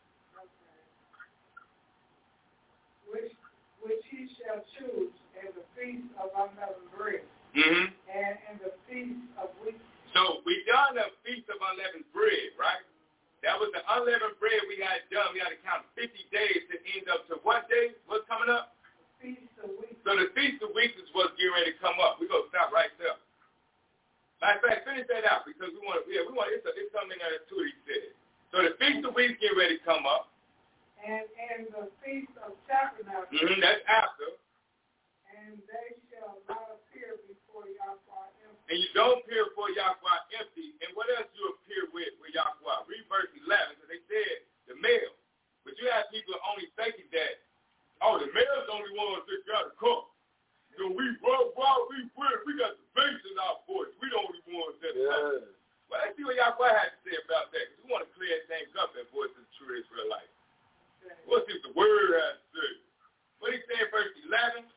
Which he shall choose in the feast of unleavened bread, and in the feast of weeks. So we done the feast of unleavened bread, right? That was the unleavened bread we had done. We had to count 50 days to end up to what day? What's coming up? The feast of weeks. So the feast of weeks is what's getting ready to come up. We're going to stop right there. Matter of fact, finish that out because we want it's something that too he said. So the feast of weeks get ready to come up. And the feast of tabernacles. That's after. And they shall not appear before Yahweh empty. And you don't appear before Yahweh empty. And what else you appear with Yahweh? Read verse 11. So they said the male. But you have people only thinking that, the male's the only one that got to come. You know, we got the bass in our voice. We the only ones that come. Well, let's see what Yahweh had to say about that. Because we want to clear things up at Voice of the True Israelite. What's the word has to say? What he said, verse 11,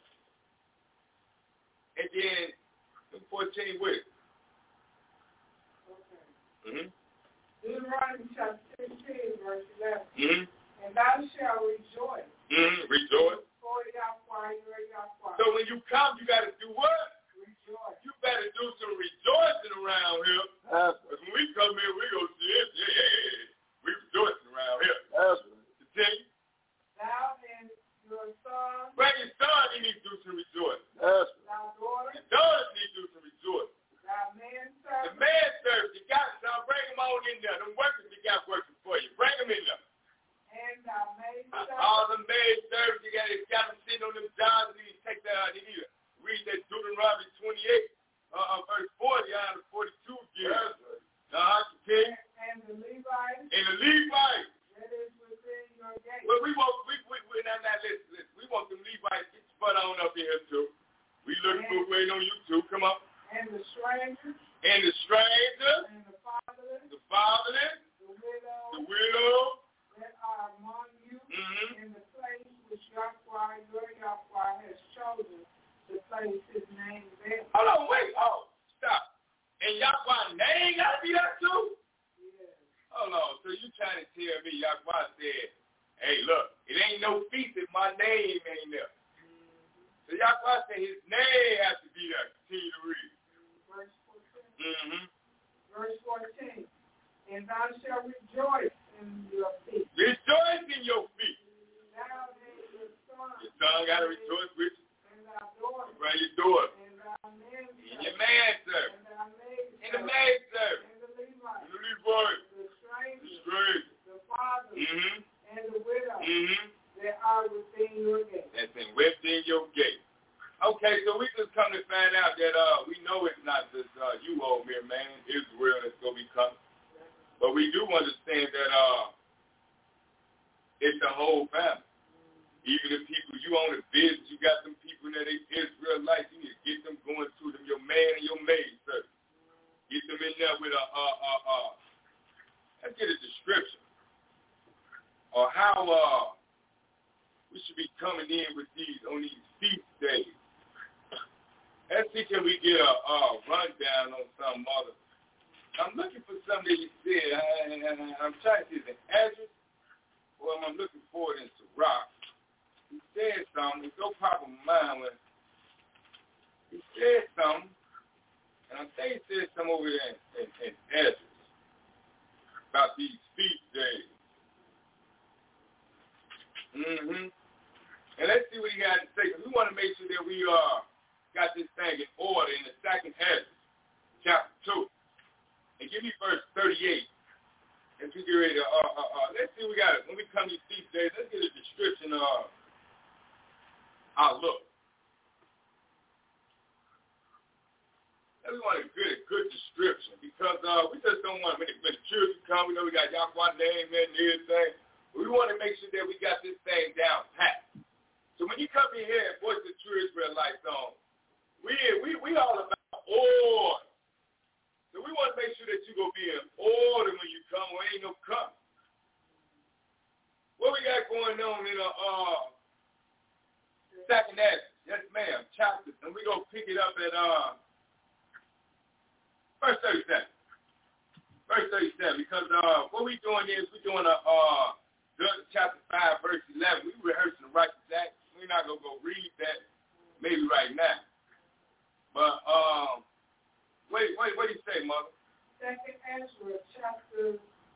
and then 14 with it. Okay. Deuteronomy chapter 16, verse 11. And thou shalt rejoice. Rejoice. Before Yahweh your Yahweh. So when you come, you got to do what? Rejoice. You better do some rejoicing around here. Because when we come here, we go see it. Yeah. We rejoicing around here. Continue. Thou and your son. Bring your son, he needs to do some rejoicing. Thy daughter. Your daughters need to do some rejoicing. Thy man servant. The man servant, you got it. Now bring them on in there. Them workers you got working for you. Bring them in there. And thy maid servant. All the maid servants, you got them sitting on them jobs. They need to take that. They need to read that Deuteronomy 28, verse 40 out of 42 years. Okay. And the Levites. And the Levites. That is within your gate. Well, we want listen. We want them Levites get your butt on up in here too. We looking for waiting on you too. Come on. And the strangers. And the strangers. And the fatherless. The fatherless. The widow. That are among you in the place which Yahweh your Yahweh has chosen to place his name there. Hold on, wait. Stop. And Yahweh's name got to be there too? Yes. Hold on. So you trying to tell me Yahweh said, hey, look, it ain't no feast if my name ain't there. So Yahweh said his name has to be there. Continue to read. Verse 14. Verse 14. And thou shalt rejoice in your feet. Rejoice in your feet. Thou and your son. Your son got to rejoice with you. And thy daughter. Bring your daughter. And thy man servant. And your man servant. And thy maid servant. And the maid servant. And the Levite. And the Levite. The stranger. The stranger. The father. And the widow. That are within your gate. That's within your gate. Okay, so we just come to find out that we know it's not just you over here, man, Israel that's going to be coming. But we do understand that it's the whole family. Even the people you own a business, you got some people that they Israelites, you need to get them going to them, your man and your maid servant. Get them in there with let's get a description of how we should be coming in with on these feast days. Let's see, can we get a rundown on some other. I'm looking for something that you said. I'm trying to see the address. well, I'm looking forward into Rock. He said something. It's no problem of mine when he said something, and I think he said something over there in Ezra about these feast days. And let's see what he had to say, because we want to make sure that we got this thing in order in the second Ezra, chapter 2. And give me verse 38. As we get ready to, let's see what we got. When we come to these feast days, let's get a description of our look. We want a good description, because we just don't want, when the children come, we know we got Yahweh name and everything. We want to make sure that we got this thing down pat. So when you come in here and Voice of the True Israelites on, we all about order. So we want to make sure that you go be in order when you come, or ain't no come. What we got going on in second Ezra? Yes, ma'am. Chapter, and we gonna pick it up at verse 37. Verse 37, because what we doing is we're doing chapter 5, verse 11. We rehearsing the righteous act. We're not going to go read that maybe right now. But what do you say, Mother? Second Ezra, chapter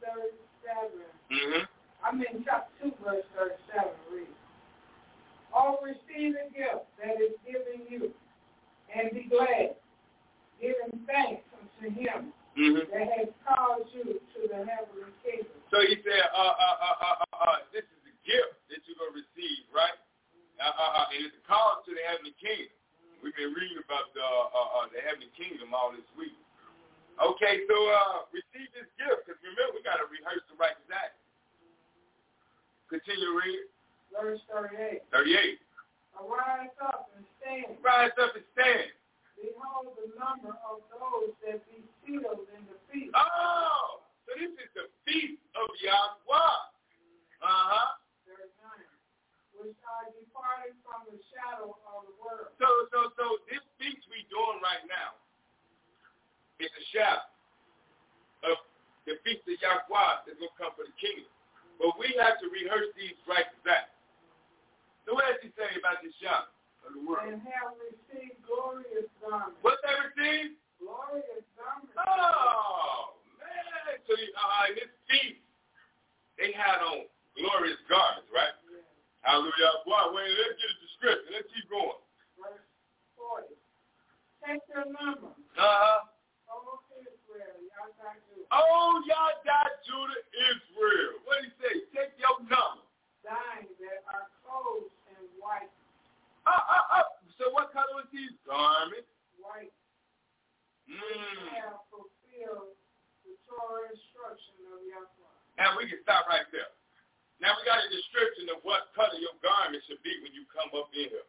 37. Chapter 2, verse 37 reads, "Oh, receive the gift that is given you, and be glad, giving thanks unto him that has called you to the heavenly kingdom." So he said, this is the gift that you're going to receive, right? And it's a call to the heavenly kingdom. We've been reading about the heavenly kingdom all this week. Okay, so receive this gift, because remember, we got to rehearse the righteous act. Continue reading. Verse 38. 38. "Arise up and stand. Rise up and stand. Behold the number of those that be sealed in the feast." Oh, so this is the feast of Yahweh. Verse 9. "Which are departed from the shadow of the world." So this feast we doing right now is a shadow of the feast of Yahweh that's going to come for the kingdom. But we have to rehearse these righteous acts. So what does he say about this shadow of the world? "And have received glorious garments." What they received? Glorious garments. Oh, man. So in this feast, they had on glorious garments, right? Yeah. Hallelujah. Boy, wait, let's get a description. Let's keep going. Verse 40. "Take your number, O Israel, Yahweh Judah." Oh, Yahweh Judah, Israel. What did he say? Take your number. "Thine that are clothed in white." So what color was these garments? White. Mm. "Have fulfilled the Torah instruction of Yahweh." Now we can stop right there. Now we got a description of what color your garment should be when you come up in here.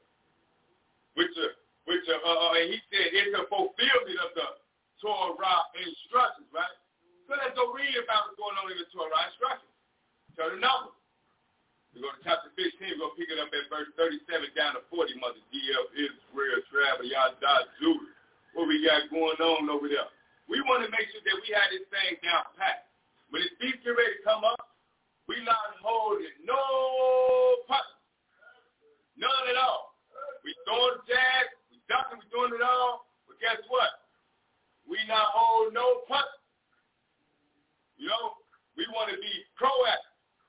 And he said it's a fulfillment of the Torah instructions, right? So let's go read about what's going on in the Torah instructions. Turn the number. We go to chapter 15. We're going to pick it up at verse 37 down to 40. Mother D.L. Israel, Travel, Yahweh, Judah. What we got going on over there? We want to make sure that we have this thing down pat. When this feast get ready to come up, we not holding no punch. None at all. We throwing jazz, we ducking, we doing it all. But guess what? We not hold no punch. You know, we want to be proactive.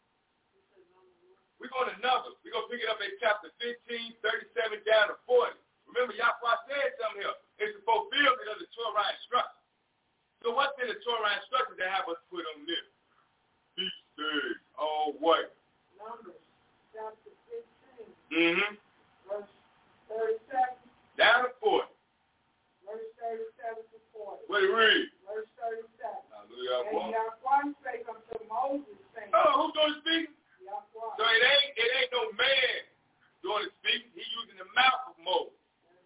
We're going to numbers. We're going to pick it up at chapter 15, 37 down to 40. Remember, Yahweh said something here. It's the fulfillment of the Torah instructions. So what's in the Torah instructions that have us put on this? Feast days, all white. Numbers, chapter 15. Verse 37. Down to 40. Verse 37 to 40. What do you read? Verse 37. Hallelujah. "And Yahweh spake unto Moses, saying." Oh, who's doing the speaking? Yahweh. So it ain't no man doing the speaking. He's using the mouth of Moses.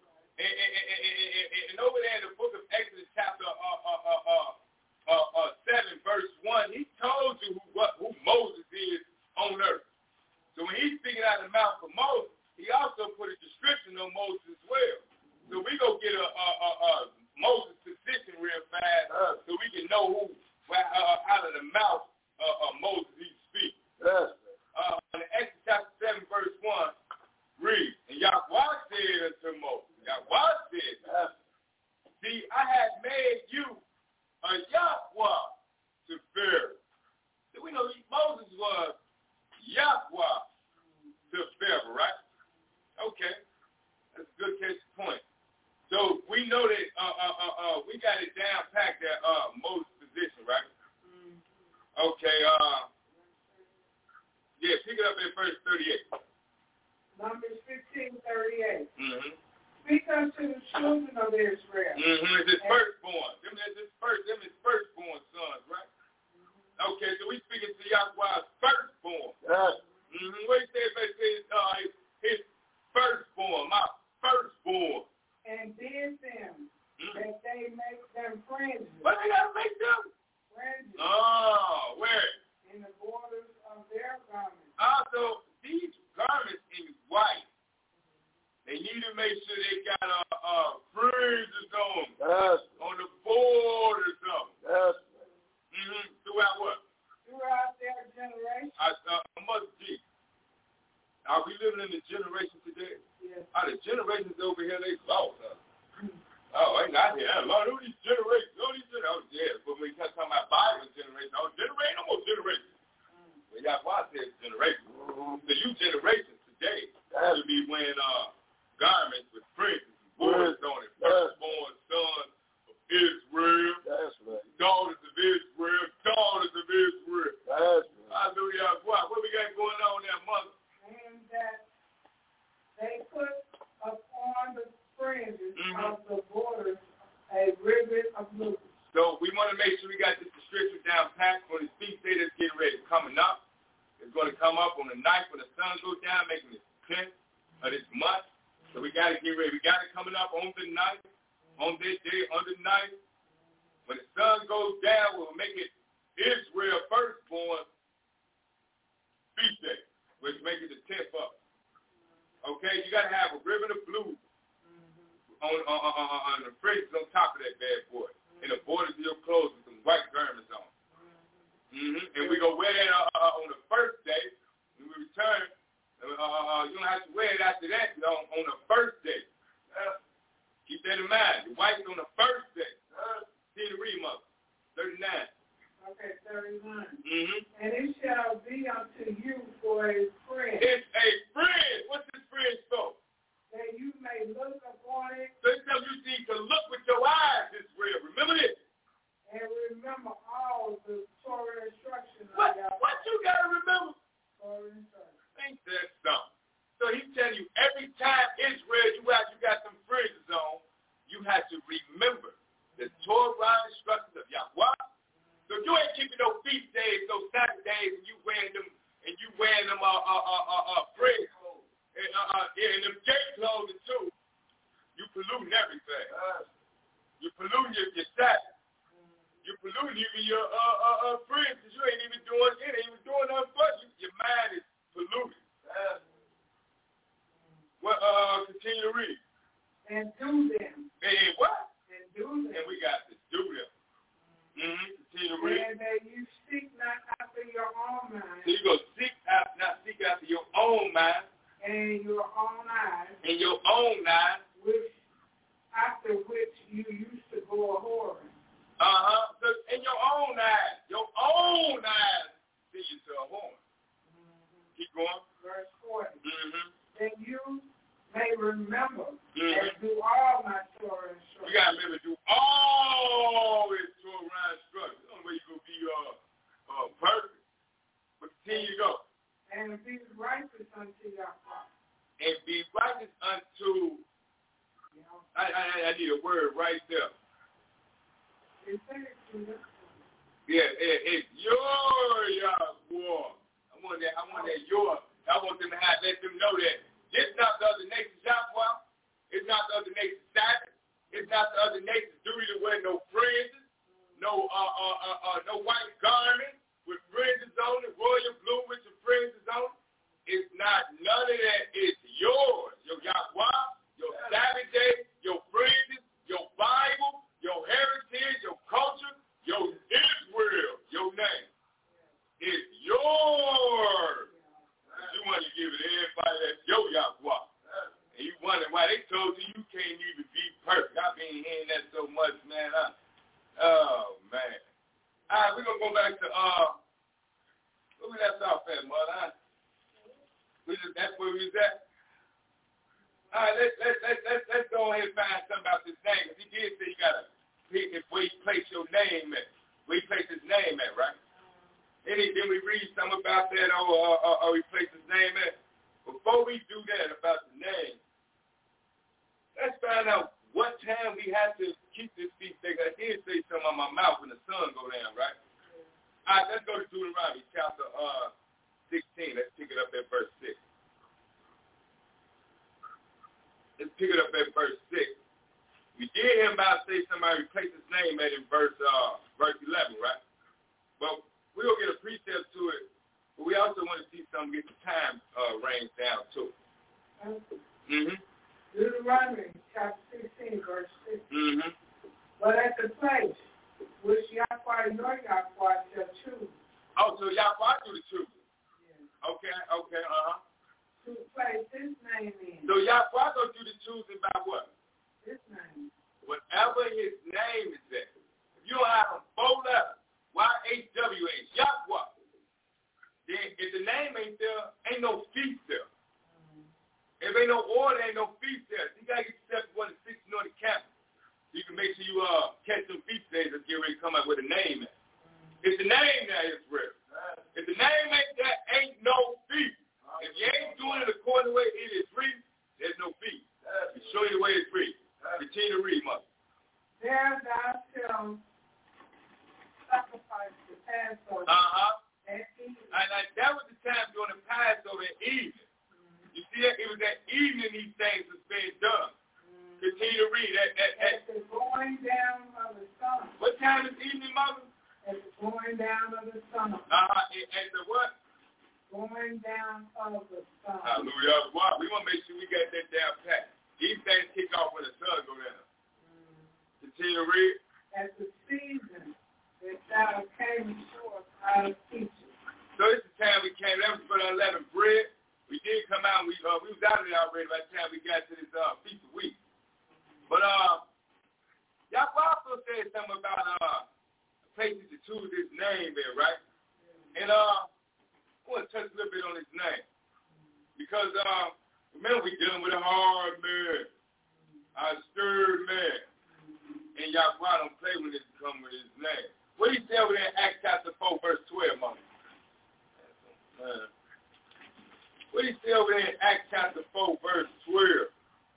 And over there in the book of Exodus, chapter 7, verse 1, he told you who Moses is on earth. So when he's speaking out of the mouth of Moses, he also put a description on Moses as well. So we go get a Moses position real fast so we can know how we got it down packed at Moses' position, right? Okay, yeah, pick it up at verse 38. Numbers 15:38. Mm-hmm. Speak unto the children of Israel. Mm-hmm. It's his firstborn. Them his firstborn sons, right? Okay, so we speaking to Yahweh's firstborn. Yes. Mm-hmm. What he said, his firstborn, my firstborn. And bid them that they make them fringes. What they gotta make them? Fringes. Oh, where? In the borders of their garments. Also, these garments in white, they need to make sure they got fringes on them. Yes. On the borders of them. Yes. Mm-hmm. Throughout what? Throughout their generation. Must be. Are we living in the generation today? Yes. Are the generations over here, they lost us? Oh, ain't not here. Lord, who these generations? Oh, yeah, but when we talking about Bible generation, no more generations. Well, Yahweh says generation. So you generations today should be wearing garments with fringes and borders on it. Firstborn sons of Israel. That's right. Daughters of Israel. Daughters of Israel. That's right. Hallelujah. What we got going on there, mother? And that they put upon the fringes of the borders a ribbon of blue. So we want to make sure we got this description down pat for the feast day that's getting ready, coming up. It's going to come up on the night when the sun goes down, making it 10th of this month. So we got to get ready. We got it coming up on the night, on this day, on the night. When the sun goes down, we'll make it Israel firstborn feast day, which makes it the 10th up. Okay, you got to have a ribbon of blue on the fringes on top of that bad boy, and the borders of your clothes with some white garments on. And we go wear that on the first day. When we return, you don't have to wear it after that on the first day. Keep that in mind. The white's on the first day. See the read, mother. 39. Okay, 39. Mm-hmm. And it shall be unto you for a friend. It's a friend. What's this friend for? That you may look upon it. So it's something you need to look with your eyes, Israel. Remember this. And remember all the Torah instructions. What you got to remember? Torah instructions. Ain't that something? So he's telling you every time Israel, you got some fringes on, you have to remember the Torah instructions of Yahweh. So you ain't keeping no feast days, no Saturdays, and you wearing them fringe clothes, and them gay clothes too. You polluting everything. You polluting your Sabbath. You polluting even your fringes. You ain't even doing it. Ain't even doing nothing but your mind is polluted. Continue to read. And do them. And what? And do them. And we got to do them. Continue to read. And that you seek not after your own mind. So you go not seek after your own mind. And your own eyes. And your own eyes. After which you used to go a-whoring. So in your own eyes see you to a whoring. Keep going. Verse 40. Then you may remember and do all my Torah instructions. You got to remember to do all his Torah instructions. The only way you're going to be perfect. But continue to go. And be righteous unto Yahweh. And be righteous unto, I need a word right there. It's your Yahweh. I want them to let them know that it's not the other nation's Yahweh. It's not the other nation's Sabbath. It's not the other nation's duty to wear no fringes, no white garment with fringes on it, royal blue with your fringes on it. It's not none of that. It's yours. Your Yahweh, your Sabbath day, your fringes, your Bible, your heritage, your culture, your Israel, your name. It's yours. You want to give it to everybody that's your Yahweh. And you wonder why they told you can't even be perfect. I've been hearing that so much, man. Oh, man. All right, we're going to go back to, where we left off at, mother? That's where we was at. All right, let's go ahead and find something about this name. Because he did say you got to where he placed your name at, where he placed his name at, right? Then we read something about that, or he placed his name at. Before we do that about the name, let's find out what time we have to keep this feast day. I did say something on my mouth when the sun go down, right? All right, let's go to Deuteronomy chapter 16. Let's pick it up at verse 6. Let's pick it up at verse 6. We did hear about say somebody replaced his name at in verse 11, right? But we're going to get a precept to it, but we also want to see something, get the time range down too. Mm-hmm. Deuteronomy chapter 16, verse 6. Mm-hmm. But at the place which Yahweh your Yahweh shall choose. Oh, so Yahweh do the choosing. Yes. Okay, uh-huh. To place his name in. So Yahweh going to do the choosing by what? His name. Whatever his name is at. If you don't have a 4 letters, YHWH, Yahweh. Then if the name ain't there, ain't no feast there. If ain't no order, ain't no feast there. You got to get yourself to 1 to 6 on the campus. So you can make sure you catch some feast days and get ready to come up with a name at. If the name there is real. If the name ain't there, ain't no feast. If you ain't doing it according to the way it is written, there's no feast. We show you the way it's written. Continue to read, mother. There thou shalt sacrifice the Passover. And that was the time during the Passover at evening. You see that? It was at evening these things was being done. Continue to read. At the going down of the sun. What time is evening, mother? At the going down of the sun. At the what? Going down of the sun. Hallelujah. Wow. We want to make sure we got that down pat. These things kick off when the sun go down. Continue to read. At the season that thou came forth out of Egypt. So this is the time we came. That was for the unleavened bread. We did come out. We was out of there already by the time we got to this Feast of Weeks. But y'all also said something about places to choose his name there, right? And I want to touch a little bit on his name. Because remember we dealing with a hard man, a stirred man. And Yahweh don't play when it comes with his name. What do you say over there in Acts chapter 4, verse 12, mama? What do you say over there in Acts chapter 4, verse 12?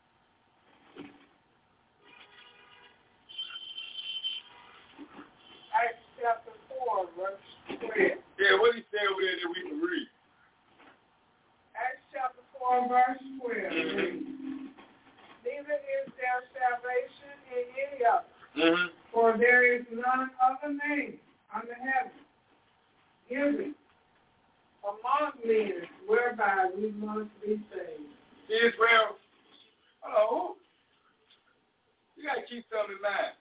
Acts chapter 4, verse 12. Yeah, what do you say over there that we can read? Acts chapter 4, verse 12. Neither is there salvation in any other. For there is none other name under heaven given among men whereby we must be saved. Israel, hello. You got to keep something in mind.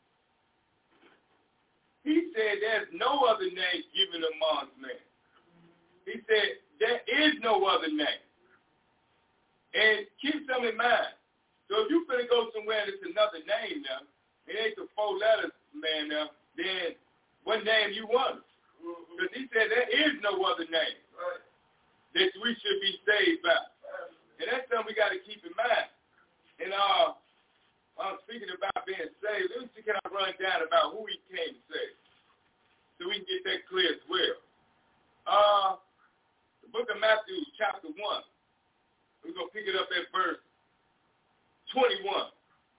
He said there's no other name given among men. He said there is no other name. And keep something in mind. So if you're going to go somewhere that's another name now, it ain't the 4 letters, man, now, then what name you want? Because he said there is no other name that we should be saved by. And that's something we got to keep in mind. And I'm speaking about being saved. Let me see, can I run down about who he came to save? So we can get that clear as well. The book of Matthew, chapter 1. We're going to pick it up at verse 21.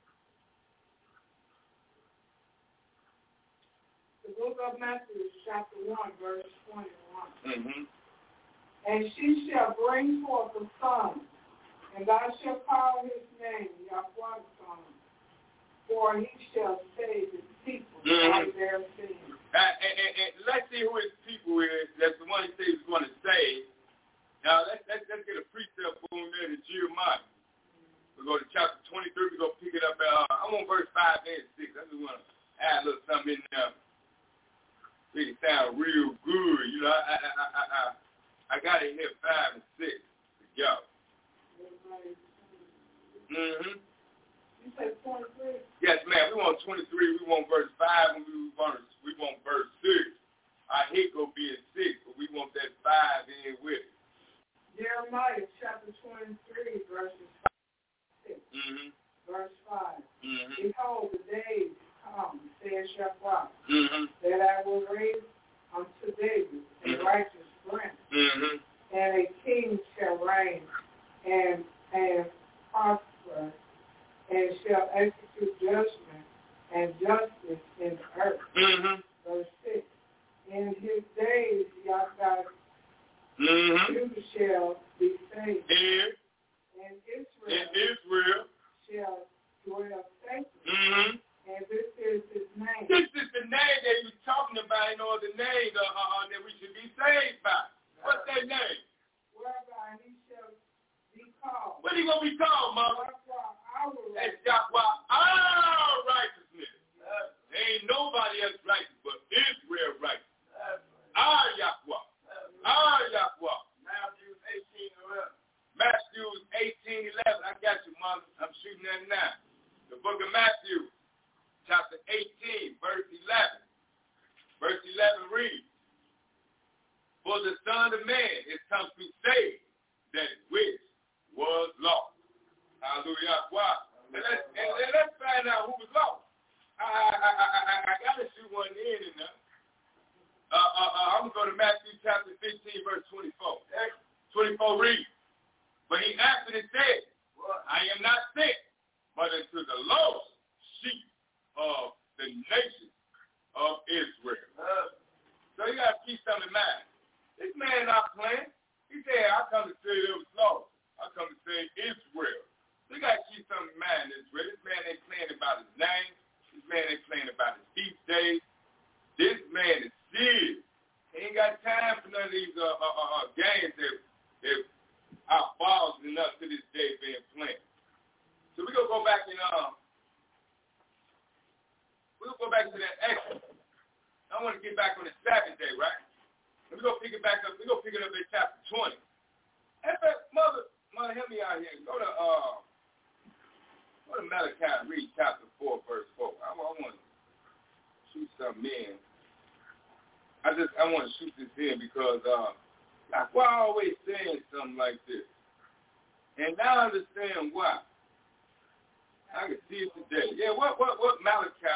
The book of Matthew, chapter 1, verse 21. And she shall bring forth a son, and thou shalt call his name Yahweh Son, for he shall save his people from their sins. And let's see who his people is. That's the one he says he's going to save. Now let's get a precept on there to Jeremiah. We go to chapter 23. We're going to pick it up at I'm on verse 5 and 6. I just want to add a little something in there. Make it sound real good. You know, I got it here 5 and 6 to go. You said 23? Yes, ma'am. We want 23. We want verse 5, and we want verse 6. Our hit go be at 6, but we want that 5 in with it. Jeremiah chapter 23, verses 5 and 6. Verse 5. Behold, the days come, saith Shaphat, Mm-hmm. that I will raise unto David a righteous branch, Mm-hmm. and a king shall reign and prosper, and shall execute judgment and justice in the earth. Mm-hmm. Verse 6. In his days, Yahweh, Mm-hmm. you shall be saved, And and Israel shall dwell safely. Mm-hmm. And this is his name. This is the name that he was talking about, in order the name that we should be saved by. What's that name? Whereby he shall be called. What are you going to be called, mother? That's Yahweh, Yahweh, our righteousness. There ain't nobody else righteous but Israel righteous. Our Yahweh. Our Yahweh. Matthew 18:11. I got you, mother. I'm shooting that now. The book of Matthew, chapter 18, verse 11. Verse 11 reads, for the Son of Man is come to save that which was lost. Hallelujah. Wow. And let's find out who was lost. I got to shoot one in there. I'm going to go to Matthew chapter 15, verse 24. 24 reads, but he answered and said, I am not sent, but unto the lost sheep of the nation of Israel. So you got to keep something in mind. This man not playing. He said, I come to say it was lost. I come to say Israel. So you got to keep something in mind, Israel. This man ain't playing about his name. This man ain't playing about his feast days. This man is serious. He ain't got time for none of these games that our fathers and us to this day been playing. So we're going to go back and we'll go back to that Exodus. I want to get back on the Sabbath day, right? We're going to pick it back up. We're going to pick it up at chapter 20. In fact, mother, help me out here. Go to Malachi and read chapter 4, verse 4. I want to shoot something in. I want to shoot this in because that's why I always saying something like this. And now I understand why. I can see it today. Yeah, what Malachi?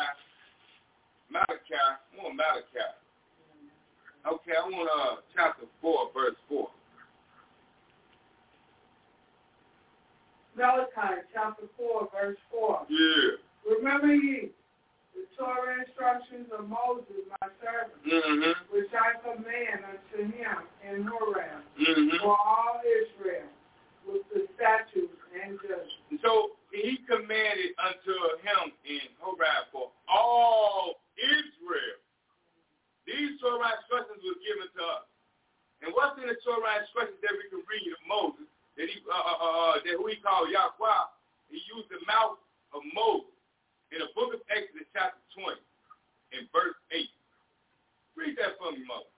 I want Malachi. Okay, I want chapter 4, verse 4. Malachi chapter 4, verse 4. Yeah. Remember ye the Torah instructions of Moses, my servant, Mm-hmm. which I command unto him in Horeb, Mm-hmm. for all Israel, with the statutes and judgments. So he commanded unto him in Horeb for all Israel. These Torah instructions were given to us. And what's in the Torah instructions that we can read of Moses, that who he called Yahweh, he used the mouth of Moses in the book of Exodus chapter 20 in verse 8. Read that for me, mother.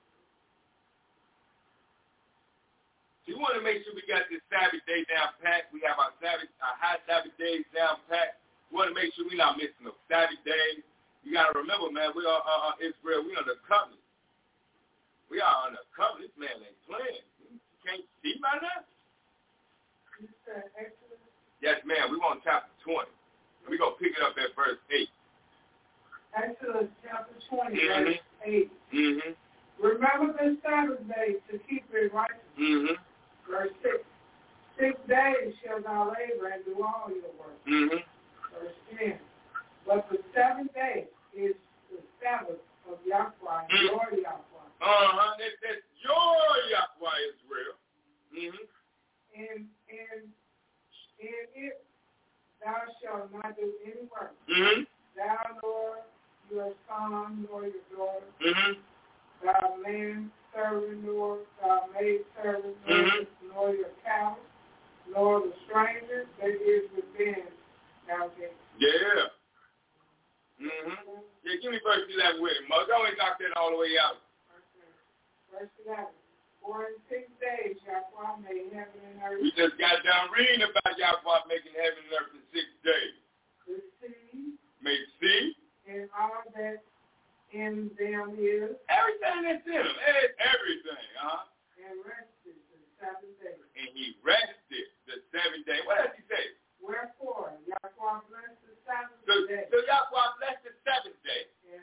So we want to make sure we got this Sabbath day down pat. We have our high Sabbath days down pat. We want to make sure we're not missing a Sabbath day. You got to remember, man, we are Israel. We are under covenant. We are under covenant. This man ain't playing. You can't see by now? You said Exodus? Yes, ma'am. We want chapter 20. We're going to pick it up at verse 8. Exodus chapter 20, Mm-hmm. verse 8. Mm-hmm. Remember the Sabbath day to keep it righteous. Mm-hmm. Verse 6. 6 days shall thou labor and do all your work. Mm-hmm. Verse 10. But the 7th day is the Sabbath of Yahweh, your Yahweh. Uh-huh. That's your Yahweh, Israel. Mm-hmm. And in it thou shalt not do any work. Mm-hmm. Thou nor your son nor your daughter, Mm-hmm. thou man servant nor thou maid servant, nor your cow, nor the stranger that is within thou gates. Yeah. Mm-hmm. Yeah, give me verse 11 with it, mother. Don't knock that all the way out. Verse 11. For in 6 days Yahweh made heaven and earth. We just got down reading about Yahweh making heaven and earth in 6 days. The sea Make sea. and all that in them is. Everything that's in them. Everything. Uh-huh. And rested the 7th day. And he rested the 7th day. What does he say? Wherefore Yahweh blessed the Sabbath So day Yahweh blessed the 7th day. and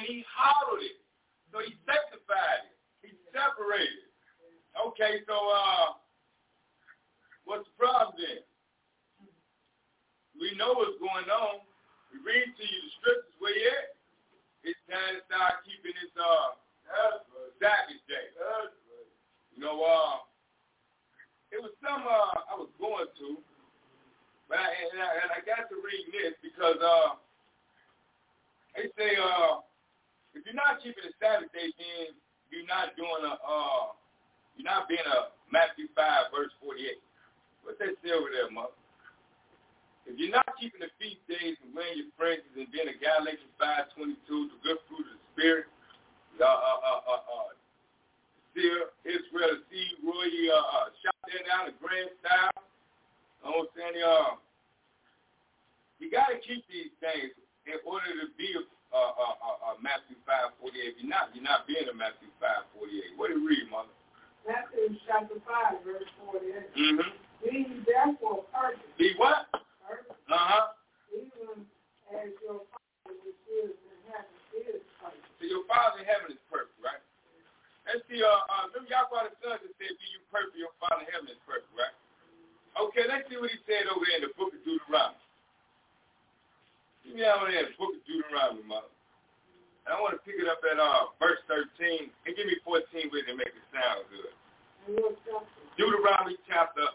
and he hallowed it. So he sanctified it. He separated it. Okay, so what's the problem then? We know what's going on. We read to you the scriptures where you at. It's time to start keeping this Sabbath day. You know, it was some I was going to, but I got to read this because they say if you're not keeping the Sabbath day, then you're not doing you're not being a Matthew 5 verse 48. What's that say over there, mother? If you're not keeping the feast days and wearing your fringes and being a Galatians 5:22, the good fruit of the Spirit, Israel, seed, Roy, shot that down the grand style. You know what I'm saying? You got to keep these things in order to be a Matthew 5:48. If you're not being a Matthew 5:48. What do you read, mother? Matthew chapter 5, verse 48. Mm-hmm. Be therefore perfect. Be what? Perfect. Uh-huh. Even as your Father which is in heaven is perfect. So your Father in heaven is perfect, right? Let's see, remember Yahweh the Son that said, be you perfect, your Father in heaven is perfect, right? Okay, let's see what he said over there in the book of Deuteronomy. Give me out over there in the book of Deuteronomy, mother. And I want to pick it up at verse 13. And give me 14 with it and make it sound good. Deuteronomy chapter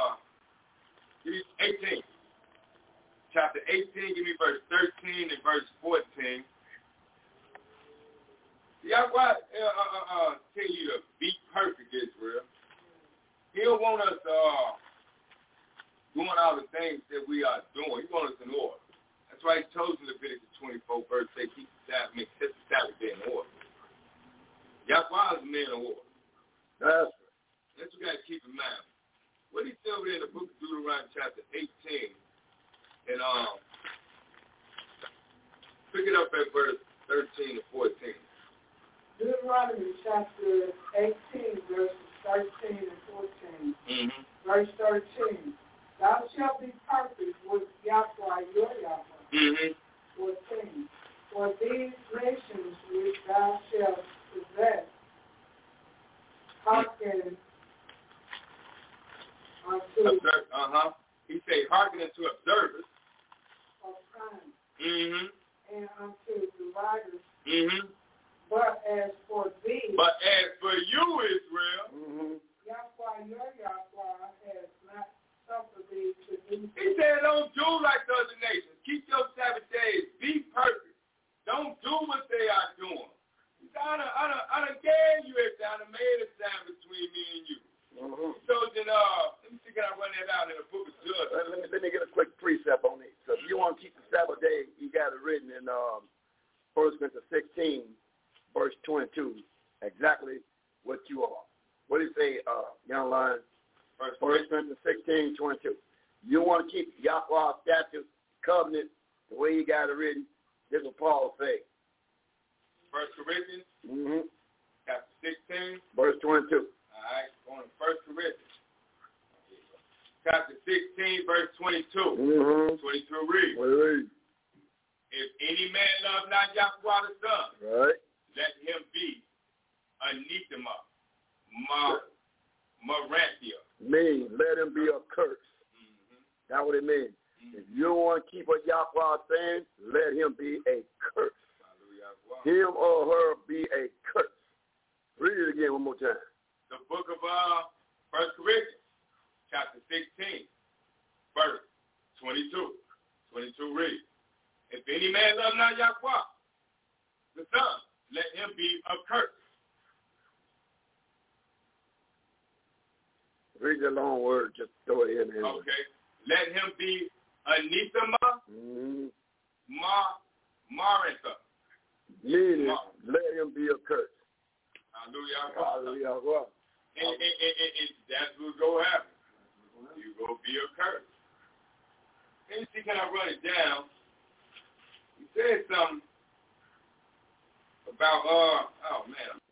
18. Chapter 18, give me verse 13 and verse 14. Yahweh tell you to be perfect, Israel. He don't want us doing all the things that we are doing. He wants us in order. That's why he chose in Leviticus 24 verse 8, keep the Sabbath, make the Sabbath day in order. Yahweh is a man of order. That's right. That's what we got to keep in mind. What he said over there in the book of Deuteronomy chapter 18, and pick it up at verse 13 to 14. Deuteronomy chapter 18, verses 13 and 14. Mm-hmm. Verse 13. Thou shalt be perfect with Yahweh your Yahweh. Mm-hmm. 14. For these nations which thou shalt possess, hearken unto He say hearken unto observers of time, mm-hmm. and unto the writers. Mm-hmm. But as for thee, you, Israel, mm-hmm. Yahweh your Yahweh has not suffered thee to do. He said, don't do like the other nations. Keep your Sabbath days. Be perfect. Don't do what they are doing. He said, I done gave you everything. I done made a sign between me and you. Mm-hmm. So then, let me see, can I run that out in the book of Judges? Let me get a quick precept on it. So if you want to keep the Sabbath day, you got it written in 1 Corinthians 16, verse 22, exactly what you are. What do you say, young lion? 1 Corinthians 16, 22. You want to keep Yahweh's statute, covenant, the way you got it written. This is what Paul say. 1 Corinthians, chapter 16, verse 22. All right, going to 1 Corinthians, chapter 16, verse 22. 22 reads. If any man love not Yahweh the Son, right, let him be anathema, Maranthia. Mean, let him be a curse. That's what it means. If you don't want to keep what Yahweh is saying, let him be a curse. Him or her be a curse. Read it again one more time. The book of 1 Corinthians, chapter 16, verse 22. 22 reads. If any man love not Yahweh, the Son, let him be a curse. Read the long word, just throw it in there. Okay. Let him be anathema, Marantha. Meaning, let him be a curse. Hallelujah. Hallelujah. And that's what's going to happen. You're going to be a curse. Let me see, can I run it down? He said something about, oh man,